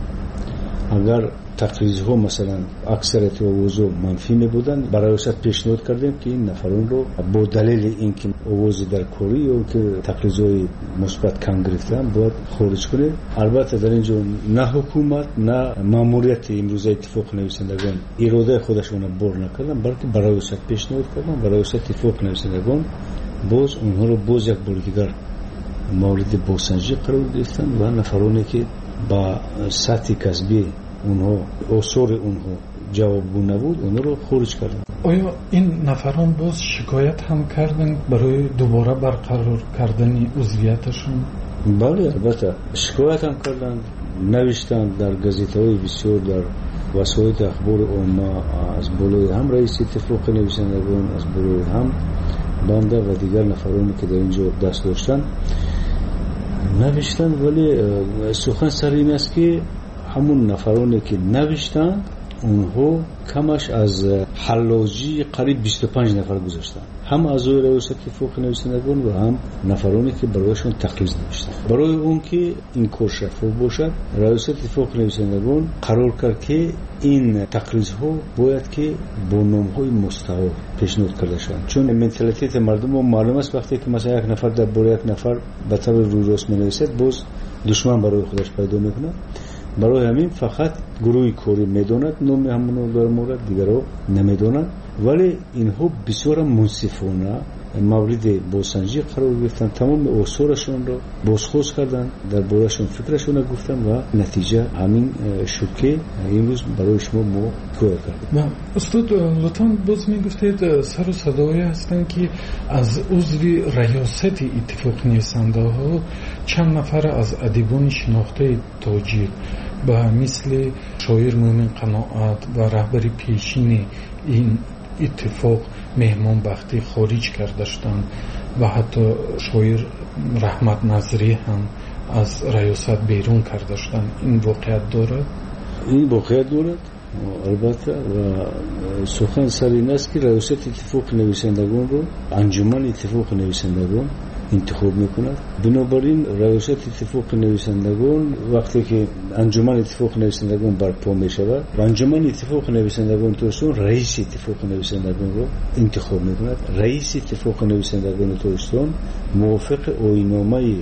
Speaker 6: اگر تقریض‌ها مثلا اکثریت آوازها منفی می بودند برای ریاست پیشنهاد کردیم که این نفران رو با دلیل اینکه آواز در کاری یا که تقریض‌های مثبت کم گرفتن باید خارج کنه. البته در اینجا نه حکومت نه ماموریت امروزه اتفاق نویسندگان اراده خودشون بر نکردن بلکه برای ریاست پیشنهاد کردن. برای ریاست اتفاق نویسندگان باز اونها رو باز یک بار دیگر مورد بازسنجی قرار گرفتن و نفرانی که با سطح کسبی اونها اصول اونها جوابگو نبود اونها رو خارج کردن.
Speaker 21: آیا این نفران باز شکایت هم کردن برای دوباره برقرار کردن عضویتشون؟
Speaker 6: بله البته شکایت هم کردن، نوشتن در گزیته‌های بسیار، در وسایل اخبار عامه، از بالای هم رئیس اتفاق نویسندگان، از بالای هم بنده و دیگر نفرانی که در اینجا دست داشتن نوشتن. ولی سخن سر این است که همون نفرانی که نوشتن اونها کمش از حلاجی قریب بیست و پنج نفر گذاشتن. هم اعضای ریاست اتفاق نویسندگان و هم نفرانی که برایشون تقریض نوشتن. برای اون که این کار شفاف باشد، ریاست اتفاق نویسندگان قرار کرد که این تقریض ها باید که با نام های مستعار پیشنهاد کرده شوند، چون منتالیته مردم رو معلوم است وقتی که مثلا یک نفر در برای یک نفر به طور روی راست می‌نویسد باز دشمن برای خودش پیدا میکنه. برای همین فقط گروهی کاری میداند نام همونو در مورد دیگرها نمیدانند، ولی اینها بسیار منصفانه مورد بازسنجی قرار گرفتن، تمام آثارشون رو بازخواست کردن، در بارشون فکرشون رو گفتن و نتیجه همین شد که امروز برای شما ما کار کردیم.
Speaker 21: استاد لطفاً باز میگفتید سر و صدایی هستن که از عضو ریاست اتفاق نویسنده ها چند نفر از ادیبان شناخته تاجیک به مثل شاعر مومن قناعت و رهبر پیشین این اتفاق مهمان بختی خارج کردشتن و حتی شاعر رحمت نظری هم از ریاست بیرون کردشتن. این واقعیت دارد؟
Speaker 6: این واقعیت دارد البته و سخن سر این است که ریاست اتفاق نویسندگان رو انجمن اتفاق نویسندگان انتخاب میکند. بنابراین ریاست اتفاق نویسندگان وقتی که انجمن اتفاق نویسندگان برپا میشود و انجمن اتفاق نویسندگان توسون رئیس اتفاق نویسندگان رو انتخاب میکند. رئیس اتفاق نویسندگان توسون موافق آیین‌نامه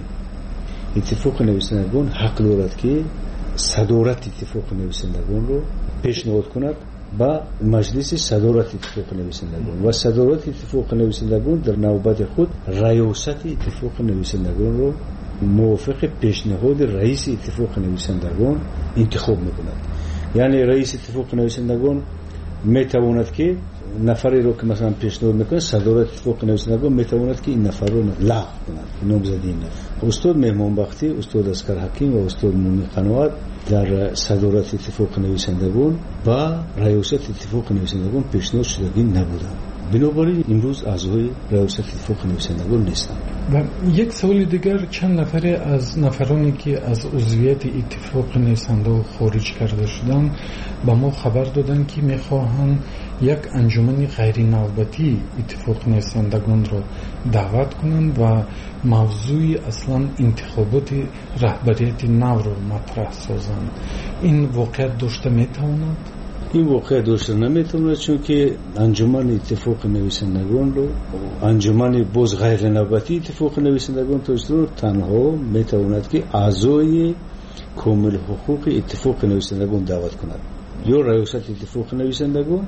Speaker 6: اتفاق نویسندگان حق دارد که صدارت اتفاق نویسندگان رو پیشنهاد کند با مجلس صدارت اتفاق نویسندگان و صدارت اتفاق نویسندگان در نوبت خود ریاست اتفاق نویسندگان رو موافق پیشنهاد رئیس اتفاق نویسندگان انتخاب میکند. یعنی رئیس اتفاق نویسندگان میتواند که نفری رو که مثلا پیشنهاد میکنه صدارت اتفاق نویسندگان میتواند که این نفر رو لغو کند، نامزدی نکند. استاد مهمان بختی، استاد اسکر حکیم و استاد مومن قناعت در صدارت اتفاق نویسندگان و ریاست اتفاق نویسندگان پیشنهاد شدگی نبودند. بنابراین امروز اعضای ریاست اتفاق نویسندگان نیستند.
Speaker 21: و یک سوال دیگر، چند نفر از نفرانی که از عضویت اتفاق نویسنده خارج کرده شدند با ما خبر دادند که میخواهند یک انجمن غیر نوبتی اتفاق نویسندگان را دعوت کنند و موضوع اصلا انتخابات رهبریت نو را مطرح سازند. این واقعیت داشته میتواند؟
Speaker 6: این واقعیت داشته نمیتواند، چون که انجمن اتفاق نویسندگان رو انجمن باز غیر نوبتی اتفاق نویسندگان توسط تنها میتواند که اعضای کامل حقوق اتفاق نویسندگان دعوت کند یا ریاست اتفاق نویسندگان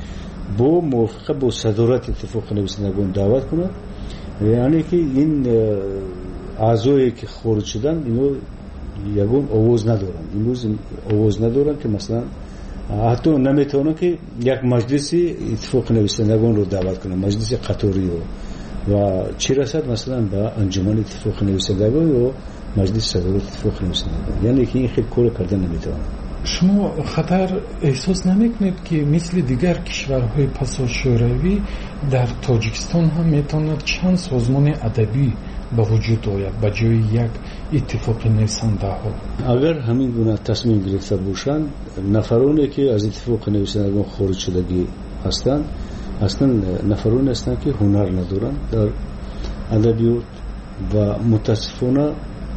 Speaker 6: با موافقه با صدارت اتفاق نویسندگان دعوت کند. یعنی که این اعضایی که خارج شدن اینو یگون آواز ندارن، امروز آواز ندارن که مثلا حتی نمیتونن که یک مجلس اتفاق نویسندگان رو دعوت کنن، مجلس قطاری رو، و چی رسد مثلا با انجمن اتفاق نویسندگان و مجلس صدارت اتفاق نویسندگان. یعنی که این خیلی کار کردن نمیتونن.
Speaker 21: شما خطر احساس نمیکنید که مثل دیگر کشورهای پسا شوروی در تاجیکستان هم میتواند چند سازمان ادبی به وجود آید به جای یک اتفاق نویسنده ها؟
Speaker 6: اگر همین گونه تصمیم گرفته باشند، نفرانی که از اتفاق نویسندگان خارج شدگی هستند اصلا نفرانی هستند که هنر ندارند در ادبیات و متاسفانه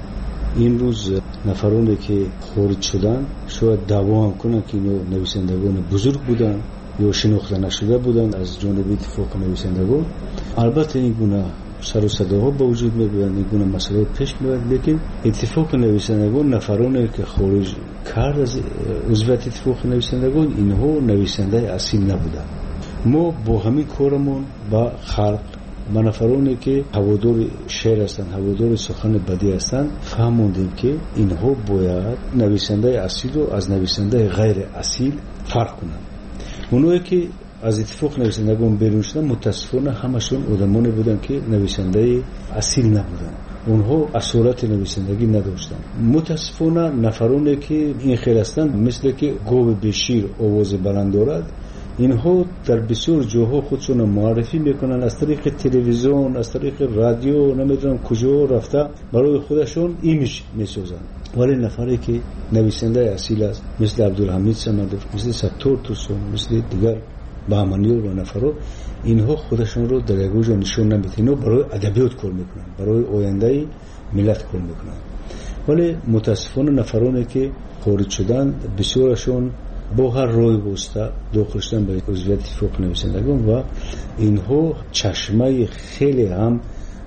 Speaker 6: امروز نفرانی که خارج شدن شاید دعوا هم کنند که اینو نویسندگان بزرگ بودن یا شناخته نشده بودن از جانب اتفاق نویسندگان. البته این گونه سر و صداها با وجود می‌بینند، این گونه مسئله پیش میاد، لیکن اتفاق نویسندگان نفرانی که خارج کرد از عضویت اتفاق نویسندگان اینها نویسنده اصیل نبودند. ما با همین کارمون با خلق و نفرانی که هوادار شعر هستند، هوادار سخن بدی هستند، فهمیدیم که اینها باید نویسنده اصیل رو از نویسنده غیر اصیل فرق کنند. اونایی که از اتفاق نویسندگان بیرون شدن متاسفانه همشون آدمانی بودن که نویسنده اصیل نبودن، اونها اصالت نویسندگی نداشتن. متاسفانه نفرانی که این خیر هستند مثل که گاو بشیر آواز بلند دارد، اینها در بسیار جاها خودشون معرفی میکنن از طریق تلویزیون، از طریق رادیو، نمیدونم کجا رفته برای خودشون ایمیج میسازن. ولی نفری که نویسنده اصیل است مثل عبدالحمید صمدی، مثل ستار توسون، مثل دیگر بهمنی و نفرو اینها خودشون رو در یک جا نشون نمیدن. اینها برای ادبیات کار میکنن، برای آینده ملت کار میکنن. ولی متاسفانه نفرانی که خارج شدن بسیارشون با هر روی واسطه داخل شدن به عضویت اتفاق نویسندگان و اینها چشمه خیلی هم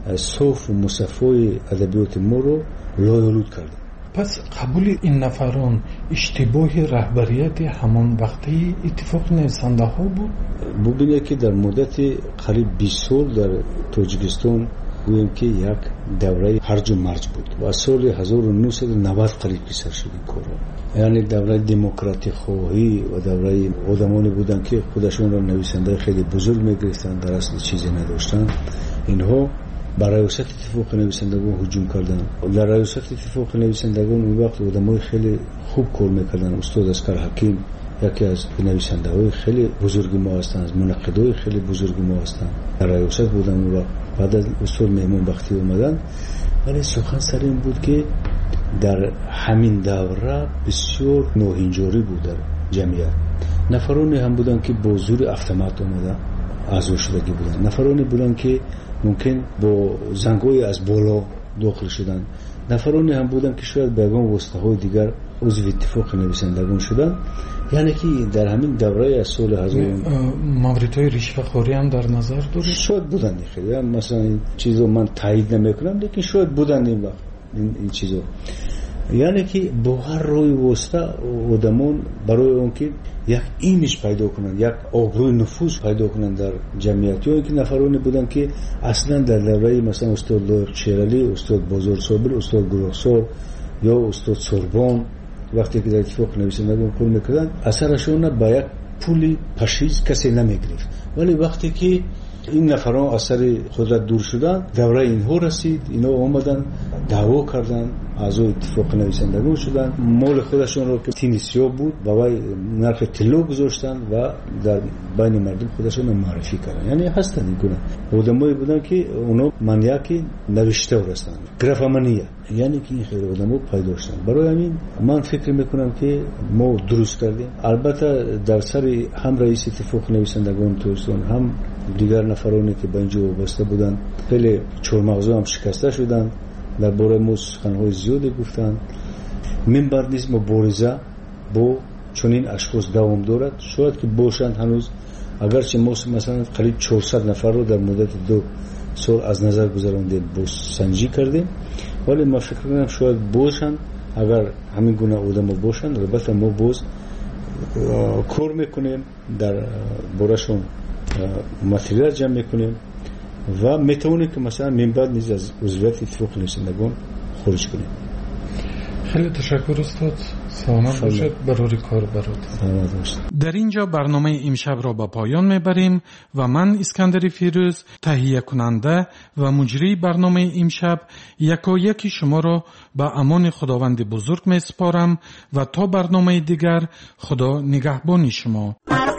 Speaker 6: صاف و مصفای ادبیات ما رو لایالود کردن.
Speaker 21: پس قبول این نفران اشتباه رهبریت همان وقتی اتفاق نویسنده ها بود؟
Speaker 6: ببینید که در مدت قریب بیست سال در تاجیکستان گویم که یک دوره هرج و مرج بود و سال هزار و نهصد و نود قریب که سر شد این کار. یعنی دوره دموکراتی خواهی و دوره آدمانی بودن که خودشون را نویسنده خیلی بزرگ میگرفتن، در اصل چیزی نداشتن. اینها برای ریاست اتفاق نویسندگان هجوم کردن. در ریاست اتفاق نویسندگان اون وقت آدمای خیلی خوب کار میکردن. استاد اسکر حکیم یکی از نویسنده‌های خیلی بزرگ ما هستند، از منقدای خیلی بزرگ ما هستند. در ریاست بودن اون وقت. بعد از استاد مهمون بختی اومدن، ولی سخن سر این بود که در همین دوره بسیار نوهنجاری بود در جمعیت. نفرانی هم بودن که با زور اتومات اومدن اعضا شدگی بودن، نفرانی بودن که ممکن با زنگای از بالا داخل شدن، نفرانی هم بودن که شاید به یگان واسطه‌های دیگر عضو اتفاق نویسندگان شدن. یعنی که در همین دوره از سال هزار
Speaker 21: موردهای رشوه‌خوری هم در نظر دارید؟
Speaker 6: شاید بودن خیلی، مثلا این چیزو من تایید نمیکنم، لیکن شاید بودن این وقت این, این چیزو. یعنی که با هر روی واسطه آدمان برای اون که یک ایمیج پیدا کنند، یک آبروی نفوذ پیدا کنند در جمعیت، یا اینکه نفرانی بودن که اصلا در دوره مثلا استاد لایق شیرالی، استاد بازار صابر، استاد گروهسار یا استاد سوربان وقتی که در اتفاق نویسندگان کار میکردن اثرشون با یک پولی پشیز کسی نمیگرفت. ولی وقتی که این نفران اثر قدرت دور شدن، دوره اینها رسید، اینا اومدن دعوا کردن، اعضای اتفاق نویسندگان شدن، مال خودشون رو که تینیسیا بود بابای نرخ طلا گذاشتن و در بین مردم خودشون رو معرفی کردن. یعنی هستن این گونه آدمایی بودن که اونا منیاکی نوشته هستند، گرافمانیه، یعنی که این خیلی آدمو پیدا شدن. برای همین من فکر میکنم که ما درست کردیم. البته در سر هم رئیس اتفاق نویسندگان توستان هم دیگر نفرانی که به اینجا وابسته بودن خیلی چورمغزا هم شکسته شدن، در باره ما سخنهای زیادی گفتن. منبر نیز مبارزه با چنین اشخاص دوام دارد، شاید که باشند هنوز، اگرچه ما مثلا قریب چهارصد نفر رو در مدت دو سال از نظر گذراندیم، با سنجی کردیم، ولی ما فکر کنم شاید باشند. اگر همین گونه آدم باشند البته ما باز کار میکنیم، در بارشون مطلع جمع میکنیم و میتونیم که مثلا منبع نیز از عضویت اتفاق نویسندگان خارج کنیم.
Speaker 21: خیلی تشکر استاد. سلامت باشید. برای کار برات. در اینجا برنامه امشب را به پایان میبریم و من اسکندر فیروز تهیه کننده و مجری برنامه امشب یکا یکی شما را به امان خداوند بزرگ میسپارم و تا برنامه دیگر خدا نگهبان شما.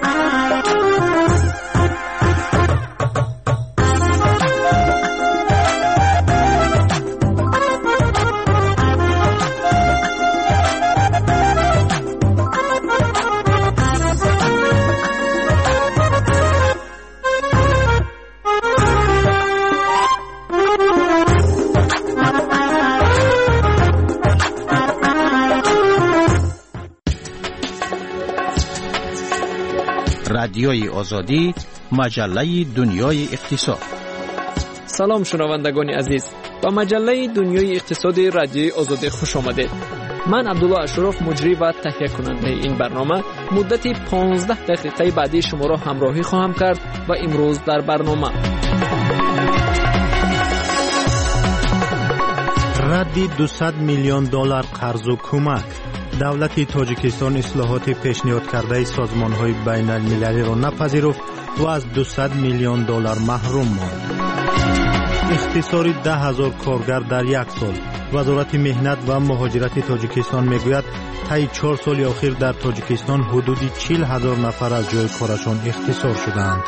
Speaker 7: رادیوی آزادی، مجله دنیای اقتصاد.
Speaker 1: سلام شنوندگان عزیز، با مجله دنیای اقتصاد رادیوی آزادی خوش آمدید. من عبدالله اشرف مجری و تهیه کننده این برنامه مدت پانزده دقیقه بعدی شما را همراهی خواهم کرد و امروز در برنامه
Speaker 14: رد دویست میلیون دلار قرض و کمک. دولت تاجیکستان اصلاحات پیشنهاد کرده سازمان‌های بین‌المللی را نپذیرفت و از دویست میلیون دلار محروم ماند. اختصار ده هزار کارگر در یک سال. وزارت مهنت و مهاجرت تاجیکستان میگوید طی چهار سال اخیر در تاجیکستان حدود چهل هزار نفر از جای کارشان اختصار شدند.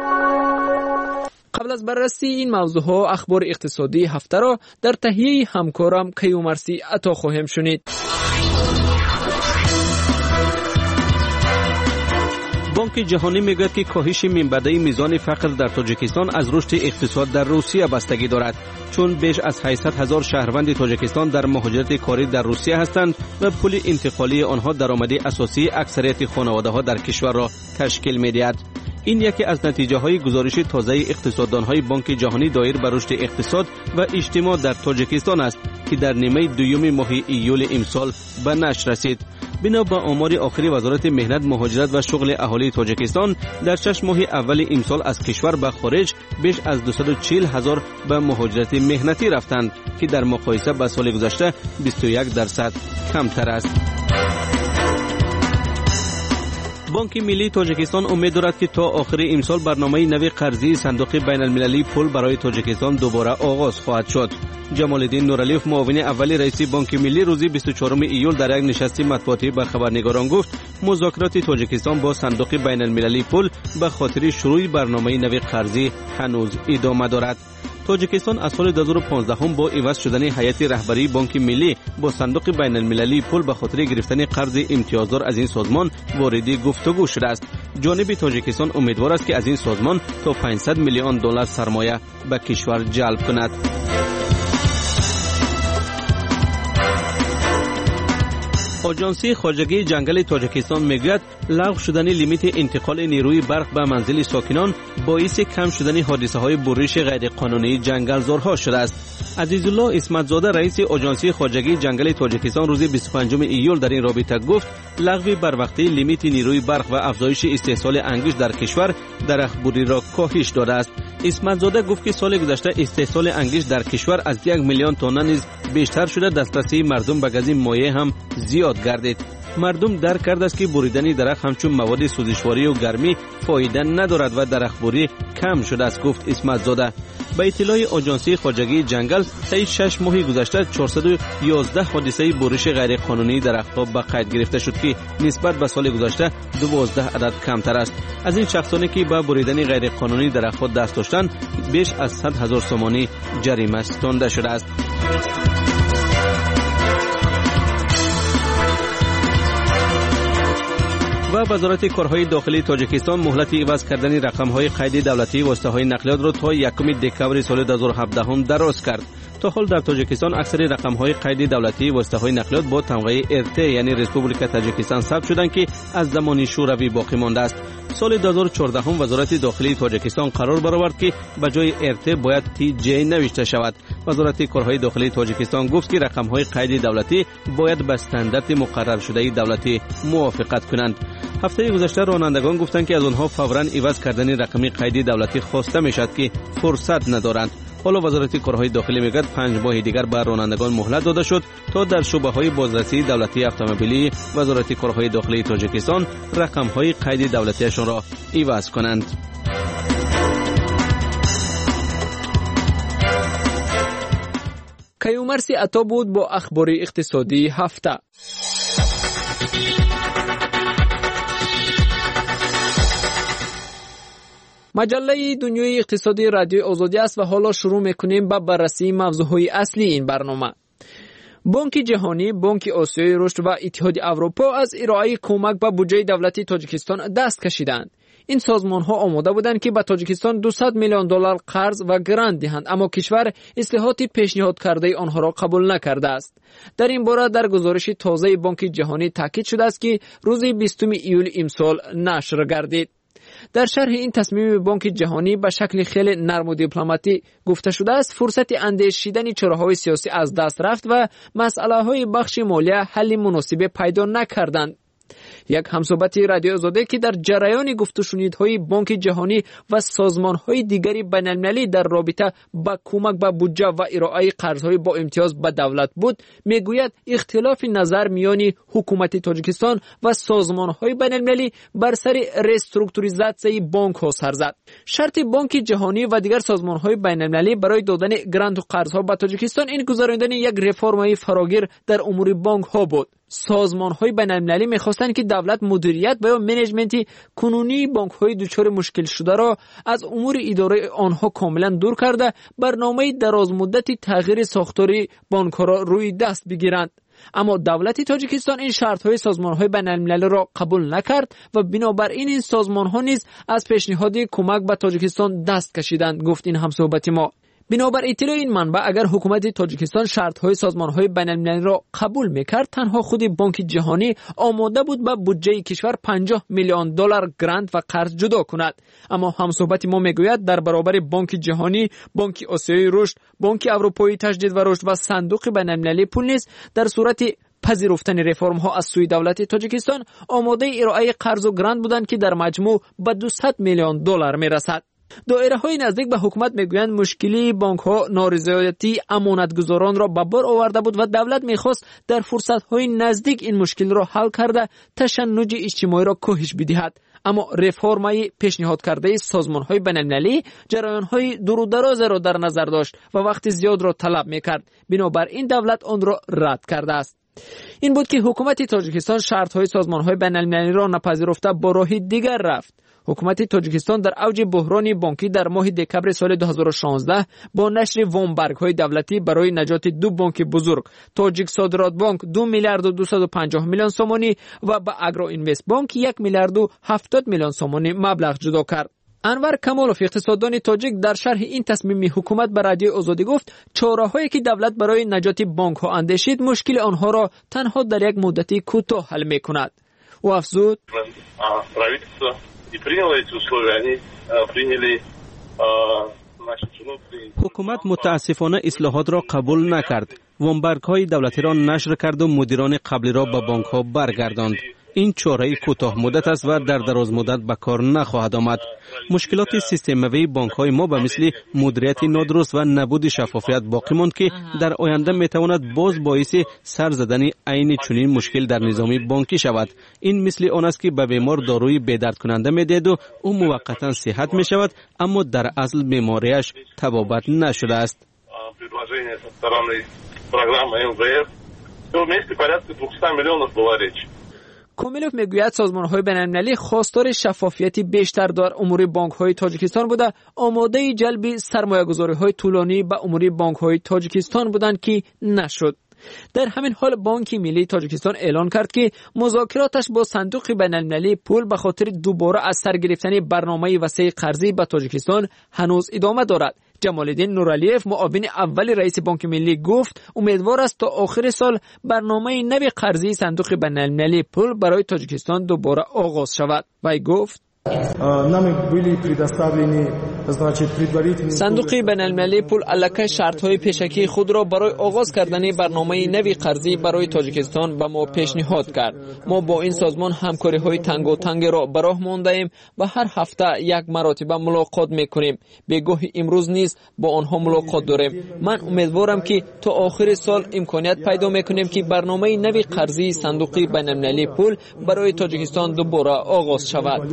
Speaker 1: قبل از بررسی این موضوعها اخبار اقتصادی هفته را در تهیه همکارم کیومرثی عطا خواهیم شنید.
Speaker 18: بانک جهانی میگوید که کاهش منبع میزان فقر در تاجیکستان از رشد اقتصاد در روسیه بستگی دارد، چون بیش از هشتصد هزار شهروند تاجیکستان در مهاجرت کاری در روسیه هستند و پول انتقالی آنها درآمد اساسی اکثریت خانواده‌ها در کشور را تشکیل می‌دهد. این یکی از نتیجه های گزارش تازه اقتصاددان های بانک جهانی دایر بر رشد اقتصاد و اجتماع در تاجیکستان است که در نیمه دوم ماه ایول امسال به نشر رسید. بنا به آمار آخری وزارت مهنت، مهاجرت و شغل اهالی تاجیکستان، در شش ماه اول امسال از کشور به خارج بیش از دویست و چهل هزار به مهاجرت مهنتی رفتند که در مقایسه با سال گذشته بیست و یک درصد کمتر است. بانک ملی تاجیکستان امید دارد که تا آخر امسال برنامه نو قرضی صندوق بین المللی پول برای تاجیکستان دوباره آغاز خواهد شد. جمال الدین نورالیف، معاون اول رئیس بانک ملی، روز بیست و چهارم ایول در یک نشست مطبوعاتی به خبرنگاران گفت مذاکرات تاجیکستان با صندوق بین المللی پول به خاطر شروع برنامه نو قرضی هنوز ادامه دارد. تاجیکستان از سال دو هزار و پانزده هم با عوض شدن هیئت رهبری بانک ملی با صندوق بین المللی پول به خاطر گرفتن قرض امتیازدار از این سازمان وارد گفتگو شده است. جانب تاجیکستان امیدوار است که از این سازمان تا پانصد میلیون دلار سرمایه به کشور جلب کند. آژانس خواجگی جنگل تاجیکستان میگوید لغو شدن لیمیت انتقال نیروی برق به منزل ساکنان باعث کم شدن حادثه های بریش غیر قانونی جنگلزارها شده است. عزیزالله اسمت زاده، رئیس آژانس خواجگی جنگل تاجیکستان، روز بیست و پنجم ایول در این رابطه گفت لغو بروقتی لیمیت نیروی برق و افزایش استحصال انگشت در کشور درخت‌بری را کاهش داده است. اسمت زاده گفت که سال گذشته استحصال انگشت در کشور از یک میلیون تن نیز بیشتر شده، دسترسی مردم به گاز مایع هم زیاد گردید. مردم درک کرده است که بریدن درخت همچون مواد سوزشواری و گرمی فایده ندارد و درخت‌بری کم شده است، گفت اسمت زاده. به اطلاع آژانس خواجگی جنگل، طی شش ماه گذشته چهارصد و یازده حادثه بریش غیر قانونی درخت‌ها به قید گرفته شد که نسبت به سال گذشته دوازده عدد کمتر است. از این شخصانی که به بریدن غیر قانونی درخت‌ها دست داشتند بیش از صد هزار سومانی جریمه ستانده شده است. و وزارت کارهای داخلی تاجیکستان مهلت عوض کردن رقم‌های قید دولتی واسطه‌های نقلیات را تا یکم دکامبر سال دو هزار و هفده هم دراز کرد. تا حال در تاجیکستان اکثر رقم‌های قید دولتی واسطه‌های نقلیات با تمغه ارته یعنی رسپوبلیک تاجیکستان ثبت شدند که از زمان شوروی باقی مانده است. سال دو هزار و چهارده هم وزارت داخلی تاجیکستان قرار برآورد که به جای ارته باید تی جی نوشته شود. وزارت کارهای داخلی تاجیکستان گفت که رقم‌های قید دولتی باید به استاندارد مقرر شده دولتی موافقت کنند. هفته گذشته رانندگان گفتند که از آنها فوراً عوض کردن رقم قید دولتی خواسته میشد که فرصت ندارند. حالا وزارت کارهای داخلی میگوید پنج ماه دیگر به رانندگان مهلت داده شد تا در شعبه‌های بازرسی دولتی اتومبیلی وزارت کارهای داخلی تاجیکستان رقم‌های قید دولتیشان را عوض کنند.
Speaker 1: کیومرسی عطا بود با اخبار اقتصادی هفته. مجله دنیای اقتصادی رادیو آزادی است و حالا شروع میکنیم با بررسی موضوعهای اصلی این برنامه. بانک جهانی، بانک آسیای رشد و اتحاد اروپا از ارائه کمک به بودجه دولتی تاجیکستان دست کشیدند. این سازمان ها آماده بودند که به تاجیکستان دویست میلیون دلار قرض و گرانت دهند، اما کشور اصلاحات پیشنهاد کرده آنها را قبول نکرده است. در این باره در گزارش تازه بانک جهانی تاکید شده است که روز بیستم ایول امسال نشر گردید. در شرح این تصمیم بانک جهانی به شکل خیلی نرم و دیپلماتی گفته شده است فرصت اندیشیدن چراهای سیاسی از دست رفت و مسئله های بخش مالیه حل مناسب پیدا نکردند. یک همصحبت رادیو آزادی که در جریان گفت و شنیدهای بانک جهانی و سازمانهای دیگری بین‌المللی در رابطه با کمک به بودجه و ارائه قرضهای با امتیاز به دولت بود، میگوید اختلاف نظر میان حکومت تاجیکستان و سازمانهای بین‌المللی بر سر ریسترکتوریزاسیون بانک ها سر زد. شرط بانک جهانی و دیگر سازمانهای بین‌المللی برای دادن گرانت و قرضها به تاجیکستان این گذراندن یک رفرم‌های فراگیر در امور بانک ها بود. سازمان‌های بین‌المللی می‌خواستند که دولت مدیریت و یا منیجمنت کنونی بانک‌های دچار مشکل شده را از امور اداره آنها کاملا دور کرده برنامه درازمدتی تغییر ساختاری بانک‌ها را روی دست بگیرند. اما دولت تاجیکستان این شرط‌های سازمان‌های بین‌المللی را قبول نکرد و بنابراین این سازمان‌ها نیز از پیشنهاد کمک به تاجیکستان دست کشیدند، گفت این همصحبت ما. بنابر اطلاع این منبع اگر حکومت تاجیکستان شرط‌های سازمان‌های بین‌المللی را قبول می‌کرد، تنها خود بانک جهانی آماده بود به بودجه کشور پنجاه میلیون دلار گرانت و قرض جدا کند. اما همصحبت ما میگوید در برابر بانک جهانی، بانک آسیایی رشد، بانک اروپایی تجدید و رشد و صندوق بین‌المللی پول نیز در صورت پذیرفتن رفرم ها از سوی دولت تاجیکستان آماده ارائه قرض و گرانت بودند که در مجموع به دویست میلیون دلار میرسد. دایره های نزدیک به حکومت میگویند مشکلی بانک ها نارضایتی امانتگزاران را به بار آورده بود و دولت میخواست در فرصت های نزدیک این مشکل را حل کرده تشنج اجتماعی را کاهش بدهد. اما رفرمای پیشنهاد کرده سازمان های بین‌المللی جریان های دور و دراز را در نظر داشت و وقت زیاد را طلب میکرد، بنابراین دولت آن را رد کرده است. این بود که حکومت تاجیکستان شرط های سازمان های بین‌المللی را نپذیرفته با راه دیگر رفت. حکومت تاجیکستان در اوج بحران بانکی در ماه دکمبر سال دو هزار و شانزده با نشر وامبرگ های دولتی برای نجات دو بانک بزرگ، تاجیک صادرات بانک دو میلیارد و دویست و پنجاه میلیون سومانی و با اگرو اینوست بانک یک میلیارد و هفتاد میلیون سومانی مبلغ جدا کرد. انور کمالوف اقتصاددان تاجیک در شرح این تصمیم حکومت به رادیو آزادی گفت چاره‌هایی که دولت برای نجات بانک ها اندیشید مشکل آنها را تنها در یک مدتی کوتاه حل می‌کند. و افزود
Speaker 18: حکومت متاسفانه اصلاحات را قبول نکرد. وامبرگ های دولتی را نشر کرد و مدیران قبلی را به بانک ها برگرداند. این چاره کوتاه مدت است و در دراز مدت به کار نخواهد آمد. مشکلات سیستموی بانک های ما به مثل مدیریت نادرست و نبود شفافیت باقی ماند که در آینده می تواند باز باعث سر زدن عین چنین مشکل در نظام بانکی شود. این مثل آن است که به بیمار داروی بی‌درد کننده می دهید و او موقتا صحت می شود اما در اصل بیماریش تبابت نشده است.
Speaker 1: کومیلوف میگوید سازمان‌های بین‌المللی خواستار شفافیتی بیشتر در امور بانک‌های تاجیکستان بوده، آماده جلب سرمایه‌گذاری‌های طولانی به امور بانک‌های تاجیکستان بودند که نشد. در همین حال بانک ملی تاجیکستان اعلان کرد که مذاکراتش با صندوق بین‌المللی پول به خاطر دوباره از سر گرفتن برنامه وسیع قرضی به تاجیکستان هنوز ادامه دارد. جمال‌الدین نورالیف معاون اول رئیس بانک ملی گفت امیدوار است تا آخر سال برنامه نوی قرضی صندوق بین‌المللی پول برای تاجیکستان دوباره آغاز شود. وی گفت صندوق بین‌المللی پول الکی شرط‌های پیشکی خود را برای آغاز کردن برنامه نوی قرضی برای تاجیکستان به ما پیشنهاد کرد. ما با این سازمان همکاری‌های تنگ و تنگ را به راه مانده‌ایم و هر هفته یک مرتبه ملاقات می‌کنیم. بگاه امروز نیز با آنها ملاقات داریم. من امیدوارم که تا آخر سال امکانیت پیدا می‌کنیم که برنامه نوی قرضی صندوق بین‌المللی پول برای تاجیکستان دوباره آغاز شود.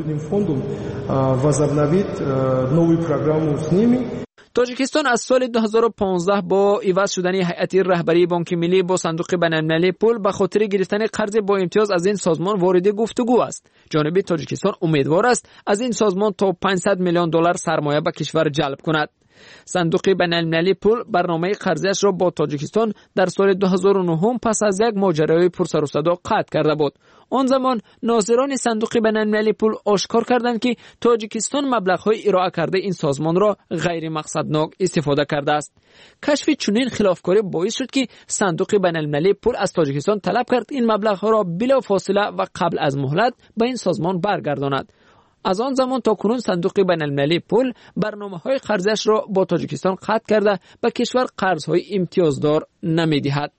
Speaker 1: تاجیکستان از سال دو هزار و پانزده با عوض شدن هیئت رهبری بانک ملی با صندوق بین‌المللی پول به خاطر گرفتن قرض با امتیاز از این سازمان وارد گفتگو است. جانب تاجیکستان امیدوار است از این سازمان تا پانصد میلیون دلار سرمایه به کشور جلب کند. صندوق بین‌المللی پول برنامه قرضیش را با تاجیکستان در سال دو هزار و نه پس از یک ماجرای پرسر و صدا قطع کرده بود. آن زمان ناظران صندوق بین‌المللی پول آشکار کردند که تاجیکستان مبلغ‌های ارائه کرده این سازمان را غیر مقصدناک استفاده کرده است. کشف چنین خلافکاری باعث شد که صندوق بین‌المللی پول از تاجیکستان طلب کرد این مبلغ‌ها را بلافاصله و قبل از مهلت به این سازمان برگرداند. از آن زمان تا کنون صندوق بین‌المللی پول برنامه‌های قرضش را با تاجیکستان قطع کرده به کشور قرض‌های امتیازدار نمی‌دهد.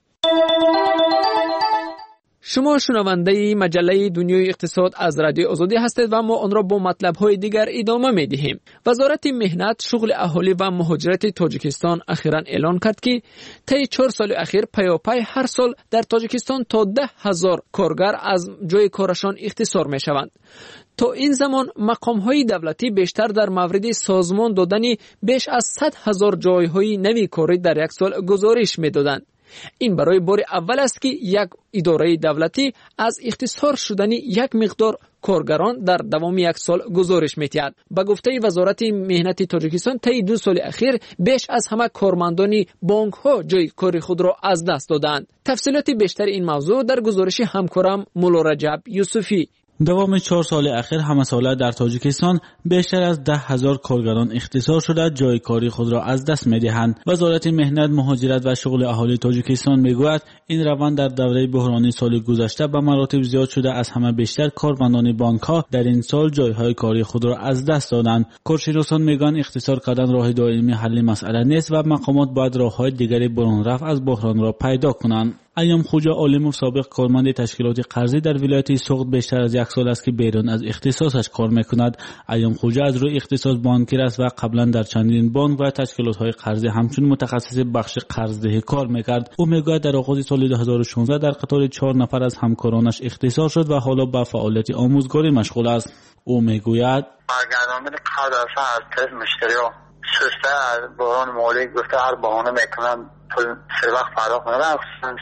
Speaker 1: شما شنونده مجله دنیای اقتصاد از رادیو آزادی هستید و ما آن را با مطلب‌های دیگر ادامه می‌دهیم. وزارت مهنت، شغل اهالی و مهاجرت تاجیکستان اخیراً اعلان کرد که طی چهار سال اخیر پیاپی هر سال در تاجیکستان تا ده هزار کارگر از جای کارشان اختصار می‌شوند. تا این زمان مقام‌های دولتی بیشتر در مورد سازمان دادن بیش از صد هزار جای‌های نوی کاری در یک سال گزارش می‌دادند. این برای بار اول است که یک اداره دولتی از اختصار شدن یک مقدار کارگران در دوام یک سال گزارش می‌دهد. با گفته وزارت مهنت تاجیکستان طی دو سال اخیر بیش از همه کارمندان بانک‌ها جای کار خود را از دست دادند. تفصیلات بیشتر این موضوع در گزارش همکارم مولا رجب یوسفی.
Speaker 5: دوام چهار سال اخیر همه ساله در تاجیکستان بیشتر از ده هزار کارگران اختصار شده جای کاری خود را از دست می‌دهند. وزارت مهنت، مهاجرت و شغل اهالی تاجیکستان میگوید این روند در دوره بحرانی سال گذشته به مراتب زیاد شده. از همه بیشتر کارمندان بانک‌ها در این سال جایهای کاری خود را از دست دادند. کارشناسان میگویند اختصار کردن راه دائمی حل مسئله نیست و مقامات باید راه‌های دیگری برون رفت از بحران را پیدا کنند. ایام خوجا عالموف سابق کارمند تشکیلات قرضی در ولایت سوخت بیشتر از یک سال است که بیرون از اختصاصش کار میکند. ایام خوجا از روی اختصاص بانکیر است و قبلا در چندین بانک و تشکیلات های قرضی همچون متخصص بخش قرضدهی کار میکرد. او میگوید در آغاز سال دو هزار و شانزده در قطار چهار نفر از همکارانش اختصاص شد و حالا به فعالیت آموزگاری مشغول است. او میگوید
Speaker 16: برگرداندن قرض اصلا از طرف مشتری‌ها سسته از بحران مالی گفته هر بهانه میکنن پول سر وقت پرداخت کنن.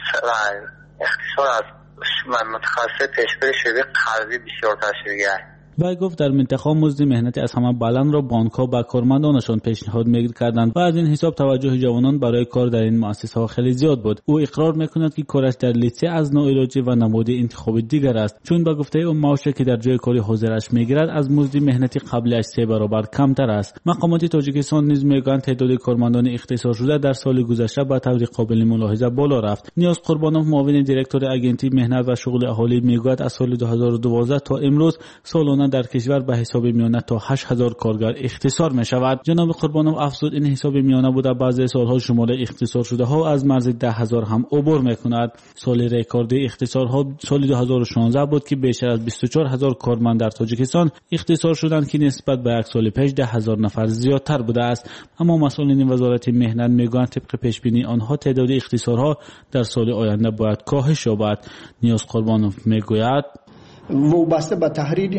Speaker 16: اختصار از متخصص پیشبری شده قرضی بسیار تشریعی.
Speaker 5: وی گفت در منطقه مزد مهنت از همه بلند را بانک‌ها به کارمندانشان پیشنهاد می‌کردند و از این حساب توجه جوانان برای کار در این مؤسسه‌ها خیلی زیاد بود. او اقرار می‌کند که کارش در لیسه از ناعلاجی و نماد انتخاب دیگر است، چون به گفته او معاشی که در جای کاری حاضرش می‌گیرد از مزد مهنتی قبلیش سه برابر کمتر است. مقامات تاجیکستان نیز می‌گویند تعداد کارمندان اختصاص شده در سال گذشته به طور قابل ملاحظه بالا رفت. نیاز قربانوف معاون دیرکتور اگنتی مهنت و شغل اهالی می‌گوید از سال دو هزار و دوازده تا امروز سالانه در کشور به حساب میانه تا هشت هزار کارگر اختصار می شود. جناب قربانوف افزود این حساب میانه بوده بعضی سالها شمار اختصار شده ها از مرز ده هزار هم عبور می کند. سال رکوردی اختصار ها سال دو هزار و شانزده بود که بیشتر از بیست و چهار هزار کارمند در تاجیکستان اختصار شدند که نسبت به یک سال پیش ده هزار نفر زیادتر بوده است. اما مسئولین وزارت مهنت میگویند طبق پیش بینی آنها تعداد اختصارها در سال آینده باید کاهش یابد. نیاز قربانوف میگوید
Speaker 23: وابسته به تحریر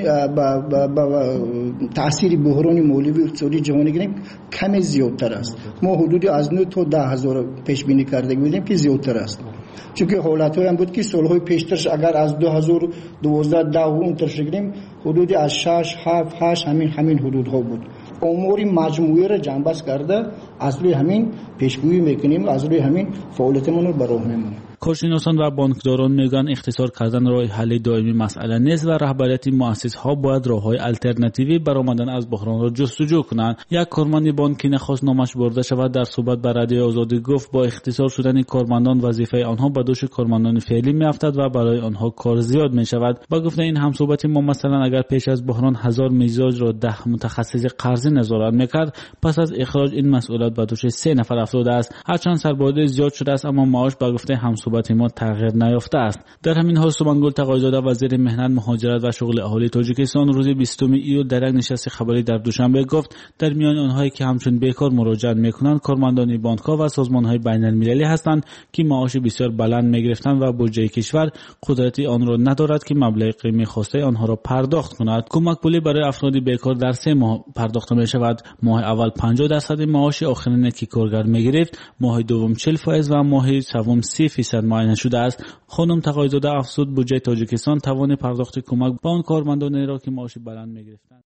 Speaker 23: به تاثیر بحران مالی و اقتصادی جهانی گریم کمی زیادتر است. ما حدودی از نه تا ده هزار پیش بینی کرده بودیم که زیادتر است، چون که حالت‌های هم بود که سالهای پیشترش اگر از دو هزار و دوازده ده اون ترش گریم حدودی از شش هفت هشت همین همین حدودها بود. امور مجموعی را جنبش کرده از روی همین پیشگویی میکنیم، از روی همین فعالیتمون رو براه میمونیم.
Speaker 5: کارشناسان و بانکداران میگن اختصار کردن راه حل دائمی مسئله نیست و رهبریت مؤسسه‌ها باید راه‌های الटरनेटिव्ی برای آمدن از بحران را جستجو کنند. یک کارمند بانکی نخواست نامش برده شود در صحبت با رادیو آزادی گفت با اختصار شدن کارمندان وظیفه آنها به دوش کارمندان فعلی میافتد و برای آنها کار زیاد می شود. با گفته این همصحبت ما مثلا اگر پیش از بحران هزار مزاج را ده متخصص قرضی نظارت میکرد، پس از اخراج این مسئولیت به دوش سه نفر افتاده است. هرچند سربازی زیاد شده است اما معاش با گفته همصحبت ما تغییر نیافته است. در همین حال سومنگل تقایزاده وزیر مهنت، مهاجرت و شغل اهالی تاجیکستان روز بیستم ایول در یک نشست خبری در دوشنبه گفت در میان آنهایی که همچون بیکار مراجعت میکنند کارمندان بانک‌ها و سازمان‌های بین‌المللی هستند که معاش بسیار بلند میگرفتند و بودجه کشور قدرتی آن را ندارد که مبلغ میخواسته آنها را پرداخت کند. کمک پولی برای افراد بیکار در سه ماه پرداخت می شود. ماه اول پنجاه درصد معاش آخرین که کارگر میگرفت، ماه دوم چهل درصد و ماه سوم سی درصد معین شده است. خانم تقایزاده افزود بودجه تاجیکستان توان پرداخت کمک به آن کارمندانی را که معاش بلند میگرفتند